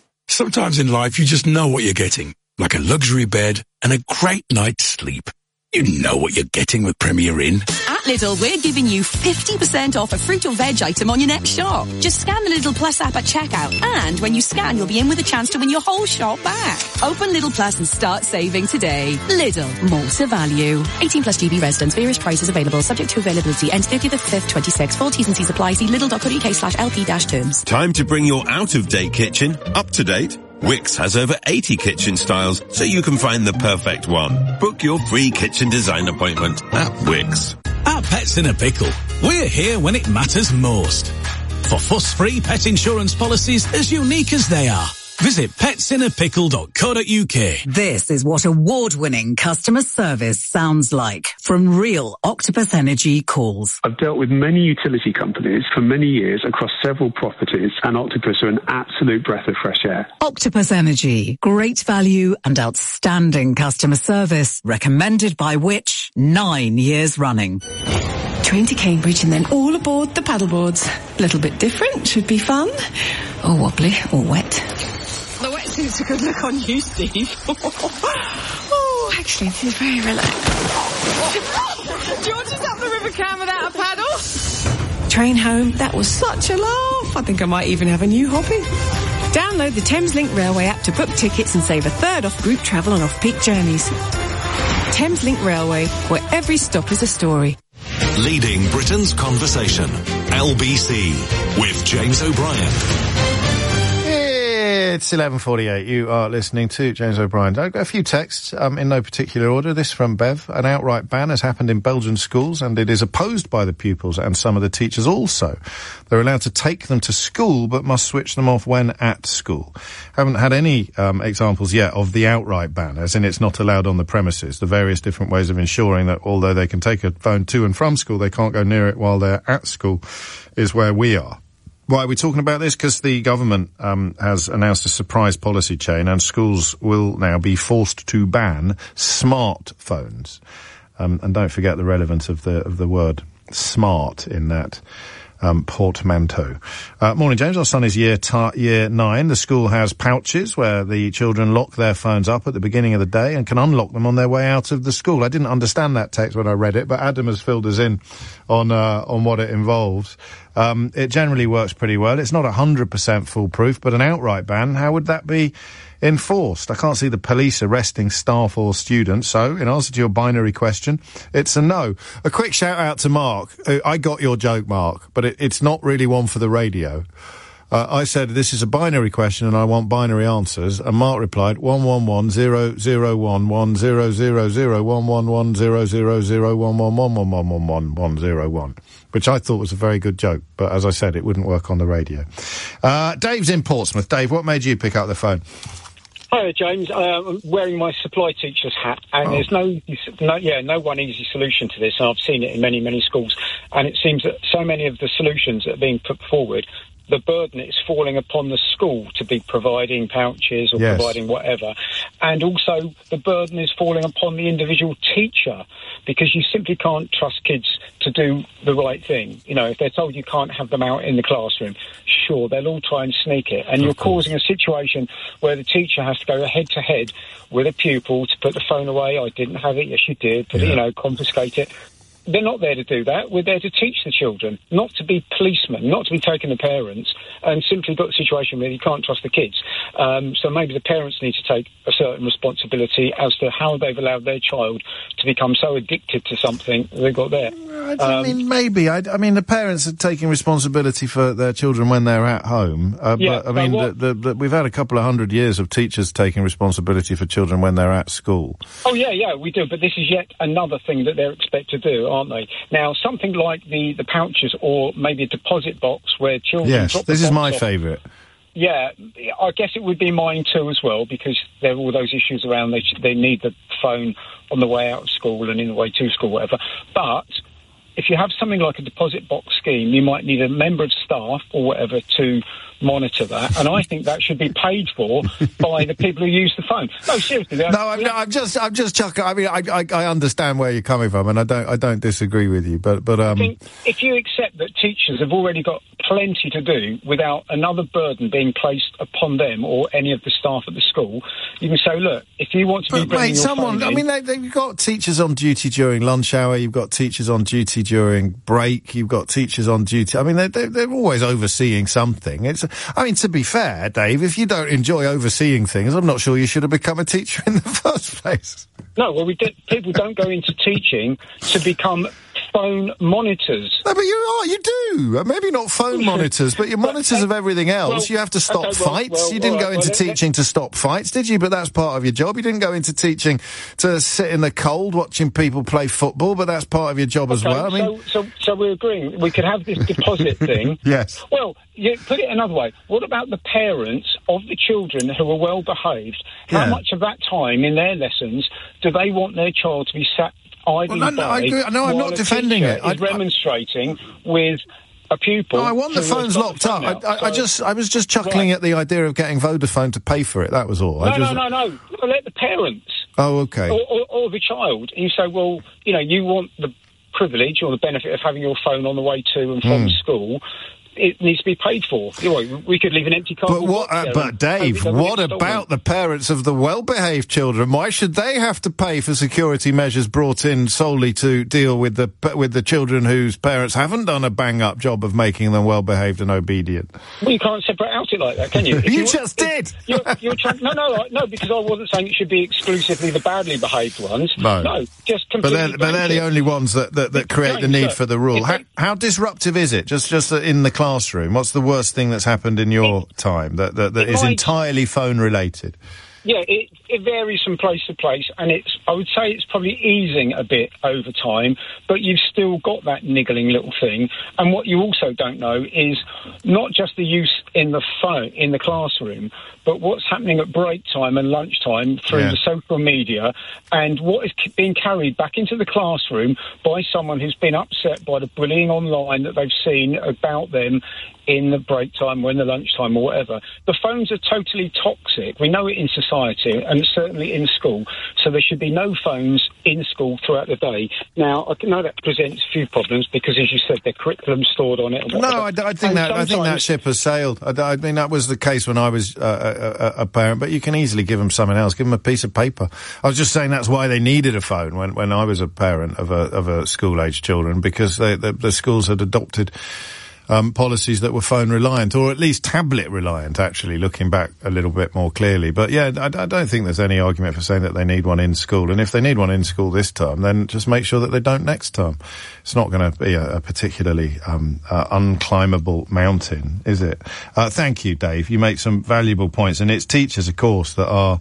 Sometimes in life you just know what you're getting. Like a luxury bed and a great night's sleep. You know what you're getting with Premier Inn. At Lidl, we're giving you 50% off a fruit or veg item on your next shop. Just scan the Lidl Plus app at checkout, and when you scan, you'll be in with a chance to win your whole shop back. Open Lidl Plus and start saving today. Lidl, more to value. 18 plus GB residents. Various prices available, subject to availability. Ends 30th of 5th, 26. Full T's and C's apply. See lidl.co.uk/LP-terms. Time to bring your out-of-date kitchen up to date. Wix has over 80 kitchen styles, so you can find the perfect one. Book your free kitchen design appointment at Wix. At Pets in a Pickle, we're here when it matters most. For fuss-free pet insurance policies as unique as they are. Visit petsinnerpickle.co.uk. This is what award-winning customer service sounds like from real Octopus Energy calls. I've dealt with many utility companies for many years across several properties, and Octopus are an absolute breath of fresh air. Octopus Energy. Great value and outstanding customer service. Recommended by which 9 years running. Train to Cambridge and then all aboard the paddleboards. A little bit different, should be fun. Or wobbly, or wet. The wetsuit's a good look on you, Steve. Oh, actually, this is very relaxed. George is up the River Cam without a paddle. Train home, that was such a laugh. I think I might even have a new hobby. Download the Thameslink Railway app to book tickets and save a third off group travel on off-peak journeys. Thameslink Railway, where every stop is a story. Leading Britain's conversation. LBC with James O'Brien. It's 11:48. You are listening to James O'Brien. I've got a few texts in no particular order. This from Bev. An outright ban has happened in Belgian schools, and it is opposed by the pupils and some of the teachers also. They're allowed to take them to school, but must switch them off when at school. Haven't had any examples yet of the outright ban, as in it's not allowed on the premises. The various different ways of ensuring that although they can take a phone to and from school, they can't go near it while they're at school is where we are. Why are we talking about this? Because the government has announced a surprise policy change, and schools will now be forced to ban smartphones. And don't forget the relevance of the word smart in that portmanteau. Morning, James. Our son is year 9. The school has pouches where the children lock their phones up at the beginning of the day and can unlock them on their way out of the school. I didn't understand that text when I read it, but Adam has filled us in on what it involves. It generally works pretty well. It's not 100% foolproof, but an outright ban, how would that be enforced? I can't see the police arresting staff or students, so in answer to your binary question, it's a no. A quick shout out to Mark. I got your joke, Mark, but it's not really one for the radio. I said, this is a binary question and I want binary answers, and Mark replied, 111-001-10001-111-000-111-111-111-101, which I thought was a very good joke, but as I said, it wouldn't work on the radio. Dave's in Portsmouth. Dave, what made you pick up the phone? Hi, James. I'm wearing my supply teacher's hat, and there's no one easy solution to this. I've seen it in many, many schools, and it seems that so many of the solutions that are being put forward, the burden is falling upon the school to be providing pouches or providing whatever. And also the burden is falling upon the individual teacher, because you simply can't trust kids to do the right thing. You know, if they're told you can't have them out in the classroom, sure, they'll all try and sneak it. And you're causing a situation where the teacher has to go head-to-head with a pupil to put the phone away. I didn't have it. Yes, you did. But, confiscate it. They're not there to do that. We're there to teach the children, not to be policemen, not to be taking the parents, and simply got the situation where you can't trust the kids. So maybe the parents need to take a certain responsibility as to how they've allowed their child to become so addicted to something they've got there. I mean, maybe. I mean, the parents are taking responsibility for their children when they're at home. But I mean, we've had a couple of 100 years of teachers taking responsibility for children when they're at school. Oh, yeah, we do. But this is yet another thing that they're expected to do, aren't they? Now, something like the pouches, or maybe a deposit box where children... Yes, this is my favourite. Yeah, I guess it would be mine too as well, because there are all those issues around they need the phone on the way out of school and in the way to school, whatever. But if you have something like a deposit box scheme, you might need a member of staff or whatever to monitor that, and I think that should be paid for by the people who use the phone. No, seriously. I'm just chuckling. I mean, I understand where you're coming from, and I don't disagree with you, but I think if you accept that teachers have already got plenty to do without another burden being placed upon them or any of the staff at the school, you can say, look, if you want to be bringing your phone in... I mean, they've got teachers on duty during lunch hour, you've got teachers on duty during break, you've got teachers on duty... I mean, they're always overseeing something. I mean, to be fair, Dave, if you don't enjoy overseeing things, I'm not sure you should have become a teacher in the first place. No, well, people don't go into teaching to become phone monitors. No, but you do. Maybe not phone monitors, but you're monitors of everything else. You have to stop fights. You didn't go into teaching to stop fights, did you? But that's part of your job. You didn't go into teaching to sit in the cold watching people play football, but that's part of your job as well. I mean, so we're agreeing we could have this deposit thing. Yes. Well, you put it another way. What about the parents of the children who are well behaved? How much of that time in their lessons do they want their child to be sat idly by? I'm not defending it. I'm remonstrating with a pupil. No, I want the phones locked up. I was just chuckling at the idea of getting Vodafone to pay for it. That was all. No. Let the parents. Oh, okay. Or the child. And you say, well, you want the privilege or the benefit of having your phone on the way to and from school. It needs to be paid for. We could leave an empty car. But Dave, what about the parents of the well-behaved children? Why should they have to pay for security measures brought in solely to deal with the children whose parents haven't done a bang-up job of making them well-behaved and obedient? Well, you can't separate out it like that, can you? You just did. No, because I wasn't saying it should be exclusively the badly behaved ones. No, just completely. But they're the only ones that create the need for the rule. How disruptive is it? Just in the classroom, what's the worst thing that's happened in your time that is entirely phone related? Yeah, it varies from place to place, and I would say it's probably easing a bit over time, but you've still got that niggling little thing. And what you also don't know is not just the use in the phone in the classroom, but what's happening at break time and lunchtime through the social media, and what is being carried back into the classroom by someone who's been upset by the bullying online that they've seen about them in the break time or in the lunchtime or whatever. The phones are totally toxic. We know it in society and certainly in school. So there should be no phones in school throughout the day. Now, I know that presents a few problems because, as you said, their curriculum stored on it. No, I think that ship has sailed. I mean, that was the case when I was a parent, but you can easily give them something else. Give them a piece of paper. I was just saying that's why they needed a phone when I was a parent of a school-aged children, because the schools had adopted policies that were phone reliant, or at least tablet reliant, actually, looking back a little bit more clearly. But yeah, I don't think there's any argument for saying that they need one in school. And if they need one in school this term, then just make sure that they don't next term. It's not going to be a particularly unclimbable mountain, is it? Thank you, Dave. You make some valuable points, and it's teachers, of course, that are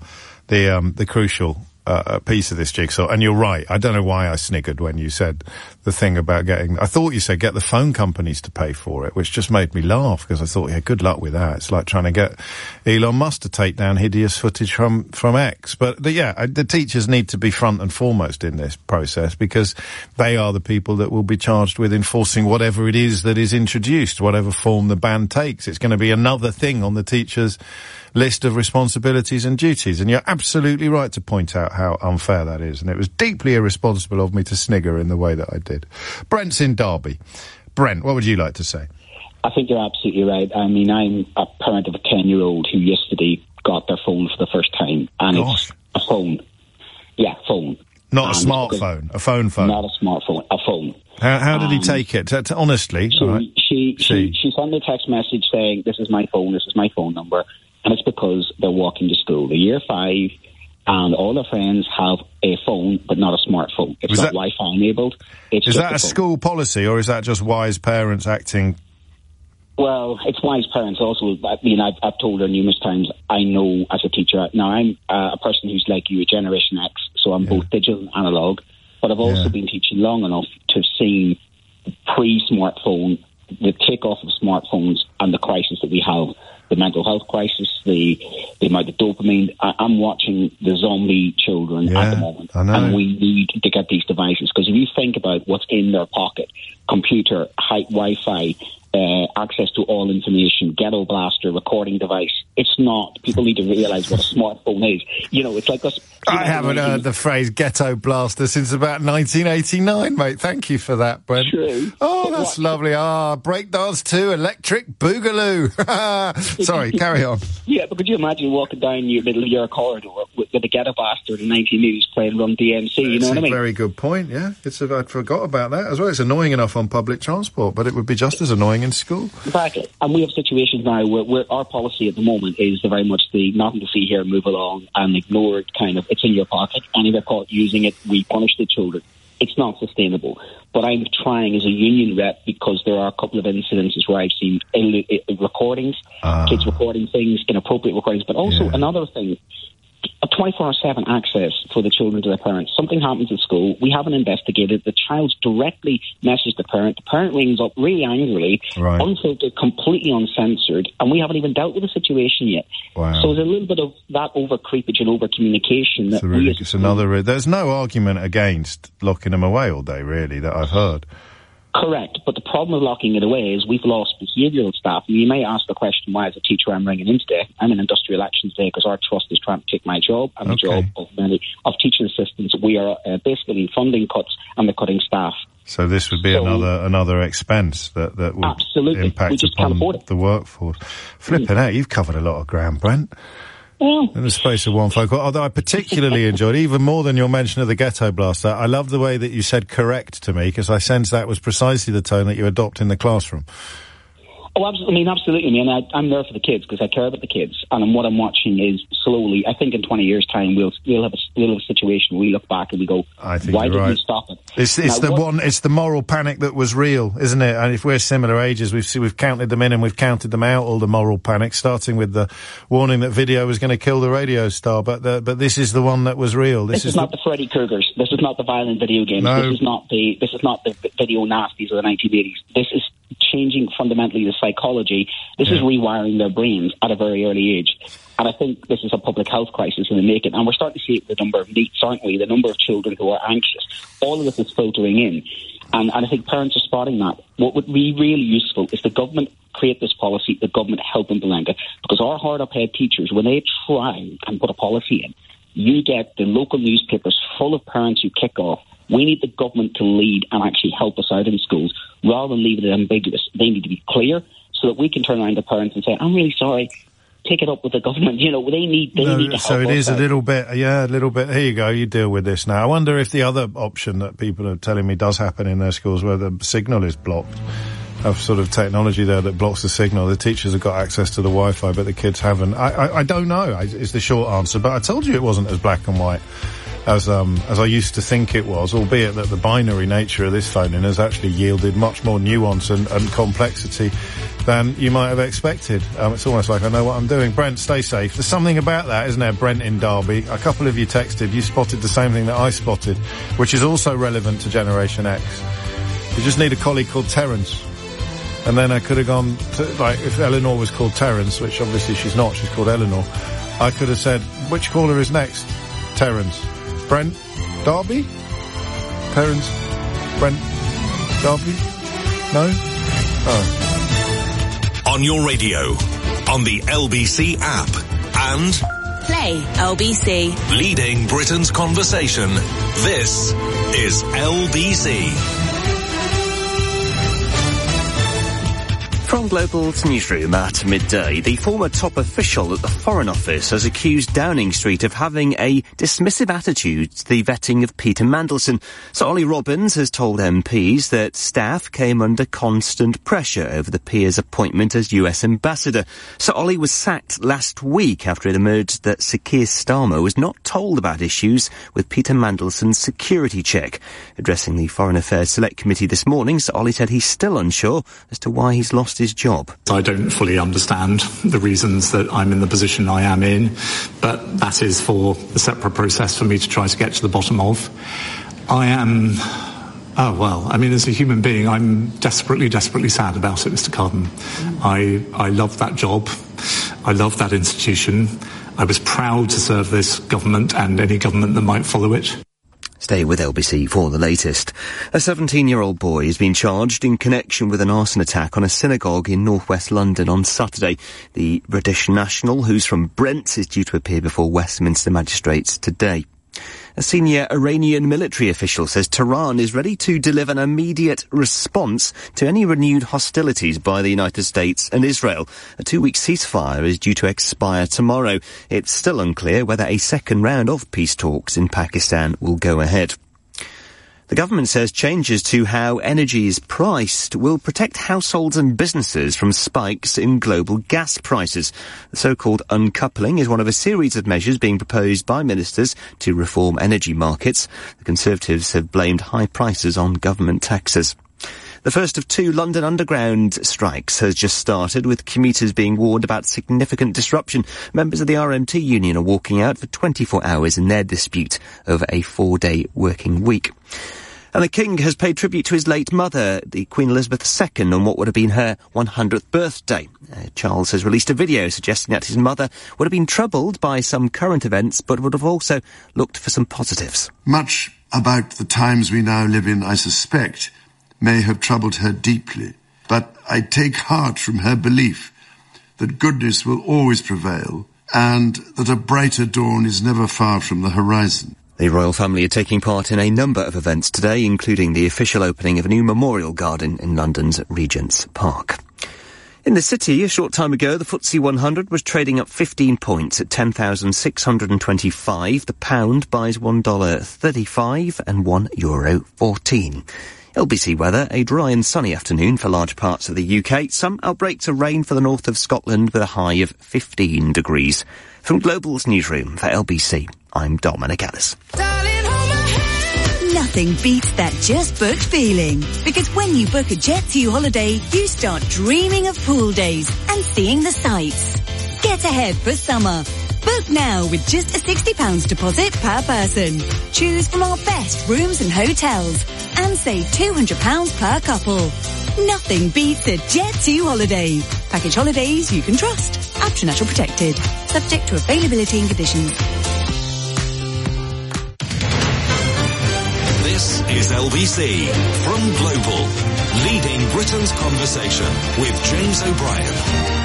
the crucial piece of this jigsaw. And you're right. I don't know why I sniggered when you said the thing about I thought you said get the phone companies to pay for it, which just made me laugh, because I thought, good luck with that. It's like trying to get Elon Musk to take down hideous footage from X. But the teachers need to be front and foremost in this process, because they are the people that will be charged with enforcing whatever it is that is introduced, whatever form the ban takes. It's going to be another thing on the teachers' list of responsibilities and duties. And you're absolutely right to point out how unfair that is. And it was deeply irresponsible of me to snigger in the way that I did. Brent's in Derby. Brent, what would you like to say? I think you're absolutely right. I mean, I'm a parent of a 10-year-old who yesterday got their phone for the first time. And it's a phone. Yeah, phone. Not a smartphone, a phone. Not a smartphone, a phone. How did he take it? Honestly. She sent me a text message saying, this is my phone number. And it's because they're walking to school. They're year 5, and all their friends have a phone, but not a smartphone. It's not Wi-Fi enabled. Is that a school policy, or is that just wise parents acting? Well, it's wise parents also. I mean, I've told her numerous times, I know as a teacher. Now, I'm a person who's like you, a Generation X, so I'm both digital and analogue, but I've also been teaching long enough to have seen pre-smartphone the takeoff of smartphones and the crisis that we have, the mental health crisis, the amount of dopamine. I'm watching the zombie children at the moment, and we need to get these devices, because if you think about what's in their pocket, computer, Wi-Fi, access to all information, ghetto blaster, recording device. It's not. People need to realise what a smartphone is. You know, it's like us. I haven't heard the phrase ghetto blaster since about 1989, mate. Thank you for that, Brent. True. Oh, that's lovely. Breakdance 2, electric boogaloo. Sorry, carry on. Yeah, but could you imagine walking down your middle of your corridor with a ghetto blaster in the 1980s playing Run DMC, you know what I mean? Very good point, yeah. I forgot about that as well. It's annoying enough on public transport, but it would be just as annoying in school. Exactly. And we have situations now where our policy at the moment is very much the nothing to see here, move along, and ignored kind of, it's in your pocket, and if they're caught using it, we punish the children. It's not sustainable. But I'm trying as a union rep, because there are a couple of incidences where I've seen recordings, kids recording things, inappropriate recordings, but also another thing, a 24/7 access for the children to their parents. Something happens at school, we haven't investigated, the child's directly messaged the parent rings up really angrily, unfiltered, completely uncensored, and we haven't even dealt with the situation yet. Wow. So there's a little bit of that over-creepage and over-communication. There's no argument against locking them away all day, really, that I've heard. Correct, but the problem with locking it away is we've lost behavioural staff. And you may ask the question, why as a teacher I'm ringing in today? I'm in industrial action today because our trust is trying to take my job and the job of many of teaching assistants. We are basically funding cuts, and they're cutting staff. So this would be another expense that would impact upon the workforce. Flipping out, you've covered a lot of ground, Brent. In the space of one phone call. Although I particularly enjoyed, even more than your mention of the ghetto blaster, I love the way that you said correct to me, because I sense that was precisely the tone that you adopt in the classroom. Oh, absolutely. I'm there for the kids because I care about the kids. And what I'm watching is slowly, I think in 20 years' time, we'll have a situation where we look back and we go, why did we stop it? It's the moral panic that was real, isn't it? And if we're similar ages, we've counted them in and we've counted them out, all the moral panic, starting with the warning that video was going to kill the radio star. But this is the one that was real. This is not the Freddy Kruegers. This is not the violent video games. No. This is not the video nasties of the 1980s. This is changing fundamentally the psychology. This is rewiring their brains at a very early age. And I think this is a public health crisis in the making. And we're starting to see it with the number of NEETs, aren't we? The number of children who are anxious. All of this is filtering in. And I think parents are spotting that. What would be really useful is the government create this policy, the government help implement it. Because our hard-up-head teachers, when they try and put a policy in, you get the local newspapers full of parents who kick off. We need the government to lead and actually help us out in schools rather than leave it ambiguous. They need to be clear so that we can turn around to parents and say, I'm really sorry, take it up with the government. You know, they need to help us. So it is a little bit. Here you go, you deal with this now. I wonder if the other option that people are telling me does happen in their schools where the signal is blocked. Of sort of technology there that blocks the signal. The teachers have got access to the Wi-Fi, but the kids haven't. I don't know, is the short answer. But I told you it wasn't as black and white as I used to think it was, albeit that the binary nature of this phone-in has actually yielded much more nuance and complexity than you might have expected. It's almost like I know what I'm doing. Brent, stay safe. There's something about that, isn't there, Brent in Derby? A couple of you texted, you spotted the same thing that I spotted, which is also relevant to Generation X. You just need a colleague called Terence. And then I could have gone to, like, if Eleanor was called Terence, which obviously she's not, she's called Eleanor, I could have said, which caller is next? Terence. Brent? Derby? Terence? Brent? Derby? No? Oh. On your radio, on the LBC app, and Play LBC. Leading Britain's conversation. This is LBC. From Global's newsroom at midday, the former top official at the Foreign Office has accused Downing Street of having a dismissive attitude to the vetting of Peter Mandelson. Sir Ollie Robbins has told MPs that staff came under constant pressure over the peer's appointment as US ambassador. Sir Ollie was sacked last week after it emerged that Sir Keir Starmer was not told about issues with Peter Mandelson's security check. Addressing the Foreign Affairs Select Committee this morning, Sir Ollie said he's still unsure as to why he's lost his job. I don't fully understand the reasons that I'm in the position I am in, but that is for a separate process for me to try to get to the bottom of. I am Oh, well, I mean, as a human being, I'm desperately, desperately sad about it, Mr. Carden. I love that job. I love that institution. I was proud to serve this government and any government that might follow it. Stay with LBC for the latest. A 17-year-old boy has been charged in connection with an arson attack on a synagogue in northwest London on Saturday. The British national, who's from Brent, is due to appear before Westminster magistrates today. A senior Iranian military official says Tehran is ready to deliver an immediate response to any renewed hostilities by the United States and Israel. A 2-week ceasefire is due to expire tomorrow. It's still unclear whether a second round of peace talks in Pakistan will go ahead. The government says changes to how energy is priced will protect households and businesses from spikes in global gas prices. The so-called uncoupling is one of a series of measures being proposed by ministers to reform energy markets. The Conservatives have blamed high prices on government taxes. The first of 2 London Underground strikes has just started, with commuters being warned about significant disruption. Members of the RMT union are walking out for 24 hours in their dispute over a 4-day working week. And the King has paid tribute to his late mother, the Queen Elizabeth II, on what would have been her 100th birthday. Charles has released a video suggesting that his mother would have been troubled by some current events, but would have also looked for some positives. Much about the times we now live in, I suspect, may have troubled her deeply, but I take heart from her belief that goodness will always prevail and that a brighter dawn is never far from the horizon. The royal family are taking part in a number of events today, including the official opening of a new memorial garden in London's Regent's Park. In the city, a short time ago, the FTSE 100 was trading up 15 points at 10,625. The pound buys $1.35 and €1.14. LBC weather, a dry and sunny afternoon for large parts of the UK. Some outbreaks of rain for the north of Scotland with a high of 15 degrees. From Global's newsroom for LBC, I'm Dominic Ellis. Nothing beats that just booked feeling. Because when you book a Jet2 holiday, you start dreaming of pool days and seeing the sights. Get ahead for summer. Book now with just a £60 deposit per person. Choose from our best rooms and hotels and save £200 per couple. Nothing beats a Jet2 holiday. Package holidays you can trust. Aptra Natural Protected. Subject to availability and conditions. This is LBC from Global, leading Britain's conversation with James O'Brien.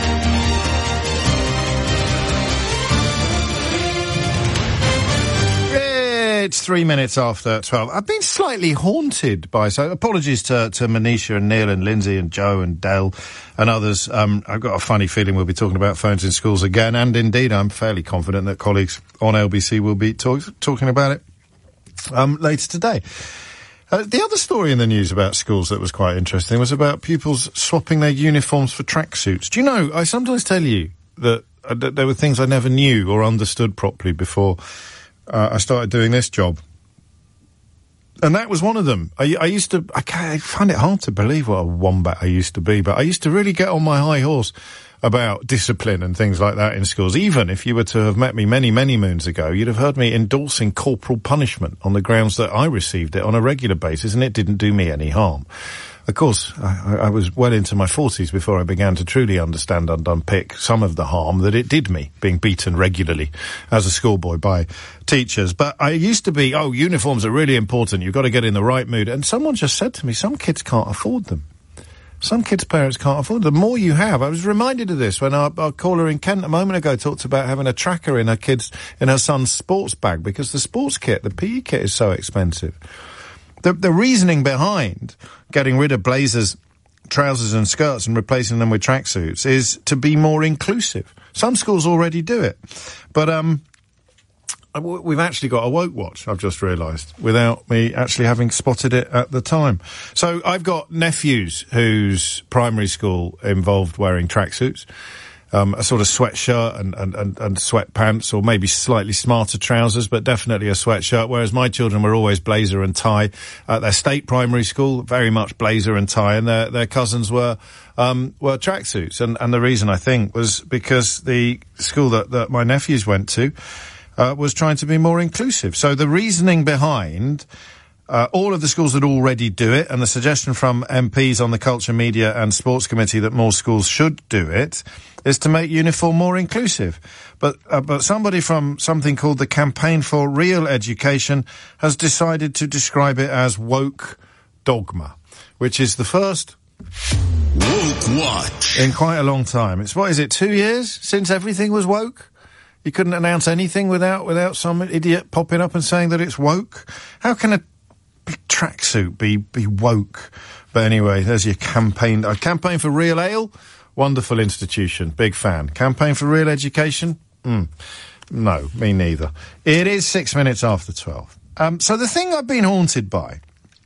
It's 3 minutes after 12. I've been slightly haunted by, so apologies to Manisha and Neil and Lindsay and Joe and Del and others. I've got a funny feeling we'll be talking about phones in schools again, and indeed I'm fairly confident that colleagues on LBC will be talking about it later today. The other story in the news about schools that was quite interesting was about pupils swapping their uniforms for tracksuits. Do you know, I sometimes tell you that there were things I never knew or understood properly before I started doing this job. And that was one of them. I find it hard to believe what a wombat I used to be, but I used to really get on my high horse about discipline and things like that in schools. Even if you were to have met me many, many moons ago, you'd have heard me endorsing corporal punishment on the grounds that I received it on a regular basis and it didn't do me any harm. Of course, I was well into my 40s before I began to truly understand and unpick some of the harm that it did me, being beaten regularly as a schoolboy by teachers. But I used to be, uniforms are really important, you've got to get in the right mood. And someone just said to me, some kids can't afford them. Some kids' parents can't afford them. The more you have, I was reminded of this when our caller in Kent a moment ago talked about having a tracker in her son's sports bag because the sports kit, the PE kit is so expensive. The reasoning behind getting rid of blazers, trousers and skirts and replacing them with tracksuits is to be more inclusive. Some schools already do it. But we've actually got a woke watch, I've just realised, without me actually having spotted it at the time. So I've got nephews whose primary school involved wearing tracksuits. A sort of sweatshirt and sweatpants, or maybe slightly smarter trousers, but definitely a sweatshirt, whereas my children were always blazer and tie. At their state primary school, very much blazer and tie, and their cousins were tracksuits. And the reason, I think, was because the school that my nephews went to was trying to be more inclusive. So the reasoning behind all of the schools that already do it, and the suggestion from MPs on the Culture, Media and Sports Committee that more schools should do it, is to make uniform more inclusive. But somebody from something called the Campaign for Real Education has decided to describe it as woke dogma, which is the first Woke Watch in quite a long time. It's, 2 years since everything was woke? You couldn't announce anything without some idiot popping up and saying that it's woke? How can a tracksuit be woke? But anyway, there's your campaign. Campaign for Real Ale, wonderful institution, big fan. Campaign for Real Education? No, me neither. It is 6 minutes after 12. So the thing I've been haunted by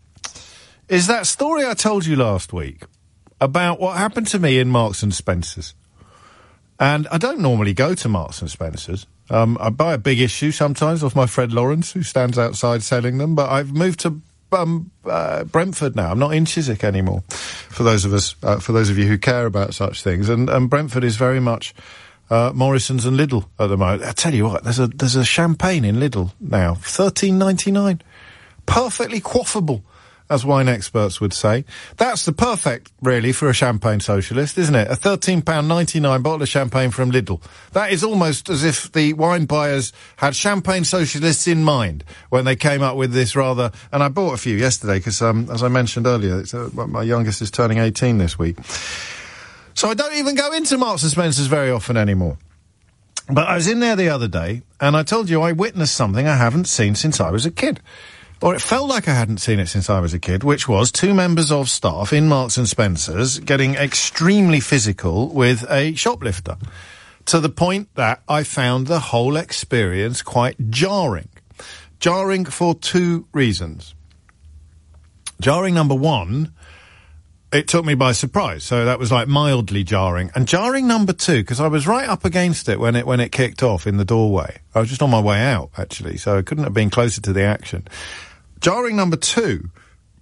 is that story I told you last week about what happened to me in Marks and Spencer's. And I don't normally go to Marks and Spencer's. I buy a big issue sometimes off my friend Lawrence, who stands outside selling them, but I've moved to Brentford now. I'm not in Chiswick anymore, for those of you who care about such things. And Brentford is very much Morrison's and Lidl at the moment. I tell you what, there's a champagne in Lidl now, $13.99, perfectly quaffable, as wine experts would say. That's the perfect, really, for a champagne socialist, isn't it? A £13.99 bottle of champagne from Lidl. That is almost as if the wine buyers had champagne socialists in mind when they came up with this rather... And I bought a few yesterday because, as I mentioned earlier, my youngest is turning 18 this week. So I don't even go into Marks and Spencer's very often anymore. But I was in there the other day, and I told you I witnessed something I haven't seen since I was a kid. Or it felt like I hadn't seen it since I was a kid, which was two members of staff in Marks and Spencer's getting extremely physical with a shoplifter, to the point that I found the whole experience quite jarring. Jarring for two reasons. Jarring number one, it took me by surprise, so that was like mildly jarring. And jarring number two, because I was right up against it when it kicked off in the doorway. I was just on my way out, actually, so I couldn't have been closer to the action. Jarring number two,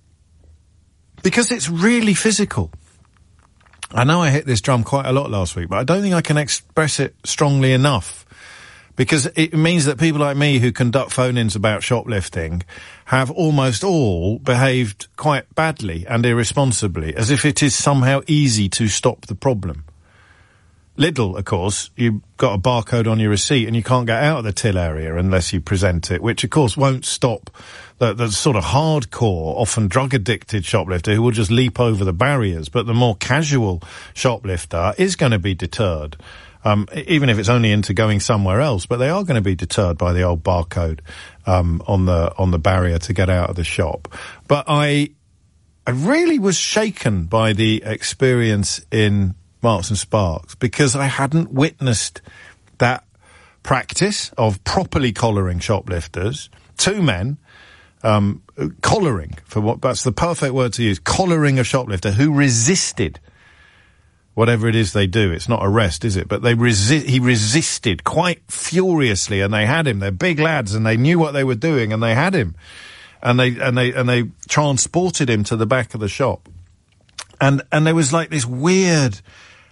because it's really physical. I know I hit this drum quite a lot last week, but I don't think I can express it strongly enough. Because it means that people like me who conduct phone-ins about shoplifting have almost all behaved quite badly and irresponsibly, as if it is somehow easy to stop the problem. Lidl, of course, you've got a barcode on your receipt and you can't get out of the till area unless you present it, which of course won't stop the sort of hardcore, often drug-addicted shoplifter who will just leap over the barriers. But the more casual shoplifter is going to be deterred, even if it's only into going somewhere else. But they are going to be deterred by the old barcode on the barrier to get out of the shop. But I really was shaken by the experience in Marks and Sparks, because I hadn't witnessed that practice of properly collaring shoplifters. Two men, collaring, that's the perfect word to use, collaring a shoplifter who resisted whatever it is they do. It's not arrest, is it? But he resisted quite furiously, and they had him. They're big lads, and they knew what they were doing, and they had him. And they transported him to the back of the shop. And there was like this weird,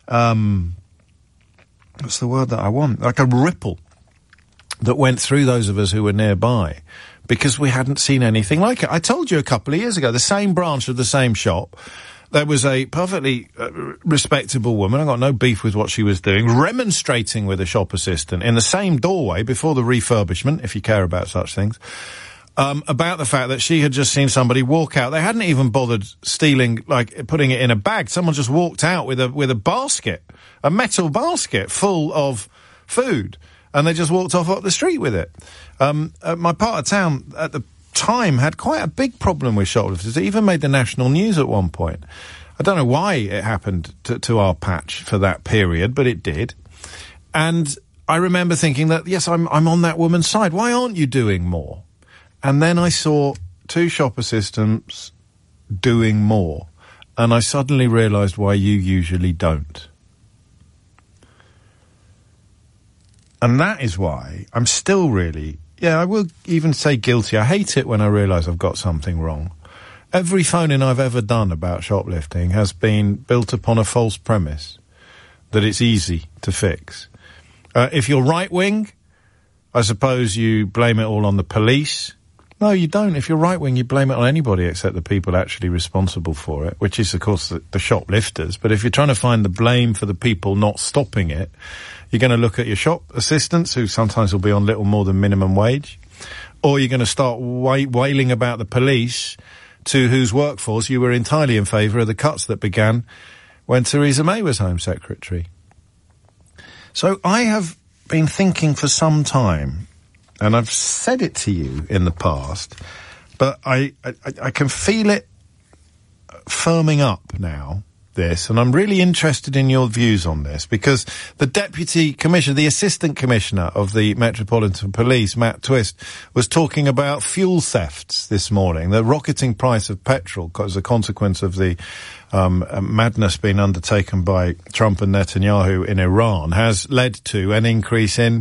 what's the word that I want? Like a ripple that went through those of us who were nearby, because we hadn't seen anything like it. I told you a couple of years ago, the same branch of the same shop, there was a perfectly respectable woman, I got no beef with what she was doing, remonstrating with a shop assistant in the same doorway before the refurbishment, if you care about such things, about the fact that she had just seen somebody walk out. They hadn't even bothered stealing, like putting it in a bag. Someone just walked out with a basket, a metal basket full of food, and they just walked off up the street with it. My part of town at the time had quite a big problem with shoplifters. It even made the national news at one point. I don't know why it happened to our patch for that period, but it did. And I remember thinking that, yes, I'm on that woman's side. Why aren't you doing more? And then I saw two shop assistants doing more, and I suddenly realised why you usually don't. And that is why I'm still really, I will even say guilty. I hate it when I realise I've got something wrong. Every phone-in I've ever done about shoplifting has been built upon a false premise that it's easy to fix. If you're right-wing, I suppose you blame it all on the police. No, you don't. If you're right-wing, you blame it on anybody except the people actually responsible for it, which is, of course, the shoplifters. But if you're trying to find the blame for the people not stopping it, you're going to look at your shop assistants, who sometimes will be on little more than minimum wage, or you're going to start wailing about the police, to whose workforce you were entirely in favour of the cuts that began when Theresa May was Home Secretary. So I have been thinking for some time, and I've said it to you in the past, but I can feel it firming up now, this, and I'm really interested in your views on this, because the Deputy Commissioner, the Assistant Commissioner of the Metropolitan Police, Matt Twist, was talking about fuel thefts this morning. The rocketing price of petrol as a consequence of the madness being undertaken by Trump and Netanyahu in Iran has led to an increase in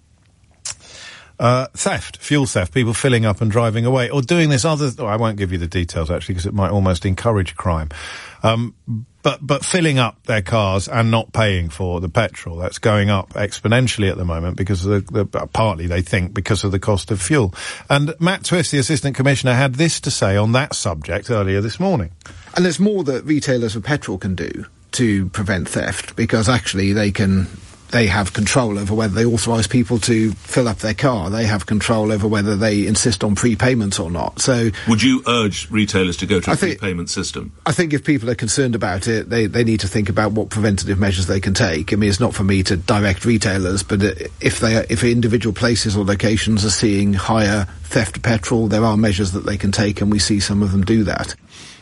theft, fuel theft, people filling up and driving away, or doing this other, I won't give you the details actually, because it might almost encourage crime. But filling up their cars and not paying for the petrol, that's going up exponentially at the moment because of partly they think because of the cost of fuel. And Matt Twist, the Assistant Commissioner, had this to say on that subject earlier this morning. And there's more that retailers of petrol can do to prevent theft, because actually they have control over whether they authorise people to fill up their car. They have control over whether they insist on prepayments or not. So, would you urge retailers to go to a prepayment system? I think if people are concerned about it, they need to think about what preventative measures they can take. I mean, it's not for me to direct retailers, but if individual places or locations are seeing higher theft of petrol, there are measures that they can take, and we see some of them do that.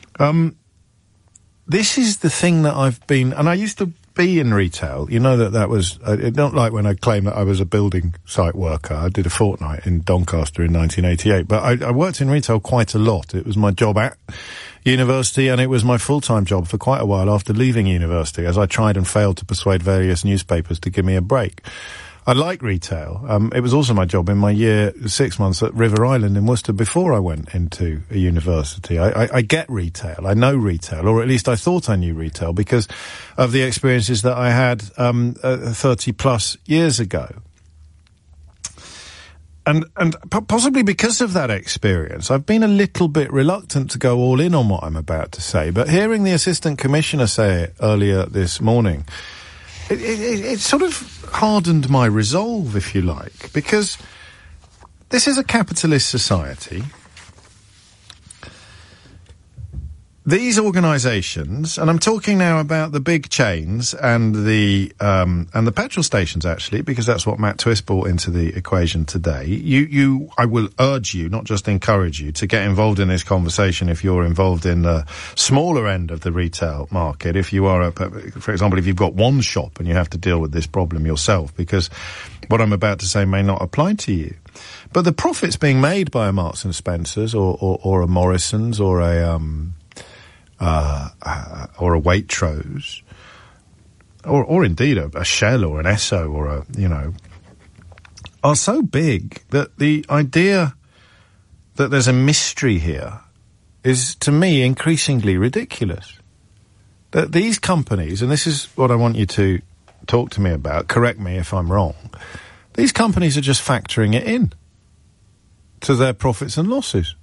This is the thing that I've been, and I used to be in retail. You know that was, not like when I claimed that I was a building site worker. I did a fortnight in Doncaster in 1988, but I worked in retail quite a lot. It was my job at university, and it was my full-time job for quite a while after leaving university, as I tried and failed to persuade various newspapers to give me a break. I like retail. It was also my job in my year, 6 months at River Island in Worcester before I went into a university. I get retail. I know retail, or at least I thought I knew retail because of the experiences that I had 30 plus years ago. And possibly because of that experience, I've been a little bit reluctant to go all in on what I'm about to say. But hearing the Assistant Commissioner say it earlier this morning, it sort of hardened my resolve, if you like, because this is a capitalist society. These organisations, and I'm talking now about the big chains and the petrol stations, actually, because that's what Matt Twist brought into the equation today. I will urge you, not just encourage you, to get involved in this conversation if you're involved in the smaller end of the retail market. If you are, for example, if you've got one shop and you have to deal with this problem yourself, because what I'm about to say may not apply to you. But the profits being made by a Marks and Spencer's or a Morrison's or a Waitrose, or indeed a Shell or an Esso or are so big that the idea that there's a mystery here is, to me, increasingly ridiculous. That these companies, and this is what I want you to talk to me about, correct me if I'm wrong, these companies are just factoring it in to their profits and losses.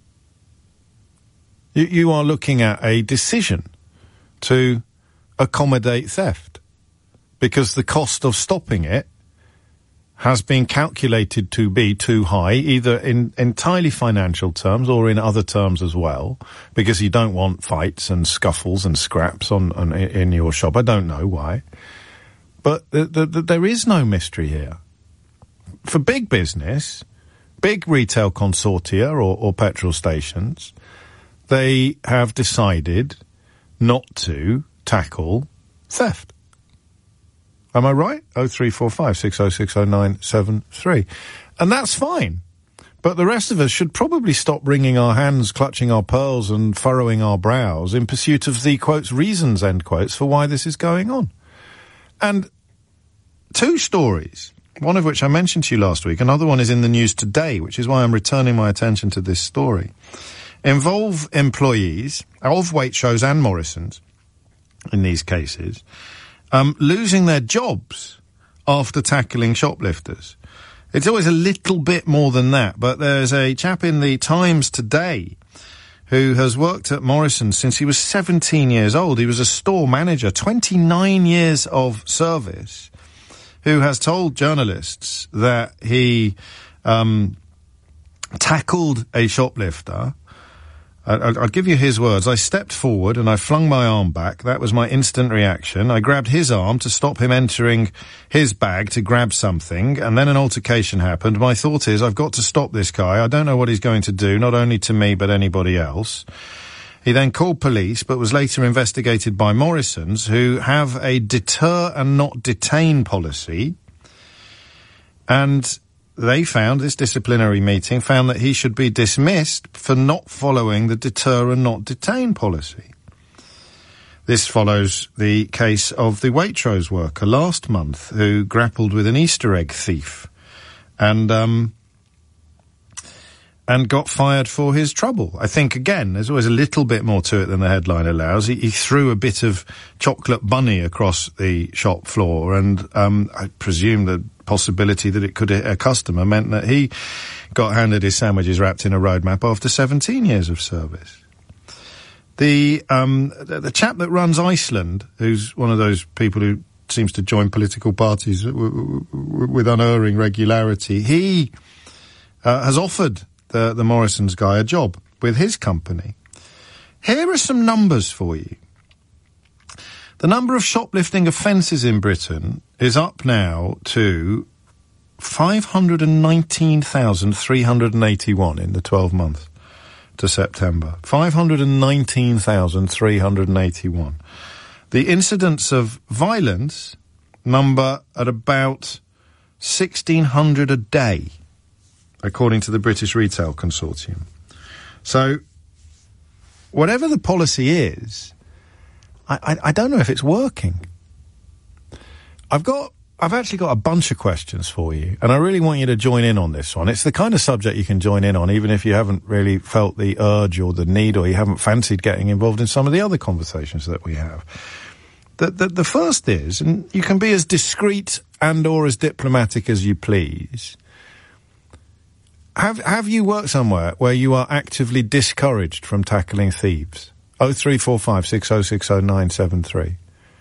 You are looking at a decision to accommodate theft because the cost of stopping it has been calculated to be too high, either in entirely financial terms or in other terms as well, because you don't want fights and scuffles and scraps in your shop. I don't know why. But there is no mystery here. For big business, big retail consortia or petrol stations, they have decided not to tackle theft. Am I right? 0345 6060973. And that's fine. But the rest of us should probably stop wringing our hands, clutching our pearls and furrowing our brows in pursuit of the, quotes, reasons, end quotes, for why this is going on. And two stories, one of which I mentioned to you last week, another one is in the news today, which is why I'm returning my attention to this story, involve employees of Waitrose and Morrison's, in these cases, losing their jobs after tackling shoplifters. It's always a little bit more than that, but there's a chap in the Times today who has worked at Morrison's since he was 17 years old. He was a store manager, 29 years of service, who has told journalists that he tackled a shoplifter. I'll give you his words. I stepped forward and I flung my arm back. That was my instant reaction. I grabbed his arm to stop him entering his bag to grab something, and then an altercation happened. My thought is, I've got to stop this guy. I don't know what he's going to do, not only to me but anybody else. He then called police, but was later investigated by Morrison's, who have a deter and not detain policy. And this disciplinary meeting found that he should be dismissed for not following the deter and not detain policy. This follows the case of the Waitrose worker last month who grappled with an Easter egg thief and got fired for his trouble. I think, again, there's always a little bit more to it than the headline allows. He threw a bit of chocolate bunny across the shop floor, and I presume the possibility that it could hit a customer meant that he got handed his sandwiches wrapped in a road map after 17 years of service. The chap that runs Iceland, who's one of those people who seems to join political parties with unerring regularity, he has offered the Morrison's guy a job with his company. Here are some numbers for you. The number of shoplifting offences in Britain is up now to 519,381 in the 12 months to September. 519,381. The incidents of violence number at about 1,600 a day, according to the British Retail Consortium. So, whatever the policy is, I don't know if it's working. I've actually got a bunch of questions for you, and I really want you to join in on this one. It's the kind of subject you can join in on, even if you haven't really felt the urge or the need, or you haven't fancied getting involved in some of the other conversations that we have. The first is, and you can be as discreet and or as diplomatic as you please. Have you worked somewhere where you are actively discouraged from tackling thieves? 0345 6060 973.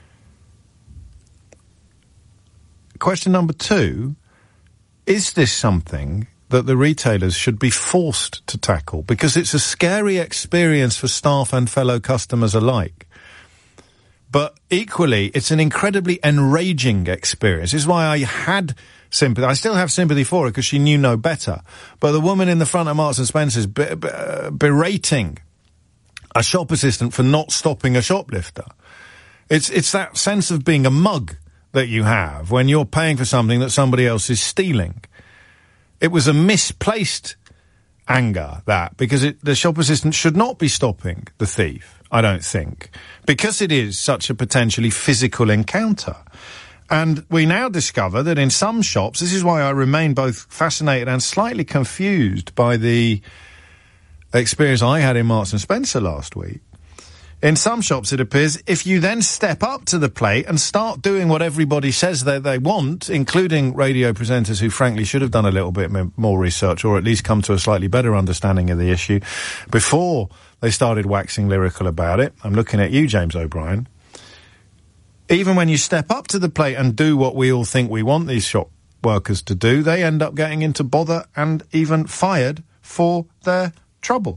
Question number 2, is this something that the retailers should be forced to tackle? Because it's a scary experience for staff and fellow customers alike. But equally, it's an incredibly enraging experience. This is why I had sympathy. I still have sympathy for her because she knew no better. But the woman in the front of Marks and Spencer's berating a shop assistant for not stopping a shoplifter. It's that sense of being a mug that you have when you're paying for something that somebody else is stealing. It was a misplaced anger, that, because the shop assistant should not be stopping the thief, I don't think, because it is such a potentially physical encounter. And we now discover that in some shops, this is why I remain both fascinated and slightly confused by the experience I had in Marks and Spencer last week. In some shops, it appears, if you then step up to the plate and start doing what everybody says that they want, including radio presenters who frankly should have done a little bit more research, or at least come to a slightly better understanding of the issue before they started waxing lyrical about it. I'm looking at you, James O'Brien. Even when you step up to the plate and do what we all think we want these shop workers to do, they end up getting into bother and even fired for their trouble.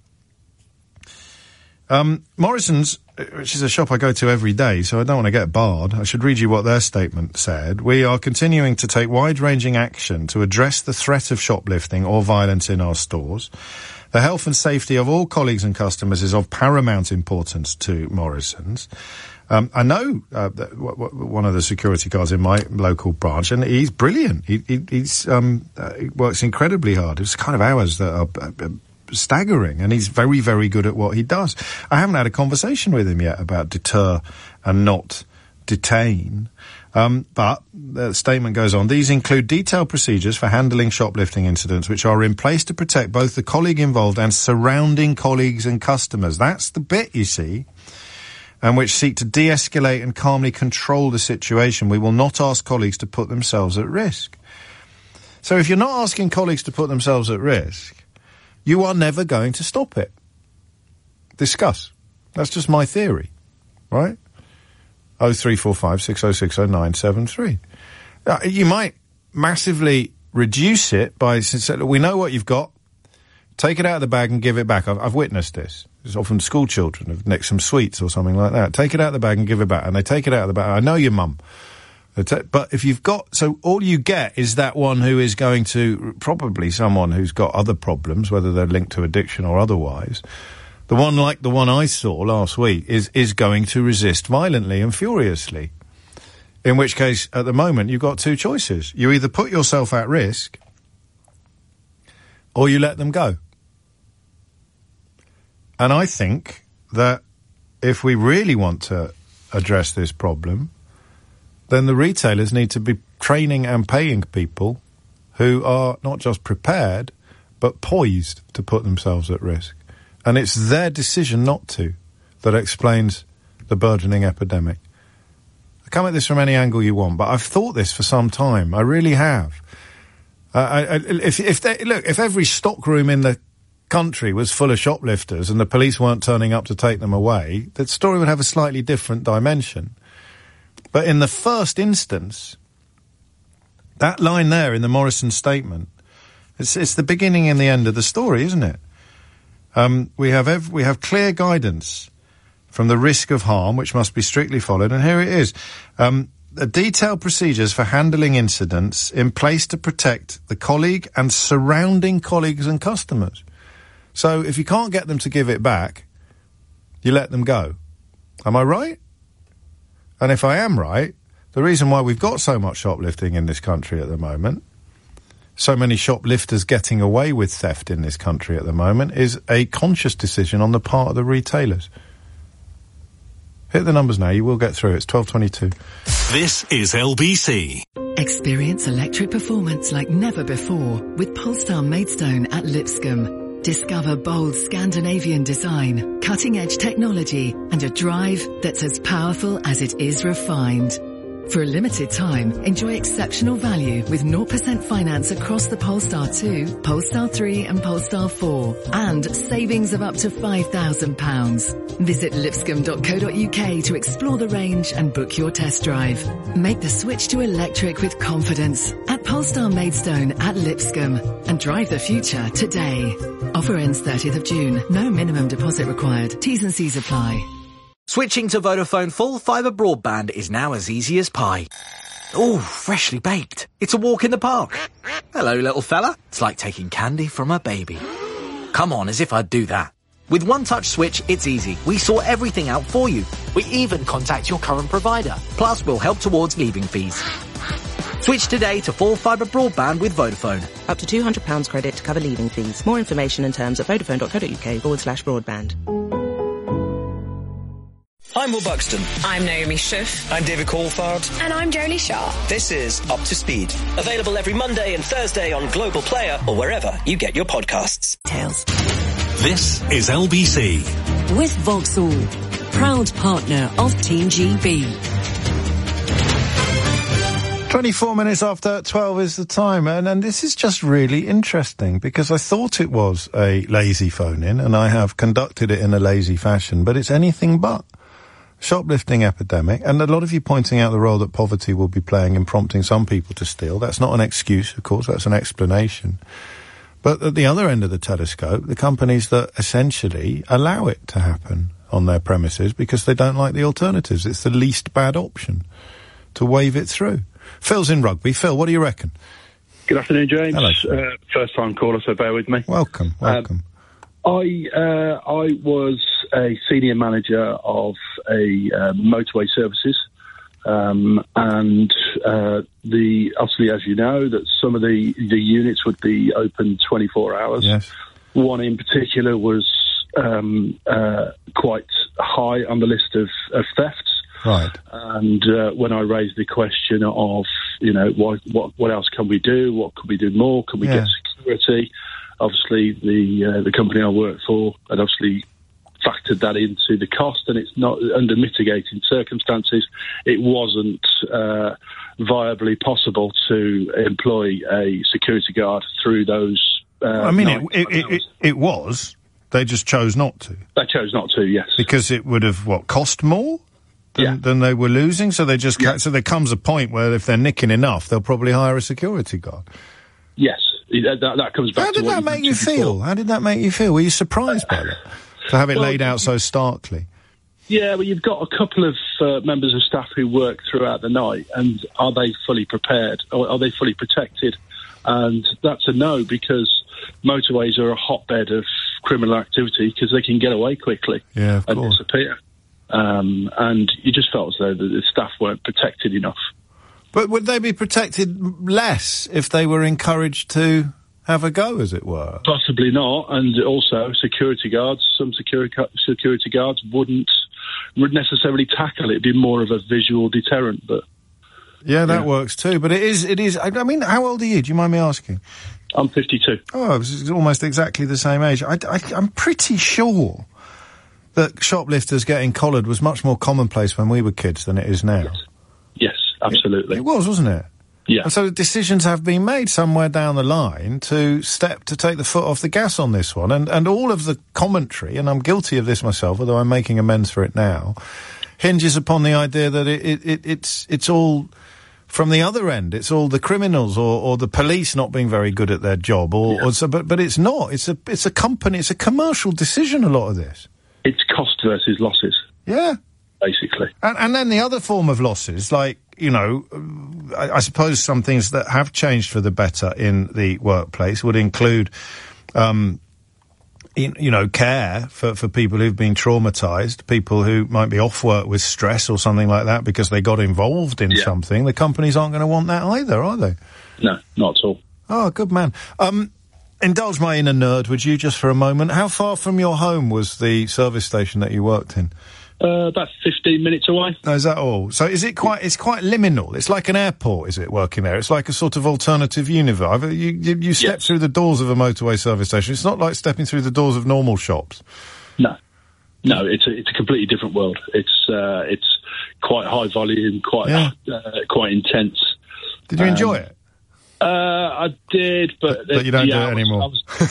Morrison's, which is a shop I go to every day, so I don't want to get barred. I should read you what their statement said. We are continuing to take wide-ranging action to address the threat of shoplifting or violence in our stores. The health and safety of all colleagues and customers is of paramount importance to Morrison's. I know one of the security guards in my local branch, and he's brilliant. He works incredibly hard. It's kind of hours that are staggering, and he's very, very good at what he does. I haven't had a conversation with him yet about deter and not detain. But the statement goes on, these include detailed procedures for handling shoplifting incidents which are in place to protect both the colleague involved and surrounding colleagues and customers. That's the bit, you see, and which seek to de-escalate and calmly control the situation. We will not ask colleagues to put themselves at risk. So if you're not asking colleagues to put themselves at risk, you are never going to stop it. Discuss. That's just my theory, right? 0345 6060 973. You might massively reduce it by saying, we know what you've got, take it out of the bag and give it back. I've witnessed this. It's often school children have nicked some sweets or something like that. Take it out of the bag and give it back. And they take it out of the bag. I know your mum. But if you've got... So all you get is that one who is going to... Probably someone who's got other problems, whether they're linked to addiction or otherwise. The one like the one I saw last week is going to resist violently and furiously. In which case, at the moment, you've got two choices. You either put yourself at risk or you let them go. And I think that if we really want to address this problem, then the retailers need to be training and paying people who are not just prepared, but poised to put themselves at risk. And it's their decision not to that explains the burgeoning epidemic. Come at this from any angle you want, but I've thought this for some time. I really have. If every stockroom in the country was full of shoplifters and the police weren't turning up to take them away, the story would have a slightly different dimension. But in the first instance, that line there in the Morrison statement, it's the beginning and the end of the story, isn't it? We have clear guidance from the risk of harm, which must be strictly followed, and here it is. Detailed procedures for handling incidents in place to protect the colleague and surrounding colleagues and customers. So if you can't get them to give it back, you let them go. Am I right? And if I am right, the reason why we've got so much shoplifting in this country at the moment, so many shoplifters getting away with theft in this country at the moment, is a conscious decision on the part of the retailers. Hit the numbers now, you will get through. It's 12:22. This is LBC. Experience electric performance like never before with Polestar Maidstone at Lipscomb. Discover bold Scandinavian design, cutting-edge technology, and a drive that's as powerful as it is refined. For a limited time, enjoy exceptional value with 0% finance across the Polestar 2, Polestar 3 and Polestar 4, and savings of up to £5,000. Visit lipscomb.co.uk to explore the range and book your test drive. Make the switch to electric with confidence at Polestar Maidstone at Lipscomb and drive the future today. Offer ends 30th of June. No minimum deposit required. T's and C's apply. Switching to Vodafone full fibre broadband is now as easy as pie. Ooh, freshly baked. It's a walk in the park. Hello, little fella. It's like taking candy from a baby. Come on, as if I'd do that. With One Touch Switch, it's easy. We sort everything out for you. We even contact your current provider. Plus, we'll help towards leaving fees. Switch today to full fibre broadband with Vodafone. Up to £200 credit to cover leaving fees. More information and terms at vodafone.co.uk/broadband. I'm Will Buxton. I'm Naomi Schiff. I'm David Coulthard. And I'm Jodie Shaw. This is Up to Speed. Available every Monday and Thursday on Global Player or wherever you get your podcasts. Tales. This is LBC. With Vauxhall, proud partner of Team GB. 24 minutes after 12 is the time, and this is just really interesting because I thought it was a lazy phone-in and I have conducted it in a lazy fashion, but it's anything but. Shoplifting epidemic, and a lot of you pointing out the role that poverty will be playing in prompting some people to steal. That's not an excuse, of course, that's an explanation. But at the other end of the telescope, the companies that essentially allow it to happen on their premises because they don't like the alternatives. It's the least bad option to wave it through. Phil's in Rugby. Phil, what do you reckon? Good afternoon, James. Hello. First time caller, so bear with me. Welcome. I was a senior manager of a motorway services, and obviously, as you know, that some of the units would be open 24 hours. Yes. One in particular was quite high on the list of thefts. Right. And when I raised the question of, what else can we do? What could we do more? Can we get security? Obviously, the company I work for had obviously factored that into the cost, and it's not under mitigating circumstances. It wasn't viably possible to employ a security guard through those. It was. They just chose not to. They chose not to, yes. Because it would have, cost more than they were losing? So they just so there comes a point where if they're nicking enough, they'll probably hire a security guard. Yes, that comes back to what How did that make you feel? How did that make you feel? Were you surprised by that? To have it laid out so starkly? Yeah, well, you've got a couple of members of staff who work throughout the night, and are they fully prepared? Or are they fully protected? And that's a no, because motorways are a hotbed of criminal activity because they can get away quickly and disappear. And you just felt as though the staff weren't protected enough. But would they be protected less if they were encouraged to have a go, as it were? Possibly not. And also security guards, some security guards would necessarily tackle it. It'd be more of a visual deterrent, but... Yeah, that works too. But it is. I mean, how old are you? Do you mind me asking? I'm 52. Oh, it's almost exactly the same age. I'm pretty sure that shoplifters getting collared was much more commonplace when we were kids than it is now. Yes, absolutely. It was, wasn't it? Yeah. And so decisions have been made somewhere down the line to take the foot off the gas on this one. And all of the commentary, and I'm guilty of this myself, although I'm making amends for it now, hinges upon the idea that it's all... From the other end, it's all the criminals or the police not being very good at their job, but it's not. It's a company. It's a commercial decision. A lot of this. It's cost versus losses. Yeah, basically. And then the other form of losses, like I suppose some things that have changed for the better in the workplace would include, care for people who've been traumatised, people who might be off work with stress or something like that because they got involved in something. The companies aren't going to want that either, are they? No, not at all. Oh, good man. Indulge my inner nerd, would you, just for a moment? How far from your home was the service station that you worked in? About 15 minutes away. Oh, is that all? So is it it's quite liminal? It's like an airport, is it, working there? It's like a sort of alternative universe. You step through the doors of a motorway service station. It's not like stepping through the doors of normal shops. No, it's a completely different world. It's quite high volume, quite intense. Did you enjoy it? I did, but you don't do it anymore.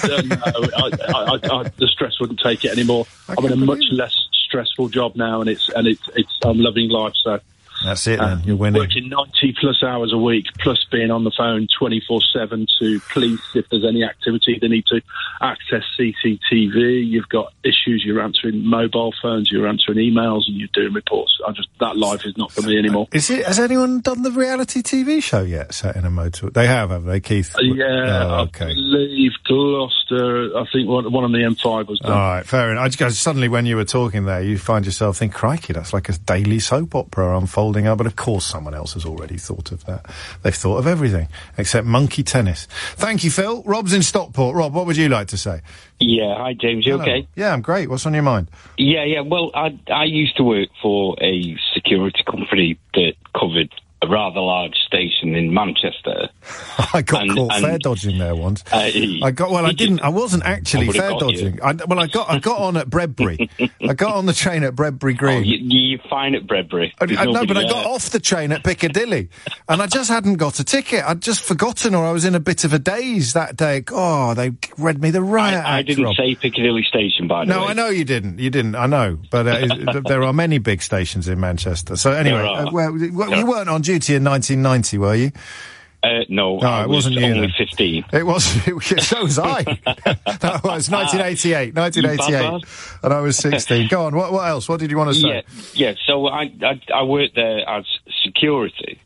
The stress wouldn't take it anymore. I'm in a much less stressful job now, and I'm loving life. So that's it, then. You're winning. Working 90 plus hours a week, plus being on the phone 24/7 to police if there's any activity. They need to access CCTV. You've got issues. You're answering mobile phones. You're answering emails, and you're doing reports. That life is not for me anymore. Has anyone done the reality TV show yet? Set in a motor? They have they, Keith? I believe Gloucester. I think one on the M5 was done. All right, fair enough. Suddenly, when you were talking there, you find yourself thinking, "Crikey, that's like a daily soap opera unfolding." But of course someone else has already thought of that. They've thought of everything except monkey tennis. Thank you, Phil. Rob's in Stockport. Rob, what would you like to say? Yeah, hi James, you okay? Yeah, I'm great. What's on your mind? Yeah, well, I used to work for a security company that covered a rather large station in Manchester. I got caught fare dodging there once. I wasn't actually fare dodging. I got on at Bredbury. I got on the train at Bredbury Green. Oh, you're fine at Bredbury. I got off the train at Piccadilly, and I just hadn't got a ticket. I'd just forgotten, or I was in a bit of a daze that day. Oh, they read me the riot act. I didn't say Piccadilly Station, by the way. No, I know you didn't. You didn't. I know, but there are many big stations in Manchester. So anyway, you weren't on duty in 1990, were you? No, it wasn't you. Only 15. It was. So was I. That was 1988. 1988, and I was 16. Go on. What else? What did you want to say? Yeah. So I worked there as security,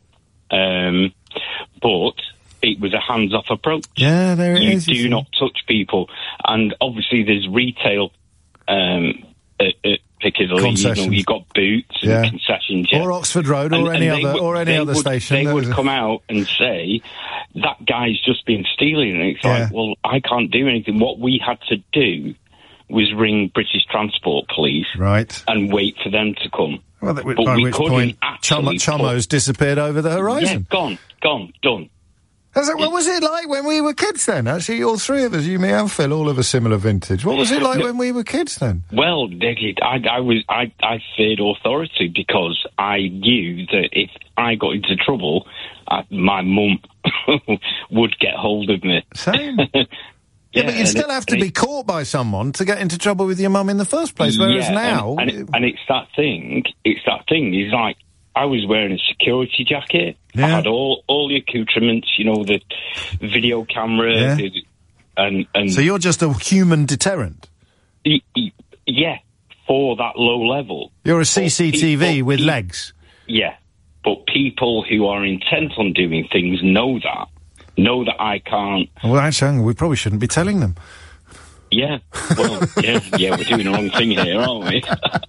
but it was a hands-off approach. Yeah, there it is. You do not touch people, and obviously there's retail at Piccadilly. You got Boots and concessions, or Oxford Road, or any other station. They would come out and say that guy's just been stealing, and it's like, well, I can't do anything. What we had to do was ring British Transport Police, right, and wait for them to come. Well, by which point, Chummo's disappeared over the horizon. Yeah, gone, done. What was it like when we were kids then? Actually, all three of us, you, me and Phil, all of a similar vintage. What was it like when we were kids then? Well, I feared authority because I knew that if I got into trouble, my mum would get hold of me. Same. Yeah, but you'd still have to be caught by someone to get into trouble with your mum in the first place, whereas now... And it's that thing, it's like, I was wearing a security jacket, I had all the accoutrements, the video camera, and... So you're just a human deterrent? Yeah, for that low level. You're a CCTV with legs? Yeah, but people who are intent on doing things know that I can't... Well, actually, we probably shouldn't be telling them. Yeah, well, yeah, we're doing the wrong thing here, aren't we?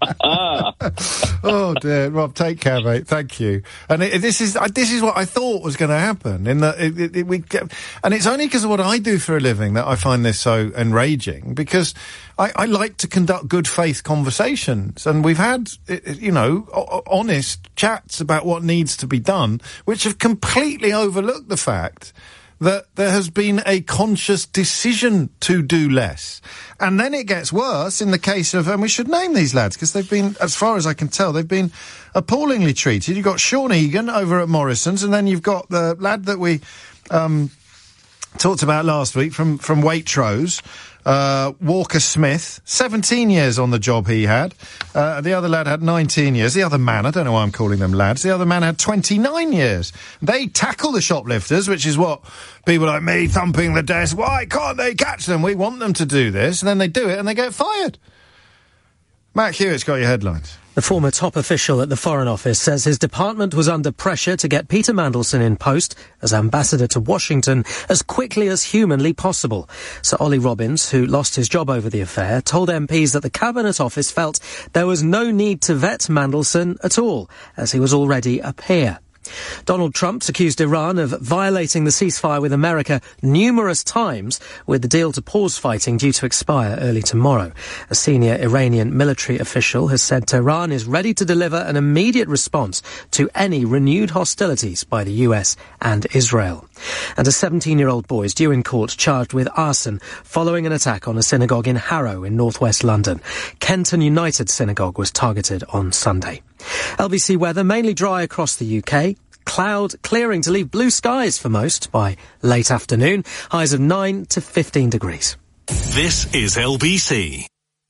Oh dear, Rob, take care, mate. Thank you. And this is what I thought was going to happen. And it's only because of what I do for a living that I find this so enraging. Because I like to conduct good faith conversations, and we've had honest chats about what needs to be done, which have completely overlooked the fact that there has been a conscious decision to do less. And then it gets worse in the case of, and we should name these lads, because they've been, as far as I can tell, they've been appallingly treated. You've got Sean Egan over at Morrison's, and then you've got the lad that we talked about last week from Waitrose, Walker Smith, 17 years on the job he had. The other lad had 19 years. The other man, I don't know why I'm calling them lads, the other man had 29 years. They tackle the shoplifters, which is what people like me thumping the desk, why can't they catch them? We want them to do this. And then they do it and they get fired. Matt Hewitt's got your headlines. The former top official at the Foreign Office says his department was under pressure to get Peter Mandelson in post as ambassador to Washington as quickly as humanly possible. Sir Ollie Robbins, who lost his job over the affair, told MPs that the Cabinet Office felt there was no need to vet Mandelson at all, as he was already a peer. Donald Trump's accused Iran of violating the ceasefire with America numerous times, with the deal to pause fighting due to expire early tomorrow. A senior Iranian military official has said Tehran is ready to deliver an immediate response to any renewed hostilities by the US and Israel. And a 17-year-old boy is due in court charged with arson following an attack on a synagogue in Harrow in northwest London. Kenton United Synagogue was targeted on Sunday. LBC weather, mainly dry across the UK. Cloud clearing to leave blue skies for most by late afternoon. Highs of 9 to 15 degrees. This is LBC.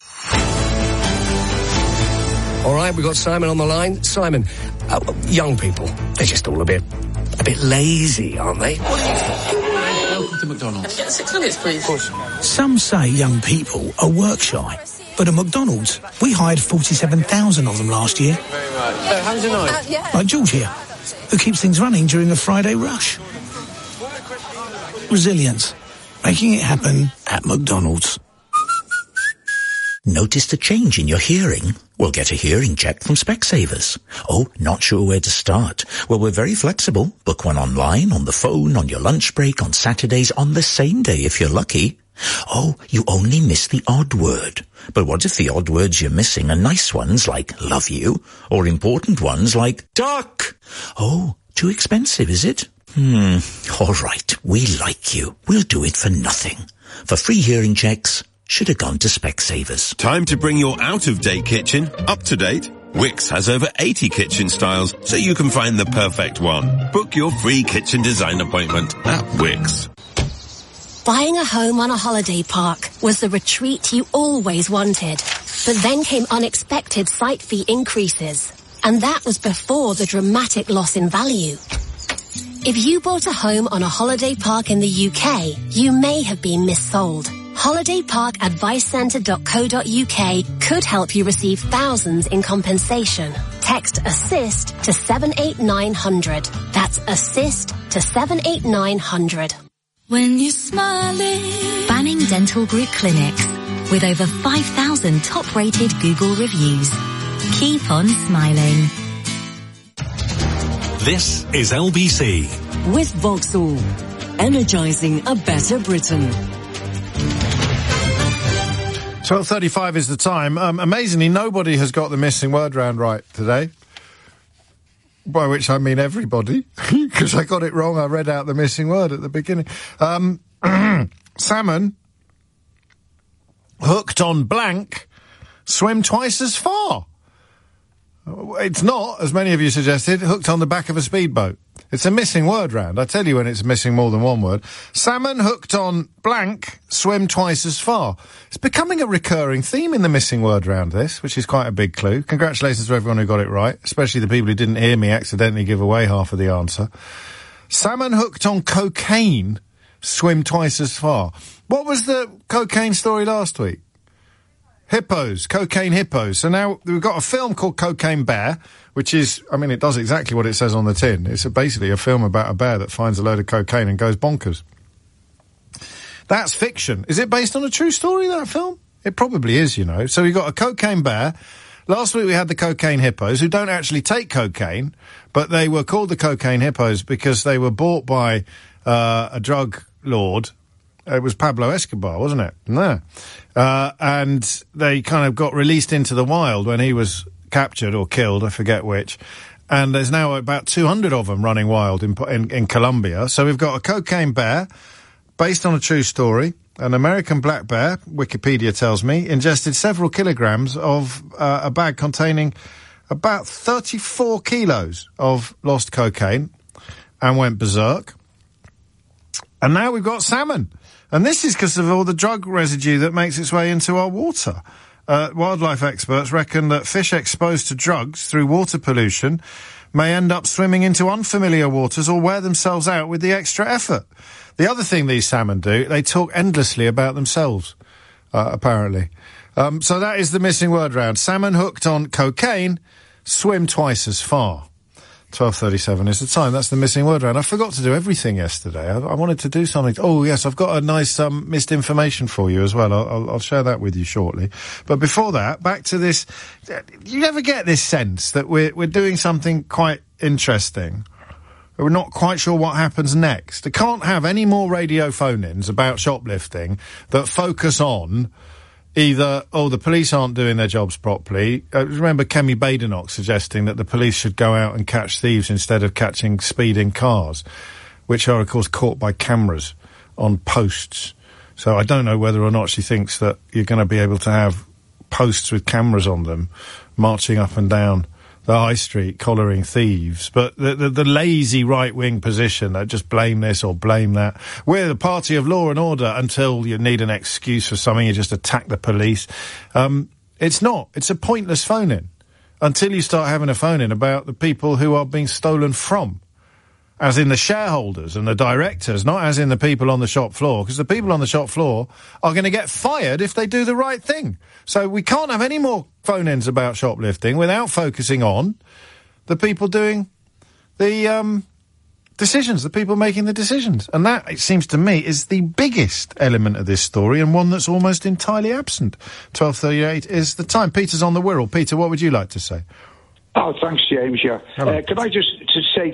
All right, we've got Simon on the line. Simon, young people, they're just all a bit lazy, aren't they? Welcome to McDonald's. 6 minutes, please. Of course. Some say young people are work shy. But at McDonald's, we hired 47,000 of them last year. Thank you very much. How's your night? Like George here, who keeps things running during a Friday rush. Resilience. Making it happen at McDonald's. Noticed a change in your hearing? Well, get a hearing check from Specsavers. Oh, not sure where to start? Well, we're very flexible. Book one online, on the phone, on your lunch break, on Saturdays, on the same day if you're lucky. Oh, you only miss the odd word. But what if the odd words you're missing are nice ones like love you, or important ones like duck? Oh, too expensive, is it? All right, we like you. We'll do it for nothing. For free hearing checks, should have gone to Specsavers. Time to bring your out-of-date kitchen up to date. Wix has over 80 kitchen styles, so you can find the perfect one. Book your free kitchen design appointment at Wix. Buying a home on a holiday park was the retreat you always wanted. But then came unexpected site fee increases. And that was before the dramatic loss in value. If you bought a home on a holiday park in the UK, you may have been missold. HolidayParkAdviceCentre.co.uk could help you receive thousands in compensation. Text ASSIST to 78900. That's ASSIST to 78900. When you're smiling. Banning Dental Group Clinics. With over 5,000 top-rated Google reviews. Keep on smiling. This is LBC. With Vauxhall. Energising a better Britain. 12:35 is the time. Amazingly, nobody has got the missing word round right today. By which I mean everybody, because I got it wrong. I read out the missing word at the beginning. Salmon hooked on blank swim twice as far. It's not, as many of you suggested, hooked on the back of a speedboat. It's a missing word round. I tell you when it's missing more than one word. Salmon hooked on blank swim twice as far. It's becoming a recurring theme in the missing word round, this, which is quite a big clue. Congratulations to everyone who got it right, especially the people who didn't hear me accidentally give away half of the answer. Salmon hooked on cocaine swim twice as far. What was the cocaine story last week? Hippos, cocaine hippos. So now we've got a film called Cocaine Bear, which is, I mean, it does exactly what it says on the tin. It's basically a film about a bear that finds a load of cocaine and goes bonkers. That's fiction. Is it based on a true story, that film? It probably is, you know. So we've got a cocaine bear. Last week we had the cocaine hippos, who don't actually take cocaine, but they were called the cocaine hippos because they were bought by a drug lord. It was Pablo Escobar, wasn't it? No. And they kind of got released into the wild when he was captured or killed, I forget which. And there's now about 200 of them running wild in Colombia. So we've got a cocaine bear, based on a true story. An American black bear, Wikipedia tells me, ingested several kilograms of a bag containing about 34 kilos of lost cocaine and went berserk. And now we've got salmon. And this is because of all the drug residue that makes its way into our water. Wildlife experts reckon that fish exposed to drugs through water pollution may end up swimming into unfamiliar waters or wear themselves out with the extra effort. The other thing these salmon do, they talk endlessly about themselves, apparently. So that is the missing word round. Salmon hooked on cocaine, swim twice as far. 12:37 is the time. That's the missing word round. I forgot to do everything yesterday. I wanted to do something. Oh, yes, I've got a nice missed information for you as well. I'll share that with you shortly. But before that, back to this. You ever get this sense that we're doing something quite interesting? We're not quite sure what happens next. I can't have any more radio phone-ins about shoplifting that focus on either, the police aren't doing their jobs properly. Remember Kemi Badenoch suggesting that the police should go out and catch thieves instead of catching speeding cars, which are, of course, caught by cameras on posts. So I don't know whether or not she thinks that you're going to be able to have posts with cameras on them marching up and down the high street collaring thieves. But the lazy right-wing position that just blame this or blame that. We're the party of law and order until you need an excuse for something, you just attack the police. It's not. It's a pointless phone-in until you start having a phone-in about the people who are being stolen from. As in the shareholders and the directors, not as in the people on the shop floor, because the people on the shop floor are going to get fired if they do the right thing. So we can't have any more phone-ins about shoplifting without focusing on the people doing the decisions, the people making the decisions. And that, it seems to me, is the biggest element of this story and one that's almost entirely absent. 12:38 is the time. Peter's on the Wirral. Peter, what would you like to say? Oh, thanks, James. Yeah. Can I just say,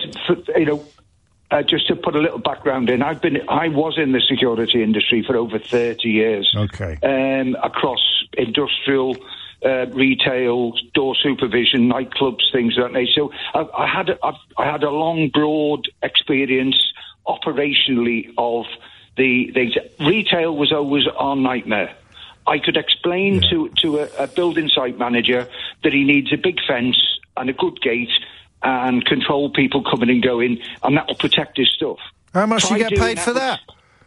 just to put a little background in, I was in the security industry for over 30 years. Okay. Across industrial, retail, door supervision, nightclubs, things like that. So I had a long, broad experience operationally of the retail was always our nightmare. I could explain to a building site manager that he needs a big fence and a good gate and control people coming and going, and that will protect his stuff. How much do you get paid for that?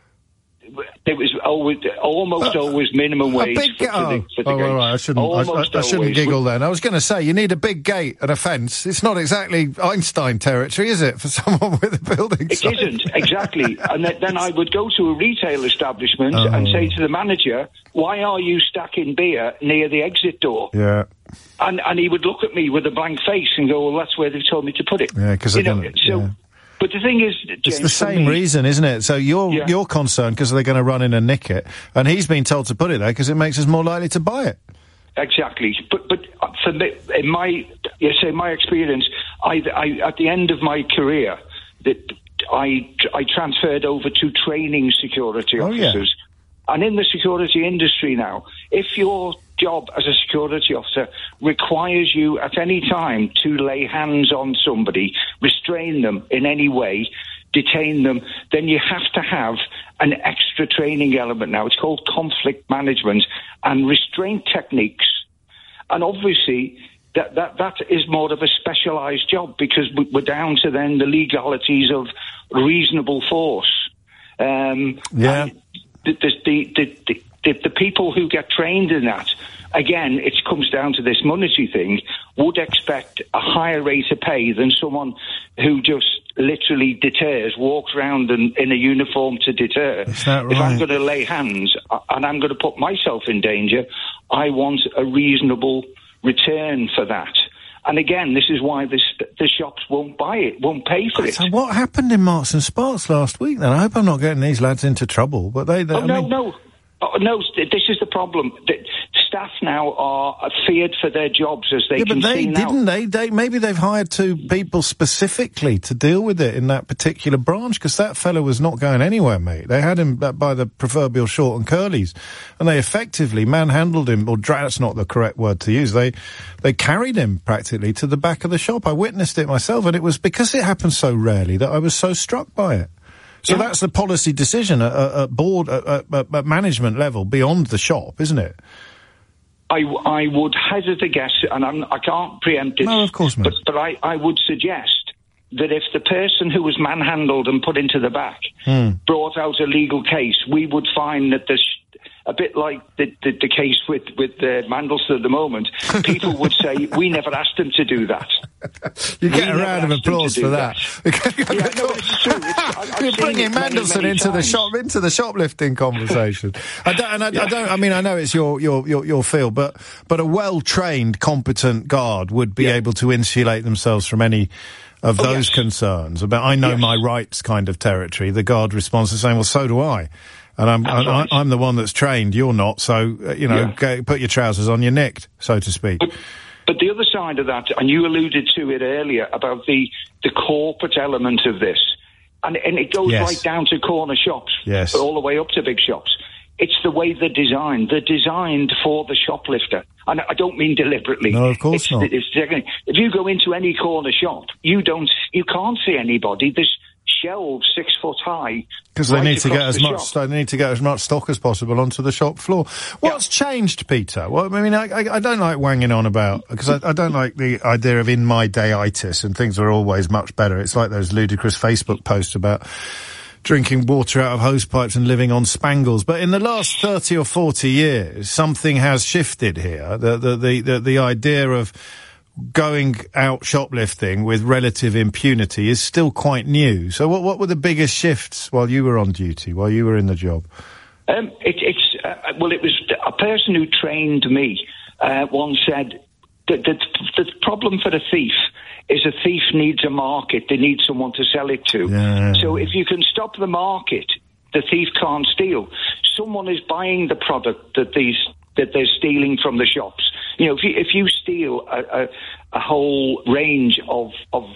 It was almost always minimum wage for the gate. Right. I shouldn't giggle then. I was going to say, you need a big gate and a fence. It's not exactly Einstein territory, is it, for someone with a building site? It isn't, exactly. And then I would go to a retail establishment and say to the manager, why are you stacking beer near the exit door? Yeah. And he would look at me with a blank face and go, well, that's where they've told me to put it. Yeah, because But the thing is, James, it's the same reason, isn't it? So you're concerned because they're going to run in and nick it, and he's been told to put it there because it makes us more likely to buy it. Exactly. But for me, in my experience, I at the end of my career, that I transferred over to training security officers, and in the security industry now, if you're job as a security officer requires you at any time to lay hands on somebody, restrain them in any way, detain them, then you have to have an extra training element now. It's called conflict management and restraint techniques. And obviously, that is more of a specialised job because we're down to then the legalities of reasonable force. The people who get trained in that, again, it comes down to this monetary thing, would expect a higher rate of pay than someone who just literally deters, walks around in a uniform to deter. Is that right? If I'm going to lay hands and I'm going to put myself in danger, I want a reasonable return for that. And again, this is why the shops won't buy it, won't pay for it. So what happened in Marks and Sparks last week then? I hope I'm not getting these lads into trouble, but No, this is the problem. The staff now are feared for their jobs as they can see now. Maybe they've hired two people specifically to deal with it in that particular branch, because that fellow was not going anywhere, mate. They had him by the proverbial short and curlies, and they effectively manhandled him, or that's not the correct word to use. They carried him practically to the back of the shop. I witnessed it myself, and it was because it happens so rarely that I was so struck by it. So that's the policy decision at board, at management level, beyond the shop, isn't it? I would hazard a guess, and I can't preempt it. No, of course not. But I would suggest that if the person who was manhandled and put into the back brought out a legal case, we would find that there's a bit like the case with Mandelson at the moment. People would say, we never asked him to do that. You get a round of applause for that. It's true. You're bringing Mandelson into the shoplifting conversation. I know it's your field, but a well-trained, competent guard would be able to insulate themselves from any of those concerns about I know my rights kind of territory. The guard responds to saying, well, so do I. And I'm the one that's trained, you're not, so, go, put your trousers on, you're nicked, so to speak. But the other side of that, and you alluded to it earlier, about the corporate element of this, and it goes right down to corner shops, all the way up to big shops. It's the way they're designed. They're designed for the shoplifter. And I don't mean deliberately. No, of course not. If you go into any corner shop, you can't see anybody. There's shelves 6 foot high. Because they need to get as much stock as possible onto the shop floor. What's changed, Peter? Well, I mean, I don't like wanging on about, because I don't like the idea of in my dayitis and things are always much better. It's like those ludicrous Facebook posts about drinking water out of hose pipes and living on spangles. But in the last 30 or 40 years, something has shifted here. The idea of going out shoplifting with relative impunity is still quite new. So what were the biggest shifts while you were on duty, while you were in the job? It was a person who trained me once said that the problem for the thief is a thief needs a market. They need someone to sell it to. Yeah. So if you can stop the market, the thief can't steal. Someone is buying the product that they're stealing from the shops. You know, if you steal a whole range of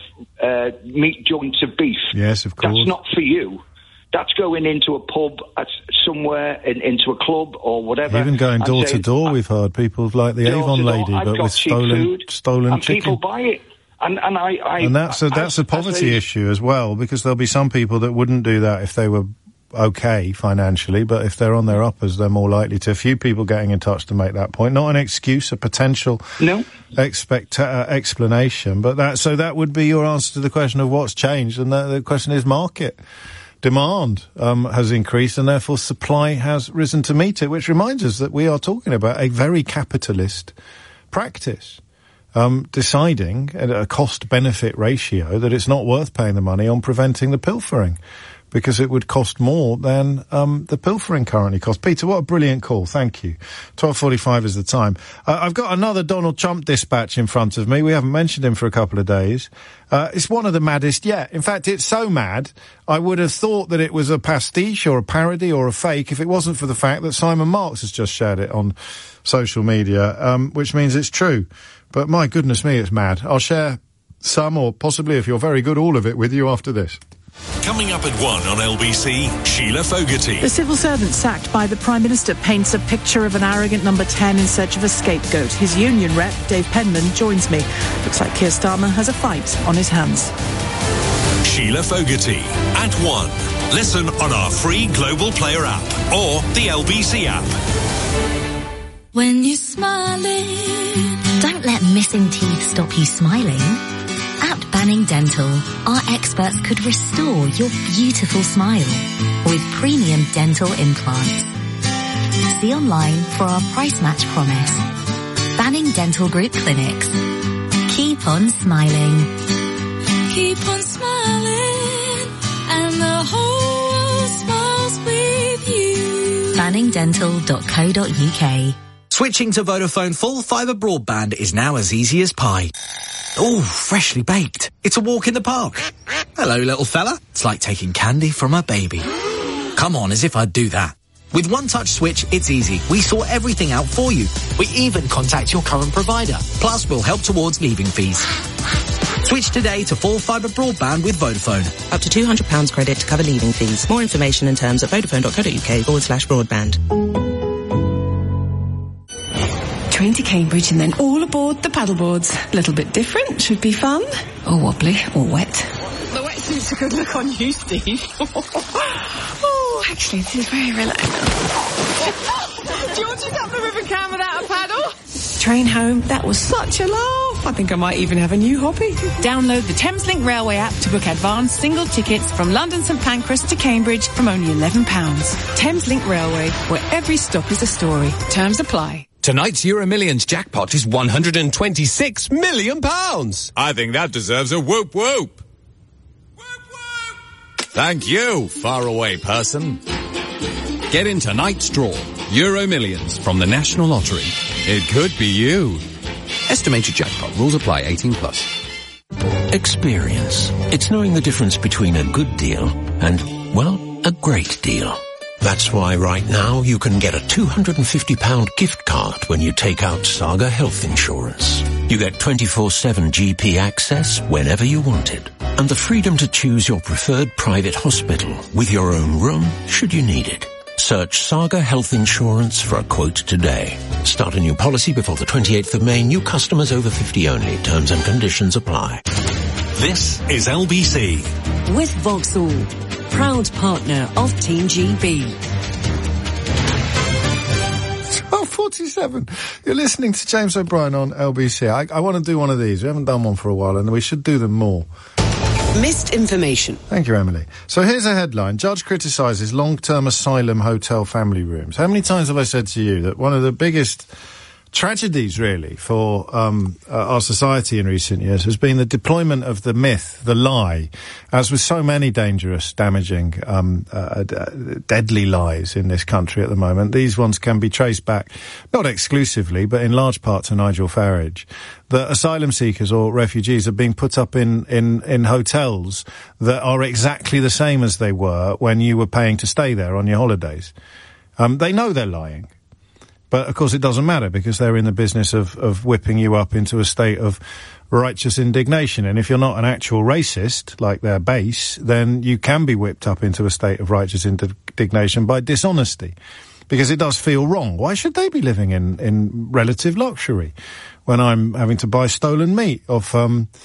meat joints of beef, yes, of course, that's not for you. That's going into a pub somewhere, into a club or whatever. Even going door to door, we've heard people like the Avon lady, but with stolen chicken. People buy it. And that's a poverty issue as well, because there'll be some people that wouldn't do that if they were okay financially, but if they're on their uppers, they're more likely to. A few people getting in touch to make that point. Not an excuse, a potential explanation, but that would be your answer to the question of what's changed, and the question is market. Demand has increased, and therefore supply has risen to meet it, which reminds us that we are talking about a very capitalist practice. Deciding at a cost-benefit ratio that it's not worth paying the money on preventing the pilfering, because it would cost more than the pilfering currently costs. Peter, what a brilliant call. Thank you. 12:45 is the time. I've got another Donald Trump dispatch in front of me. We haven't mentioned him for a couple of days. It's one of the maddest yet. In fact, it's so mad, I would have thought that it was a pastiche or a parody or a fake if it wasn't for the fact that Simon Marks has just shared it on social media, which means it's true. But my goodness me, it's mad. I'll share some, or possibly, if you're very good, all of it with you after this. Coming up at 1 on LBC, Sheila Fogarty. The civil servant sacked by the Prime Minister paints a picture of an arrogant number 10 in search of a scapegoat. His union rep, Dave Penman, joins me. Looks like Keir Starmer has a fight on his hands. Sheila Fogarty at 1. Listen on our free Global Player app or the LBC app. When you're smiling, don't let missing teeth stop you smiling. At Banning Dental, our experts could restore your beautiful smile with premium dental implants. See online for our price match promise. Banning Dental Group Clinics. Keep on smiling. Keep on smiling, and the whole world smiles with you. BanningDental.co.uk. Switching to Vodafone full fibre broadband is now as easy as pie. Oh, freshly baked. It's a walk in the park. Hello, little fella. It's like taking candy from a baby. Come on, as if I'd do that. With One Touch Switch, it's easy. We sort everything out for you. We even contact your current provider. Plus, we'll help towards leaving fees. Switch today to full fibre broadband with Vodafone. Up to £200 credit to cover leaving fees. More information and terms at vodafone.co.uk/broadband. Train to Cambridge and then all aboard the paddleboards. A little bit different, should be fun. Or wobbly, or wet. The wetsuit's a good look on you, Steve. Oh, actually, this is very relaxing. Do you want to up the River Cam without a paddle? Train home, that was such a laugh. I think I might even have a new hobby. Download the Thameslink Railway app to book advanced single tickets from London St Pancras to Cambridge from only £11. Thameslink Railway, where every stop is a story. Terms apply. Tonight's Euro Millions jackpot is £126 million. I think that deserves a whoop whoop. Thank you, faraway person. Get in tonight's draw. Euro Millions from the National Lottery. It could be you. Estimated jackpot. Rules apply. 18+. Experience. It's knowing the difference between a good deal and, well, a great deal. That's why right now you can get a £250 gift card when you take out Saga Health Insurance. You get 24/7 GP access whenever you want it, and the freedom to choose your preferred private hospital with your own room should you need it. Search Saga Health Insurance for a quote today. Start a new policy before the 28th of May. New customers over 50 only. Terms and conditions apply. This is LBC. With Vauxhall, proud partner of Team GB. 12:47. You're listening to James O'Brien on LBC. I want to do one of these. We haven't done one for a while, and we should do them more. Missed information. Thank you, Emily. So here's a headline. Judge criticises long-term asylum hotel family rooms. How many times have I said to you that one of the biggest tragedies, really, for our society in recent years has been the deployment of the myth, the lie, as with so many dangerous, damaging, deadly lies in this country at the moment. These ones can be traced back, not exclusively, but in large part to Nigel Farage, that asylum seekers or refugees are being put up in hotels that are exactly the same as they were when you were paying to stay there on your holidays. They know they're lying. But, of course, it doesn't matter because they're in the business of whipping you up into a state of righteous indignation. And if you're not an actual racist, like their base, then you can be whipped up into a state of righteous indignation by dishonesty. Because it does feel wrong. Why should they be living in relative luxury when I'm having to buy stolen meat of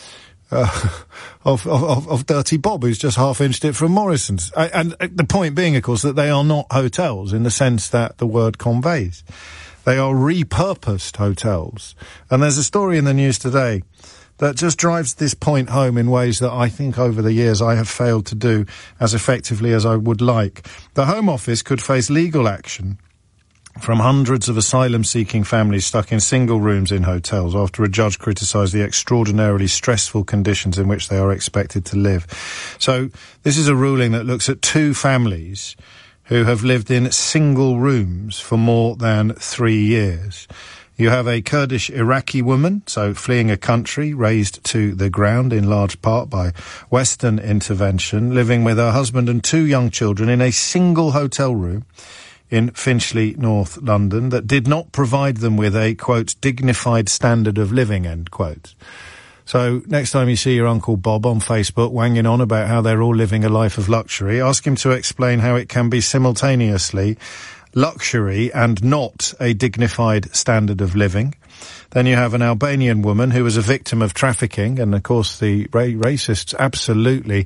Dirty Bob, who's just half-inched it from Morrison's? And the point being, of course, that they are not hotels in the sense that the word conveys. They are repurposed hotels. And there's a story in the news today that just drives this point home in ways that I think over the years I have failed to do as effectively as I would like. The Home Office could face legal action from hundreds of asylum-seeking families stuck in single rooms in hotels after a judge criticised the extraordinarily stressful conditions in which they are expected to live. So this is a ruling that looks at two families who have lived in single rooms for more than 3 years. You have a Kurdish Iraqi woman, so fleeing a country razed to the ground in large part by Western intervention, living with her husband and 2 young children in a single hotel room in Finchley, North London, that did not provide them with a, quote, dignified standard of living, end quote. So next time you see your Uncle Bob on Facebook wanging on about how they're all living a life of luxury, ask him to explain how it can be simultaneously luxury and not a dignified standard of living. Then you have an Albanian woman who was a victim of trafficking, and of course the racists absolutely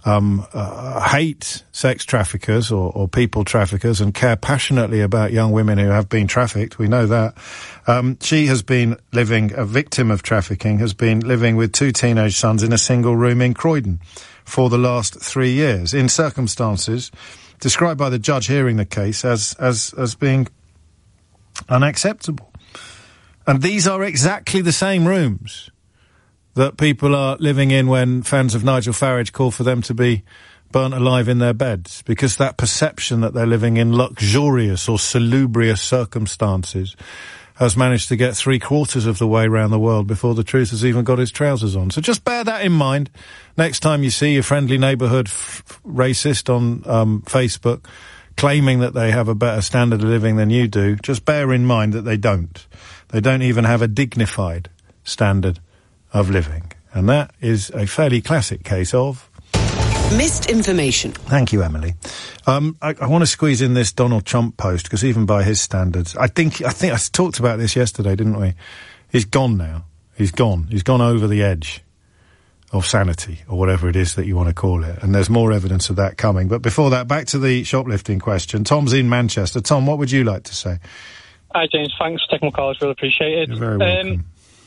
hate sex traffickers or people traffickers and care passionately about young women who have been trafficked. We know that. She has been living, a victim of trafficking, has been living with 2 teenage sons in a single room in Croydon for the last 3 years, in circumstances described by the judge hearing the case as being unacceptable. And these are exactly the same rooms that people are living in when fans of Nigel Farage call for them to be burnt alive in their beds, because that perception that they're living in luxurious or salubrious circumstances has managed to get 3/4 of the way around the world before the truth has even got its trousers on. So just bear that in mind next time you see your friendly neighbourhood racist on Facebook claiming that they have a better standard of living than you do. Just bear in mind that they don't. They don't even have a dignified standard of living. And that is a fairly classic case of missed information. Thank you, Emily. I want to squeeze in this Donald Trump post, because even by his standards, I think I talked about this yesterday, didn't we? He's gone now. He's gone. He's gone over the edge of sanity, or whatever it is that you want to call it. And there's more evidence of that coming. But before that, back to the shoplifting question. Tom's in Manchester. Tom, what would you like to say? Hi, James. Thanks for taking my call. It's really appreciated. You're very welcome.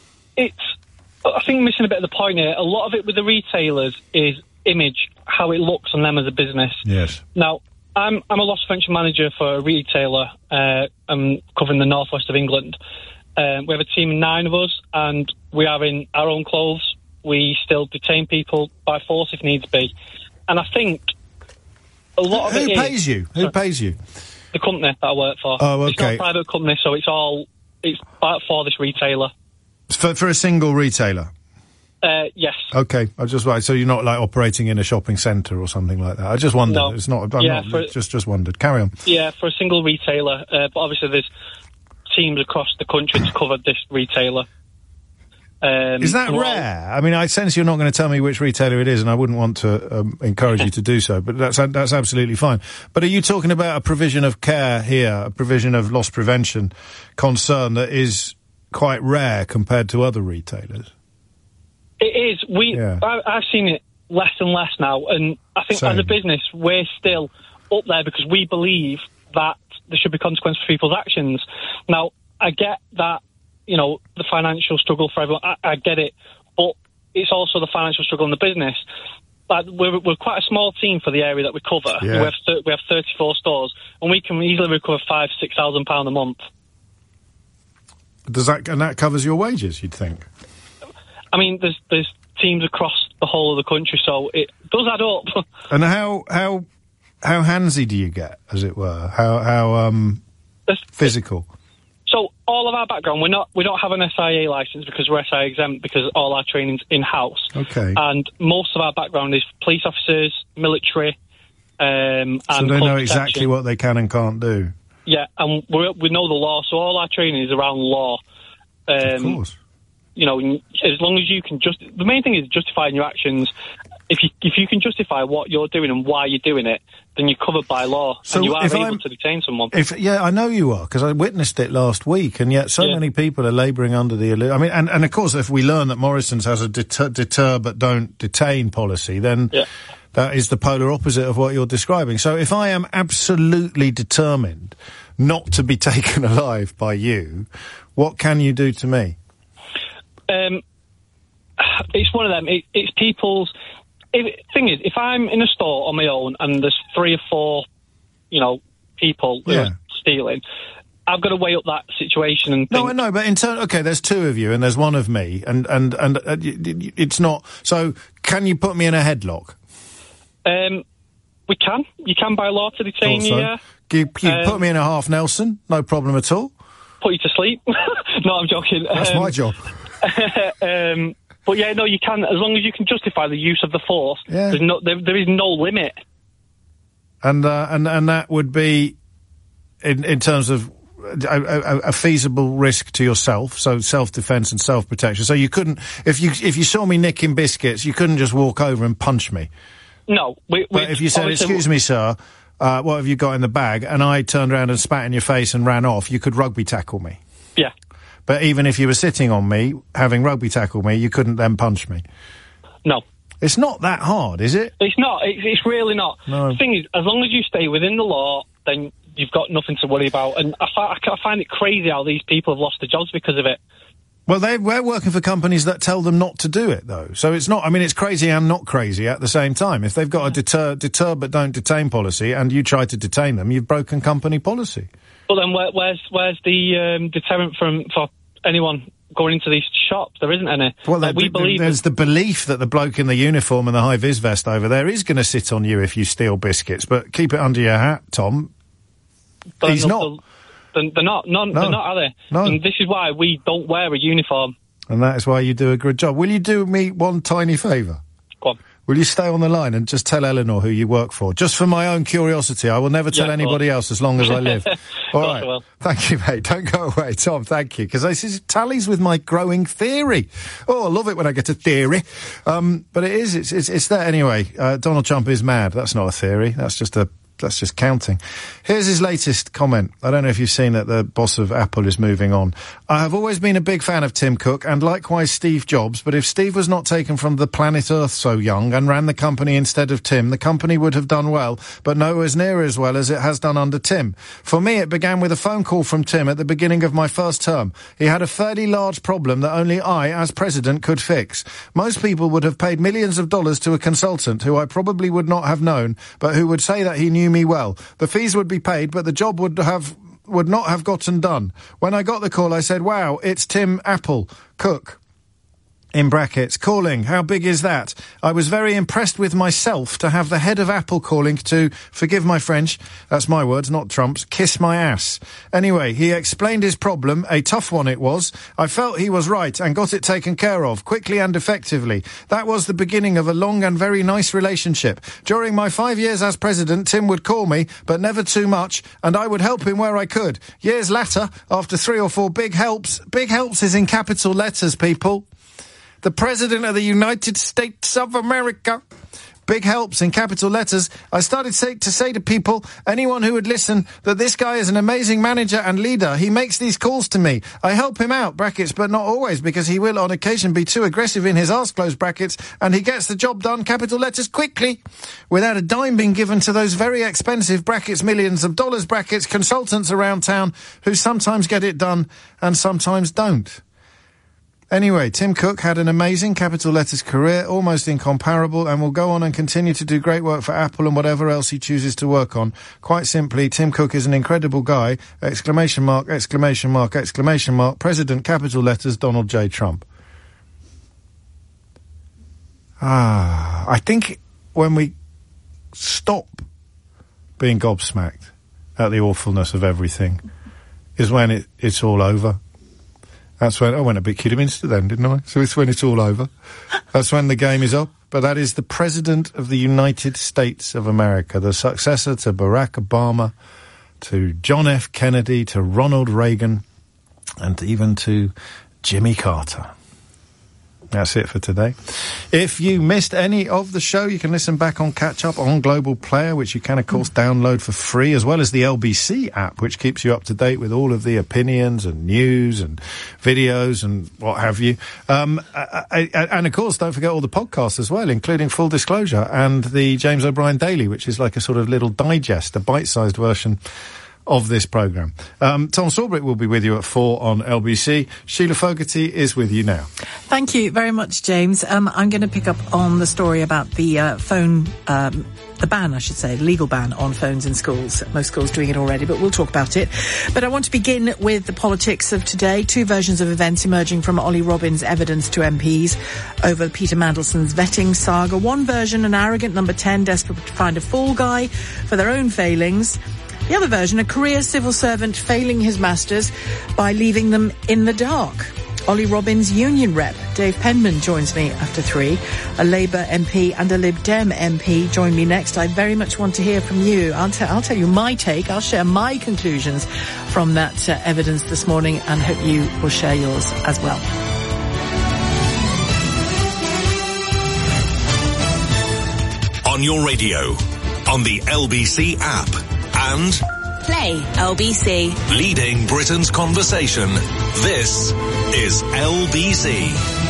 I think missing a bit of the point here. A lot of it with the retailers is image, how it looks on them as a business. Yes. Now, I'm a loss prevention manager for a retailer. I'm covering the northwest of England. We have a team of 9 of us, and we are in our own clothes. We still detain people by force if needs be. And I think a lot of it is... Who pays you? Who pays you? The company that I work for. Oh, okay. It's not a private company, so it's for this retailer. For a single retailer? Yes. Okay, so you're not like operating in a shopping centre or something like that. I just wondered. No. It's not. Just wondered. Carry on. Yeah, for a single retailer, but obviously there's teams across the country to cover this retailer. Is that rare? I mean, I sense you're not going to tell me which retailer it is, and I wouldn't want to encourage you to do so, but that's absolutely fine. But are you talking about a provision of care here, a provision of loss prevention concern that is quite rare compared to other retailers? It is. I've seen it less and less now, and I think as a business, we're still up there because we believe that there should be consequence for people's actions. Now, I get that, you know, the financial struggle for everyone. I get it, but it's also the financial struggle in the business. Like, we're quite a small team for the area that we cover. Yeah. We have 34 stores, and we can easily recover £5,000-6,000 a month. And that covers your wages, you'd think? I mean, there's teams across the whole of the country, so it does add up. And how handsy do you get, as it were? How physical? So all of our background, we don't have an SIA license because we're SIA exempt because all our training's in-house. Okay. And most of our background is police officers, military, and so they know exactly what they can and can't do. Yeah, and we know the law, so all our training is around law. Of course. You know, as long as you can the main thing is justifying your actions. If you can justify what you're doing and why you're doing it, then you're covered by law, so and you are able to detain someone. I know you are, because I witnessed it last week, and yet so many people are labouring under the illusion. I mean, and of course, if we learn that Morrison's has a deter but don't detain policy, then that is the polar opposite of what you're describing. So if I am absolutely determined not to be taken alive by you, what can you do to me? It's one of them. It's people's... thing is, if I'm in a store on my own and there's 3 or 4, people who are stealing, I've got to weigh up that situation and think... No, I know, but there's 2 of you and there's 1 of me, and it's not... So, can you put me in a headlock? We can. You can by law to detain you, yeah. You put me in a half Nelson, no problem at all. Put you to sleep. No, I'm joking. That's my job. But yeah, no, you can, as long as you can justify the use of the force. Yeah. There is no limit. And that would be, in terms of a feasible risk to yourself, so self-defence and self-protection. So you couldn't, if you saw me nicking biscuits, you couldn't just walk over and punch me. No. But if you said, excuse me, sir, what have you got in the bag? And I turned around and spat in your face and ran off, you could rugby tackle me. Yeah. But even if you were sitting on me, having rugby tackle me, you couldn't then punch me. No. It's not that hard, is it? It's not. It's really not. No. The thing is, as long as you stay within the law, then you've got nothing to worry about. And I find it crazy how these people have lost their jobs because of it. Well, we're working for companies that tell them not to do it, though. So it's not, I mean, it's crazy and not crazy at the same time. If they've got a deter but don't detain policy and you try to detain them, you've broken company policy. But then where's the deterrent for anyone going into these shops? There isn't any. Well, there's the belief that the bloke in the uniform and the high-vis vest over there is going to sit on you if you steal biscuits, but keep it under your hat, Tom. But he's not. They're not. They're not, are they? No. And this is why we don't wear a uniform. And that is why you do a good job. Will you do me one tiny favour? Go on. Will you stay on the line and just tell Eleanor who you work for? Just for my own curiosity. I will never tell anybody else as long as I live. All right. Thank you, mate. Don't go away, Tom. Thank you. Because this tallies with my growing theory. Oh, I love it when I get a theory. But it is. It's there anyway. Donald Trump is mad. That's not a theory. That's just counting. Here's his latest comment. I don't know if you've seen that the boss of Apple is moving on. I have always been a big fan of Tim Cook and likewise Steve Jobs, but if Steve was not taken from the planet Earth so young and ran the company instead of Tim, the company would have done well, but nowhere near as well as it has done under Tim. For me, it began with a phone call from Tim at the beginning of my first term. He had a fairly large problem that only I, as president, could fix. Most people would have paid millions of dollars to a consultant who I probably would not have known, but who would say that he knew me well. The fees would be paid, but the job would not have gotten done. When I got the call, I said, wow, it's Tim Apple Cook. In brackets, calling. How big is that? I was very impressed with myself to have the head of Apple calling to, forgive my French, that's my words, not Trump's, kiss my ass. Anyway, he explained his problem, a tough one it was. I felt he was right and got it taken care of, quickly and effectively. That was the beginning of a long and very nice relationship. During my 5 years as president, Tim would call me, but never too much, and I would help him where I could. Years later, after 3 or 4 big helps is in capital letters, people. The President of the United States of America. Big helps in capital letters. I started to say to people, anyone who would listen, that this guy is an amazing manager and leader. He makes these calls to me. I help him out, brackets, but not always, because he will on occasion be too aggressive in his arse, close brackets, and he gets the job done, capital letters, quickly, without a dime being given to those very expensive, brackets, millions of dollars, brackets, consultants around town who sometimes get it done and sometimes don't. Anyway, Tim Cook had an amazing capital letters career, almost incomparable, and will go on and continue to do great work for Apple and whatever else he chooses to work on. Quite simply, Tim Cook is an incredible guy! ! ! ! ! President, capital letters, Donald J. Trump. I think when we stop being gobsmacked at the awfulness of everything is when it's all over. That's when I went a bit Kidderminster then, didn't I? So it's when it's all over. That's when the game is up. But that is the President of the United States of America, the successor to Barack Obama, to John F. Kennedy, to Ronald Reagan, and even to Jimmy Carter. That's it for today. If you missed any of the show, you can listen back on Catch Up on Global Player, which you can, of course, download for free, as well as the LBC app, which keeps you up to date with all of the opinions and news and videos and what have you. And, of course, don't forget all the podcasts as well, including Full Disclosure and the James O'Brien Daily, which is like a sort of little digest, a bite-sized version of this programme. Tom Sawbrick will be with you at 4 on LBC. Sheila Fogarty is with you now. Thank you very much, James. I'm going to pick up on the story about the phone, the ban, I should say, legal ban on phones in schools. Most schools doing it already, but we'll talk about it. But I want to begin with the politics of today. 2 versions of events emerging from Ollie Robbins' evidence to MPs over Peter Mandelson's vetting saga. One version, an arrogant number 10 desperate to find a fall guy for their own failings. The other version, a career civil servant failing his masters by leaving them in the dark. Ollie Robbins' union rep, Dave Penman, joins me after 3. A Labour MP and a Lib Dem MP join me next. I very much want to hear from you. I'll tell you my take. I'll share my conclusions from that evidence this morning and hope you will share yours as well. On your radio, on the LBC app, and Play LBC. leading Britain's conversation. This is LBC.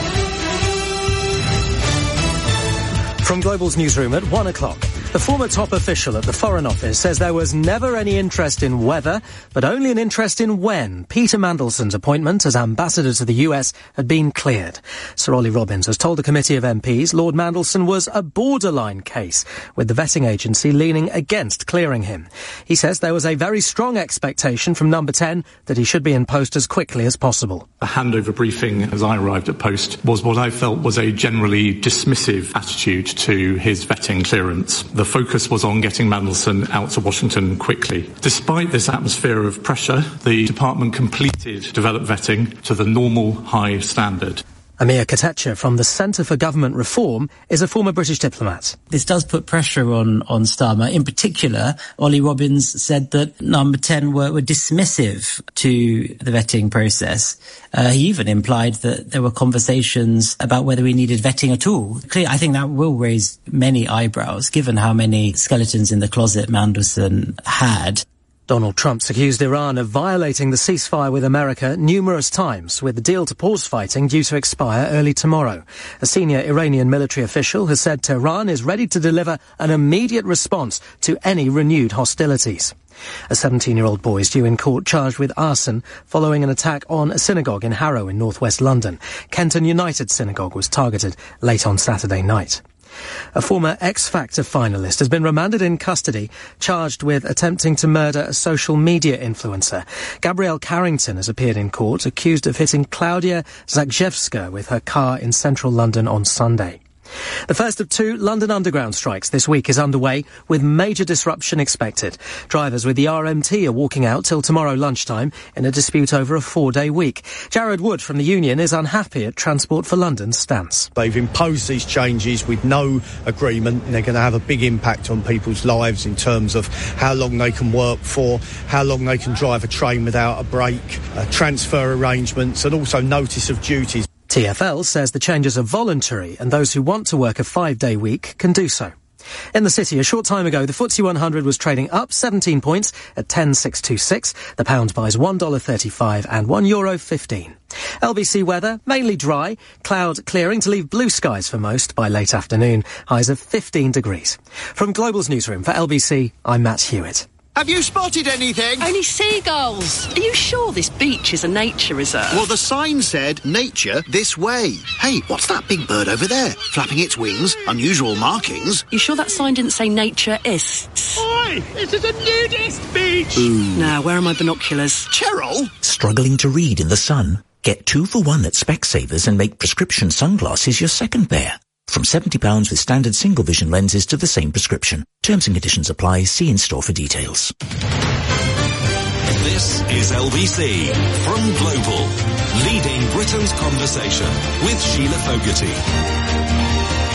From Global's newsroom at 1 o'clock. The former top official at the Foreign Office says there was never any interest in whether, but only an interest in when Peter Mandelson's appointment as ambassador to the US had been cleared. Sir Ollie Robbins has told a committee of MPs Lord Mandelson was a borderline case, with the vetting agency leaning against clearing him. He says there was a very strong expectation from Number 10 that he should be in post as quickly as possible. A handover briefing as I arrived at post was what I felt was a generally dismissive attitude to his vetting clearance. The focus was on getting Mandelson out to Washington quickly. Despite this atmosphere of pressure, the department completed developed vetting to the normal high standard. Amir Katecha from the Centre for Government Reform is a former British diplomat. This does put pressure on Starmer. In particular, Ollie Robbins said that Number 10 were dismissive to the vetting process. He even implied that there were conversations about whether we needed vetting at all. Clearly, I think that will raise many eyebrows, given how many skeletons in the closet Mandelson had. Donald Trump's accused Iran of violating the ceasefire with America numerous times, with the deal to pause fighting due to expire early tomorrow. A senior Iranian military official has said Tehran is ready to deliver an immediate response to any renewed hostilities. A 17-year-old boy is due in court charged with arson following an attack on a synagogue in Harrow in northwest London. Kenton United Synagogue was targeted late on Saturday night. A former X Factor finalist has been remanded in custody, charged with attempting to murder a social media influencer. Gabrielle Carrington has appeared in court, accused of hitting Klaudia Zagzewska with her car in central London on Sunday. The first of 2 London Underground strikes this week is underway, with major disruption expected. Drivers with the RMT are walking out till tomorrow lunchtime in a dispute over a 4-day week. Jared Wood from the union is unhappy at Transport for London's stance. They've imposed these changes with no agreement, and they're going to have a big impact on people's lives in terms of how long they can work for, how long they can drive a train without a break, transfer arrangements, and also notice of duties. TfL says the changes are voluntary and those who want to work a 5-day week can do so. In the city, a short time ago, the FTSE 100 was trading up 17 points at 10,626. The pound buys $1.35 and €1.15. LBC weather, mainly dry, cloud clearing to leave blue skies for most by late afternoon, highs of 15 degrees. From Global's newsroom for LBC, I'm Matt Hewitt. Have you spotted anything? Only seagulls. Are you sure this beach is a nature reserve? Well, the sign said, nature this way. Hey, what's that big bird over there? Flapping its wings, unusual markings. You sure that sign didn't say naturists? Oi, this is a nudist beach. Ooh. Now, where are my binoculars? Cheryl? Struggling to read in the sun? Get 2 for 1 at Specsavers and make prescription sunglasses your second pair. From £70 with standard single vision lenses to the same prescription. Terms and conditions apply. See in store for details. This is LBC from Global, leading Britain's conversation with Sheila Fogarty.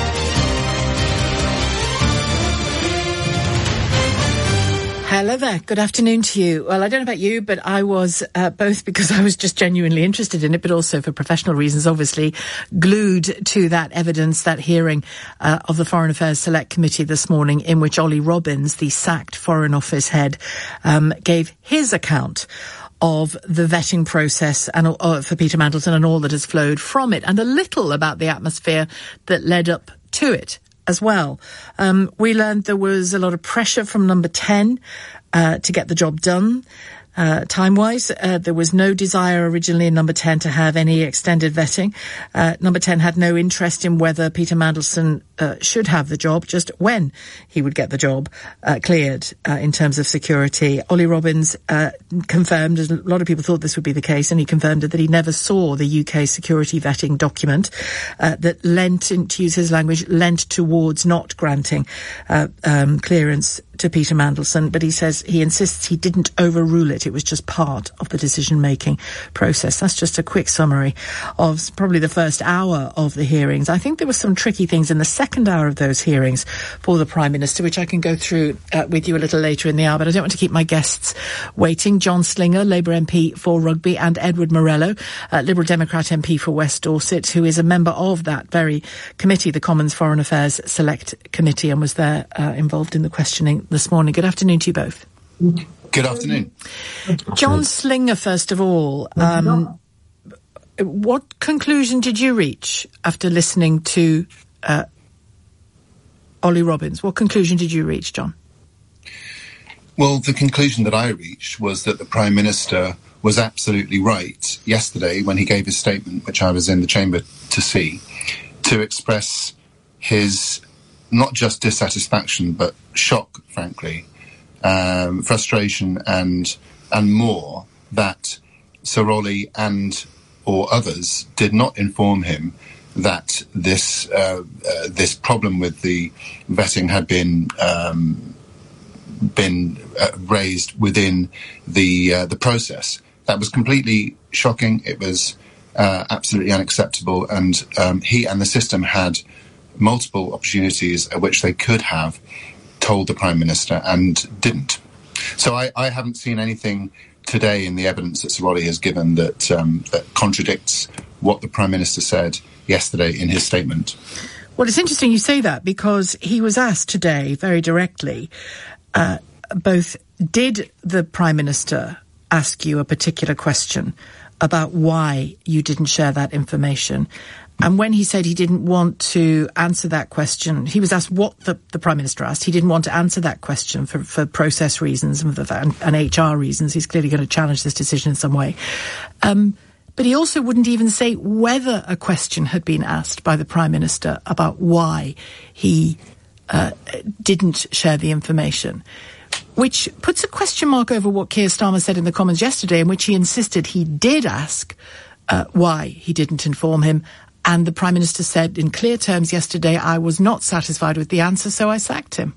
Hello there. Good afternoon to you. Well, I don't know about you, but I was, both because I was just genuinely interested in it, but also for professional reasons, obviously, glued to that evidence, that hearing of the Foreign Affairs Select Committee this morning, in which Ollie Robbins, the sacked Foreign Office head, gave his account of the vetting process and for Peter Mandelson and all that has flowed from it, and a little about the atmosphere that led up to it as well. We learned there was a lot of pressure from Number 10 to get the job done. Time-wise, there was no desire originally in Number 10 to have any extended vetting. Number 10 had no interest in whether Peter Mandelson should have the job, just when he would get the job cleared in terms of security. Ollie Robbins confirmed, as a lot of people thought this would be the case, and he confirmed that he never saw the UK security vetting document that lent, to use his language, lent towards not granting clearance to Peter Mandelson, but he insists he didn't overrule it. It was just part of the decision-making process. That's just a quick summary of probably the first hour of the hearings. I think there were some tricky things in the second hour of those hearings for the Prime Minister, which I can go through with you a little later in the hour, but I don't want to keep my guests waiting. John Slinger, Labour MP for Rugby, and Edward Morello, Liberal Democrat MP for West Dorset, who is a member of that very committee, the Commons Foreign Affairs Select Committee, and was there involved in the questioning this morning. Good afternoon to you both. Good afternoon. John Slinger, first of all, what conclusion did you reach after listening to Ollie Robbins? What conclusion did you reach, John? Well, the conclusion that I reached was that the Prime Minister was absolutely right yesterday when he gave his statement, which I was in the chamber to see, to express his not just dissatisfaction, but shock, frankly, frustration and more that Sir Ollie and or others did not inform him that this problem with the vetting had been raised within the process. That was completely shocking. It was absolutely unacceptable, and he and the system had multiple opportunities at which they could have told the Prime Minister and didn't. So I haven't seen anything today in the evidence that Sir Ollie has given that contradicts what the Prime Minister said yesterday in his statement. Well, it's interesting you say that, because he was asked today very directly, both did the Prime Minister ask you a particular question about why you didn't share that information? And when he said he didn't want to answer that question, he was asked what the Prime Minister asked. He didn't want to answer that question for process reasons and HR reasons. He's clearly going to challenge this decision in some way. But he also wouldn't even say whether a question had been asked by the Prime Minister about why he didn't share the information, which puts a question mark over what Keir Starmer said in the Commons yesterday, in which he insisted he did ask why he didn't inform him. And the Prime Minister said in clear terms yesterday, I was not satisfied with the answer, so I sacked him.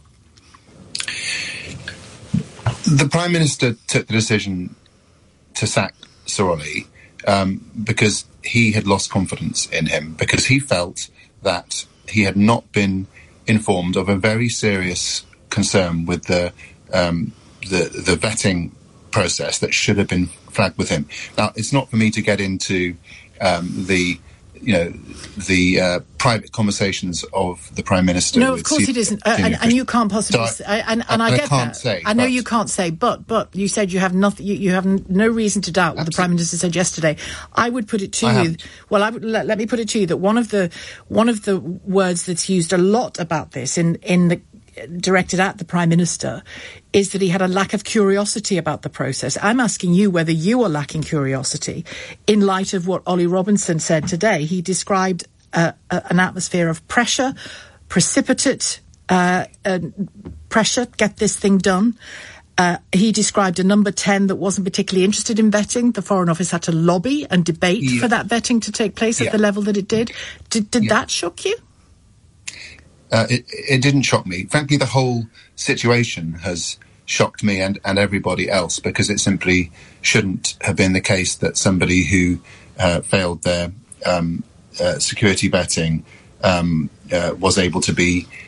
The Prime Minister took the decision to sack Sir Ollie because he had lost confidence in him, because he felt that he had not been informed of a very serious concern with the vetting process that should have been flagged with him. Now, it's not for me to get into the private conversations of the Prime Minister. No, of course it isn't. And you can't possibly say, and I get that. I know you can't say, but you said you have nothing, you have no reason to doubt what the Prime Minister said yesterday. I would put it to you, let me put it to you that one of the words that's used a lot about this directed at the Prime Minister is that he had a lack of curiosity about the process. I'm asking you whether you are lacking curiosity in light of what Ollie Robinson said today. He described an atmosphere of pressure, precipitate pressure, get this thing done. He described a number 10 that wasn't particularly interested in vetting. The Foreign Office had to lobby and debate for that vetting to take place at the level that it did. Did that shock you? It didn't shock me. Frankly, the whole situation has shocked me and everybody else, because it simply shouldn't have been the case that somebody who failed their security vetting was able to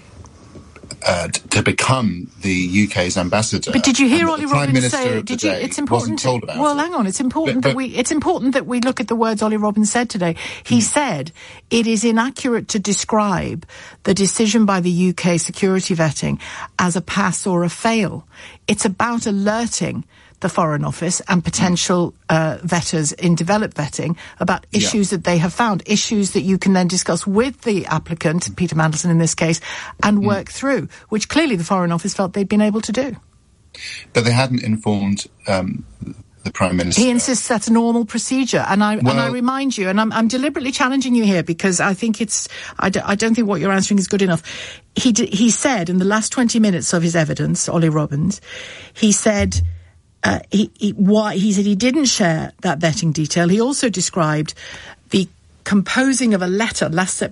become the UK's ambassador. But did you hear Ollie Robbins say? It's important. Told about well, hang on. It's important that we look at the words Ollie Robbins said today. He said it is inaccurate to describe the decision by the UK security vetting as a pass or a fail. It's about alerting the Foreign Office and potential vetters in developed vetting about issues that they have found, issues that you can then discuss with the applicant, Peter Mandelson in this case, and work through, which clearly the Foreign Office felt they'd been able to do. But they hadn't informed the Prime Minister. He insists that's a normal procedure, and I remind you, and I'm deliberately challenging you here because I think I don't think what you're answering is good enough. He said in the last 20 minutes of his evidence, Ollie Robbins, he said he said he didn't share that vetting detail. He also described the composing of a letter last